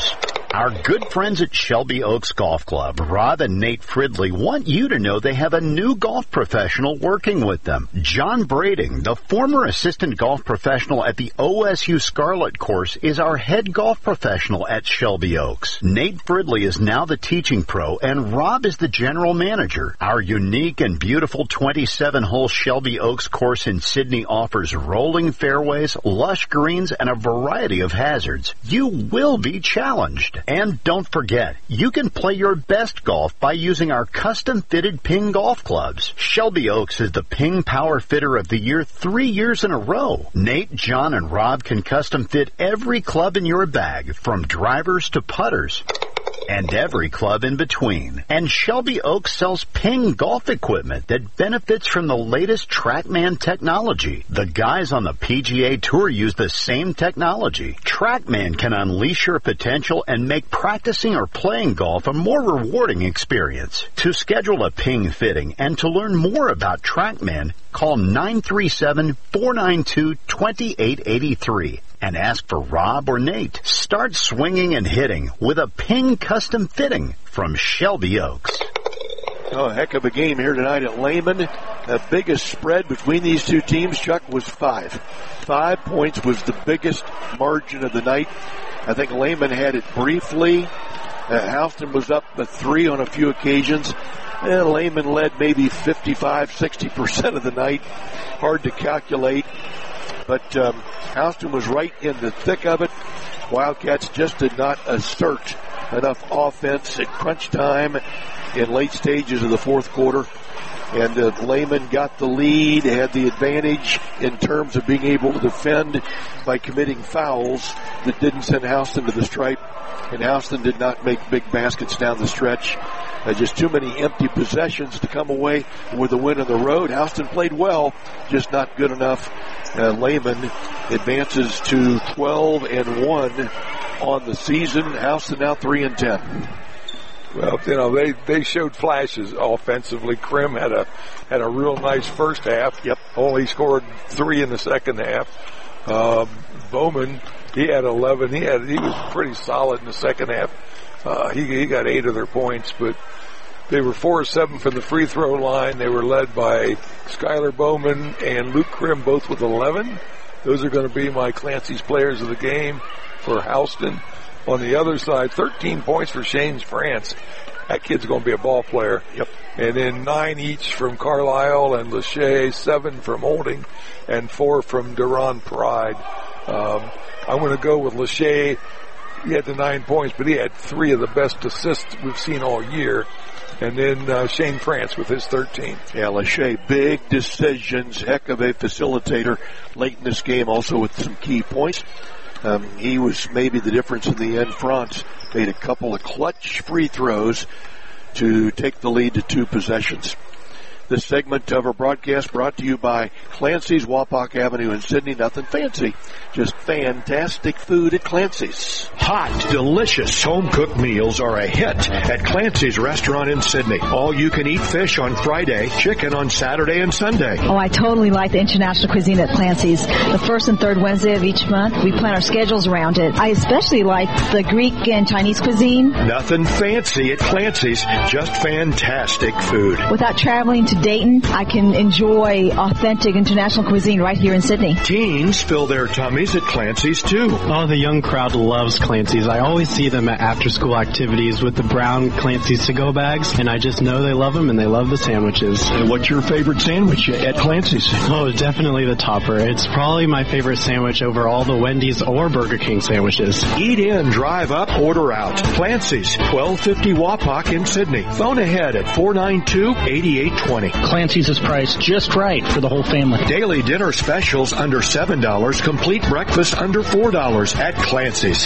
Our good friends at Shelby Oaks Golf Club, Rob and Nate Fridley, want you to know they have a new golf professional working with them. John Brading, the former assistant golf professional at the O S U Scarlet course, is our head golf professional at Shelby Oaks. Nate Fridley is now the teaching pro, and Rob is the general manager. Our unique and beautiful twenty-seven hole Shelby Oaks course in Sydney offers rolling fairways, lush greens, and a variety of hazards. You will be challenged. And don't forget, you can play your best golf by using our custom-fitted Ping golf clubs. Shelby Oaks is the Ping Power Fitter of the Year three years in a row. Nate, John, and Rob can custom-fit every club in your bag, from drivers to putters, and every club in between. And Shelby Oaks sells Ping golf equipment that benefits from the latest TrackMan technology. The guys on the P G A Tour use the same technology. TrackMan can unleash your potential and make practicing or playing golf a more rewarding experience. To schedule a Ping fitting and to learn more about TrackMan, call nine three seven, four nine two, two eight eight three. And ask for Rob or Nate. Start swinging and hitting with a Ping custom fitting from Shelby Oaks. Oh, a heck of a game here tonight at Lehman. The biggest spread between these two teams, Chuck, was five. Five points was the biggest margin of the night. I think Lehman had it briefly. Uh, Houston was up a three on a few occasions. And Lehman led maybe fifty-five, sixty percent of the night. Hard to calculate. But um, Houston was right in the thick of it. Wildcats just did not assert enough offense at crunch time in late stages of the fourth quarter. And uh, Lehman got the lead, had the advantage in terms of being able to defend by committing fouls that didn't send Houston to the stripe. And Houston did not make big baskets down the stretch. Uh, just too many empty possessions to come away with a win on the road. Houston played well, just not good enough. Uh, Lehman advances to twelve and one on the season. Houston now three and ten. Well, you know, they, they showed flashes offensively. Krim had a had a real nice first half. Yep. Only scored three in the second half. Um, Bowman, he had eleven. He had he was pretty solid in the second half. Uh, he he got eight of their points, but they were four or seven from the free throw line. They were led by Skylar Bowman and Luke Krim, both with eleven. Those are going to be my Clancy's players of the game for Houston. On the other side, thirteen points for Shane France. That kid's going to be a ball player. Yep. And then nine each from Carlisle and Lachey, seven from Holding, and four from Duran Pride. Um, I'm going to go with Lachey. He had the nine points, but he had three of the best assists we've seen all year. And then uh, Shane France with his thirteen. Yeah, Lachey, big decisions, heck of a facilitator late in this game, also with some key points. Um, he was maybe the difference in the end. France made a couple of clutch free throws to take the lead to two possessions. This segment of our broadcast brought to you by Clancy's, Wapak Avenue in Sydney. Nothing fancy, just fantastic food at Clancy's. Hot, delicious home-cooked meals are a hit at Clancy's Restaurant in Sydney. All-you-can-eat fish on Friday, chicken on Saturday and Sunday. Oh, I totally like the international cuisine at Clancy's. The first and third Wednesday of each month, we plan our schedules around it. I especially like the Greek and Chinese cuisine. Nothing fancy at Clancy's, just fantastic food. Without traveling to Dayton, I can enjoy authentic international cuisine right here in Sydney. Teens fill their tummies at Clancy's too. Oh, the young crowd loves Clancy's. I always see them at after-school activities with the brown Clancy's to-go bags, and I just know they love them and they love the sandwiches. And what's your favorite sandwich at Clancy's? Oh, definitely the topper. It's probably my favorite sandwich over all the Wendy's or Burger King sandwiches. Eat in, drive up, order out. Clancy's, twelve fifty Wapak in Sydney. Phone ahead at four nine two, eight eight two zero. Clancy's is priced just right for the whole family. Daily dinner specials under seven dollars. Complete breakfast under four dollars at Clancy's.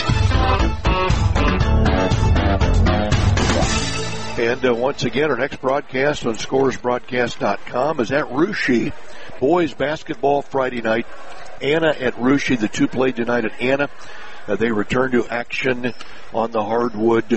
And uh, once again, our next broadcast on scores broadcast dot com is at Russia. Boys basketball Friday night. Anna at Russia. The two played tonight at Anna. Uh, they return to action on the hardwood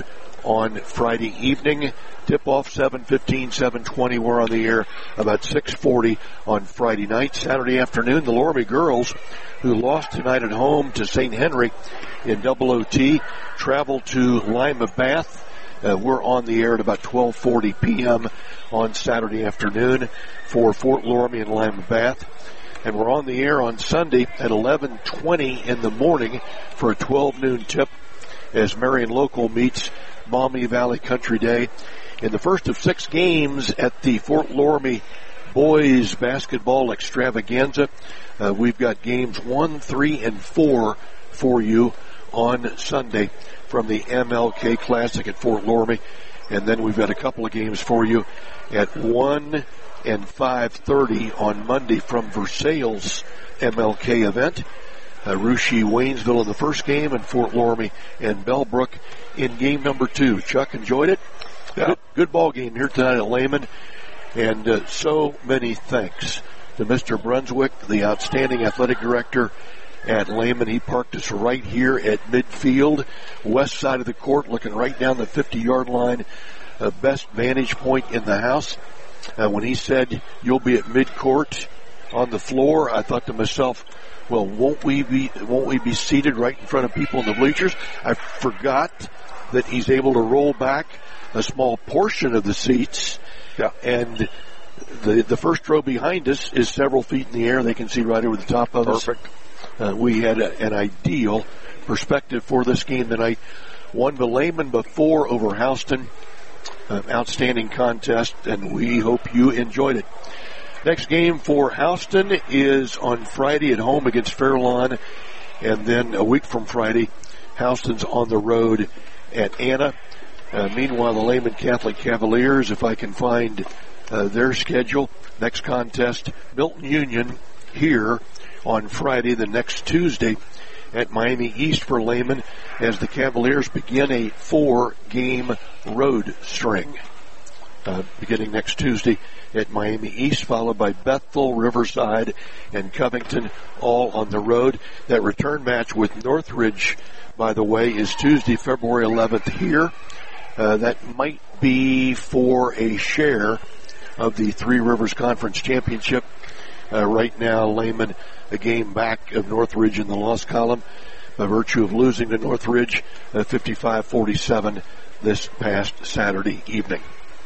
on Friday evening. Tip-off seven fifteen, seven twenty. We're on the air about six forty on Friday night. Saturday afternoon, the Loramie girls, who lost tonight at home to Saint Henry in double O T, travel to Lima Bath. Uh, we're on the air at about twelve forty p.m. on Saturday afternoon for Fort Loramie and Lima Bath. And we're on the air on Sunday at eleven twenty in the morning for a twelve noon tip as Marion Local meets Maumee Valley Country Day. In the first of six games at the Fort Loramie Boys Basketball Extravaganza, uh, we've got games one, three, and four for you on Sunday from the M L K Classic at Fort Loramie. And then we've got a couple of games for you at one and five thirty on Monday from Versailles M L K event. Uh, Russia Waynesville in the first game, and Fort Loramie and Bellbrook in game number two. Chuck, enjoyed it? Yeah. Good, good ball game here tonight at Lehman. And uh, so many thanks to Mister Brunswick, the outstanding athletic director at Lehman. He parked us right here at midfield, west side of the court, looking right down the fifty-yard line. Uh, best vantage point in the house. Uh, when he said, you'll be at midcourt on the floor, I thought to myself, well, won't we be, won't we be seated right in front of people in the bleachers? I forgot that he's able to roll back a small portion of the seats. Yeah. And the, the first row behind us is several feet in the air. They can see right over the top of us. Perfect. Uh, we had a, an ideal perspective for this game tonight. Won the Lehman before over Houston. Uh, outstanding contest, and we hope you enjoyed it. Next game for Houston is on Friday at home against Fairlawn, and then a week from Friday, Houston's on the road at Anna. Uh, meanwhile, the Lehman Catholic Cavaliers, if I can find uh, their schedule, next contest, Milton Union here on Friday, the next Tuesday at Miami East for Lehman as the Cavaliers begin a four-game road string. Uh, beginning next Tuesday at Miami East, followed by Bethel, Riverside, and Covington, all on the road. That return match with Northridge, by the way, is Tuesday, February eleventh here. Uh, that might be for a share of the Three Rivers Conference Championship. Uh, right now, Lehman a game back of Northridge in the loss column by virtue of losing to Northridge uh, fifty-five forty-seven this past Saturday evening.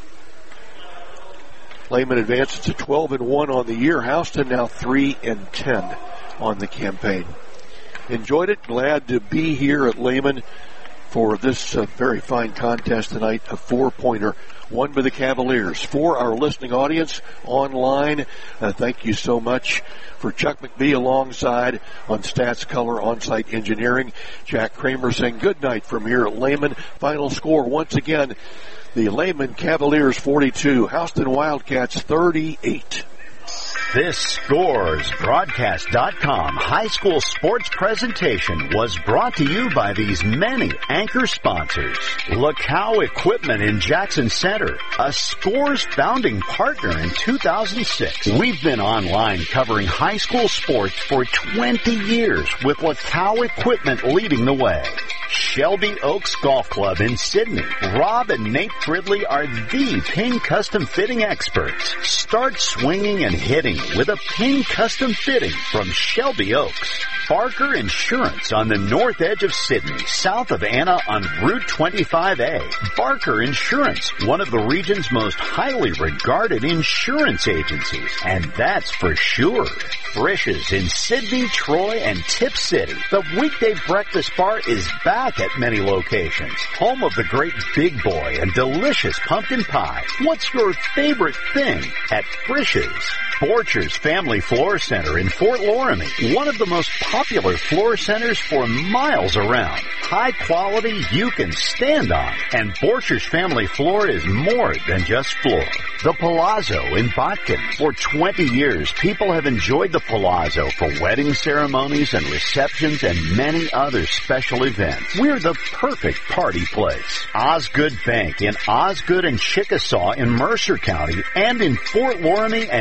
Lehman advances to twelve and one on the year. Houston now three and ten on the campaign. Enjoyed it. Glad to be here at Lehman for this uh, very fine contest tonight, a four-pointer won by the Cavaliers. For our listening audience online, uh, thank you so much. For Chuck McBee alongside on Stats Color On-Site Engineering, Jack Kramer saying good night from here at Lehman. Final score once again, the Lehman Cavaliers forty-two, Houston Wildcats thirty-eight. This Scores Broadcast dot com high school sports presentation was brought to you by these many anchor sponsors. Lacow Equipment in Jackson Center, a Scores founding partner in two thousand six. We've been online covering high school sports for twenty years with Lacow Equipment leading the way. Shelby Oaks Golf Club in Sydney. Rob and Nate Fridley are the pin custom fitting experts. Start swinging and hitting with a pin custom fitting from Shelby Oaks. Barker Insurance on the north edge of Sydney, south of Anna on Route twenty-five A. Barker Insurance, one of the region's most highly regarded insurance agencies, and that's for sure. Frisch's in Sydney, Troy, and Tip City. The weekday breakfast bar is back at many locations. Home of the great Big Boy and delicious pumpkin pie. What's your favorite thing at Frisch's? Borchers Family Floor Center in Fort Loramie, one of the most popular floor centers for miles around. High quality you can stand on. And Borchers Family Floor is more than just floor. The Palazzo in Botkin. For twenty years, people have enjoyed the Palazzo for wedding ceremonies and receptions and many other special events. We're the perfect party place. Osgood Bank in Osgood and Chickasaw in Mercer County and in Fort Loramie and Indian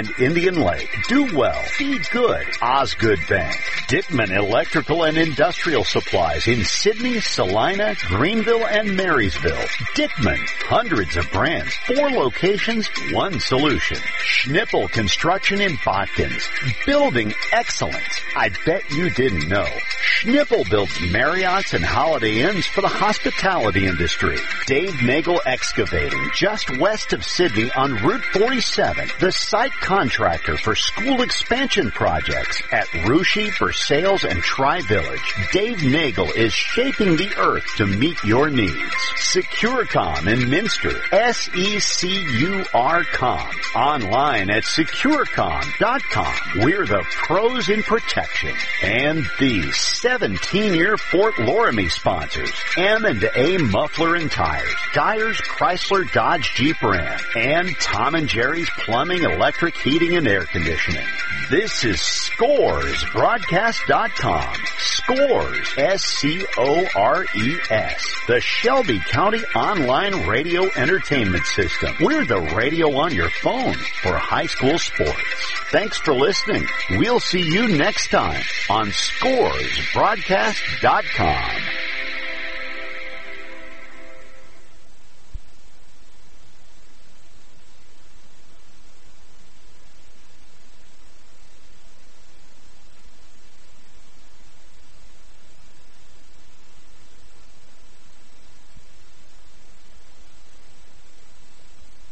Indian Lake, Do Well, Be Good, Osgood Bank, Dickman Electrical and Industrial Supplies in Sydney, Salina, Greenville, and Marysville. Dickman, hundreds of brands, four locations, one solution. Schnippel Construction in Botkins, building excellence. I bet you didn't know. Schnippel builds Marriotts and Holiday Inns for the hospitality industry. Dave Nagel Excavating, just west of Sydney on Route forty-seven, the site contractor for school expansion projects at Russia, Versailles, and Tri-Village. Dave Nagel is shaping the earth to meet your needs. Securecom in Minster, S E C U R com. Online at securecom dot com. We're the pros in protection. And these seventeen-year Fort Loramie sponsors, M and A Muffler and Tires, Dyer's Chrysler Dodge Jeep Ram, and Tom and Jerry's Plumbing, Electric, Heating, and Air Conditioning. This is Scores Broadcast dot com. Scores, S C O R E S. The Shelby County Online Radio Entertainment System. We're the radio on your phone for high school sports. Thanks for listening. We'll see you next time on Scores Broadcast dot com.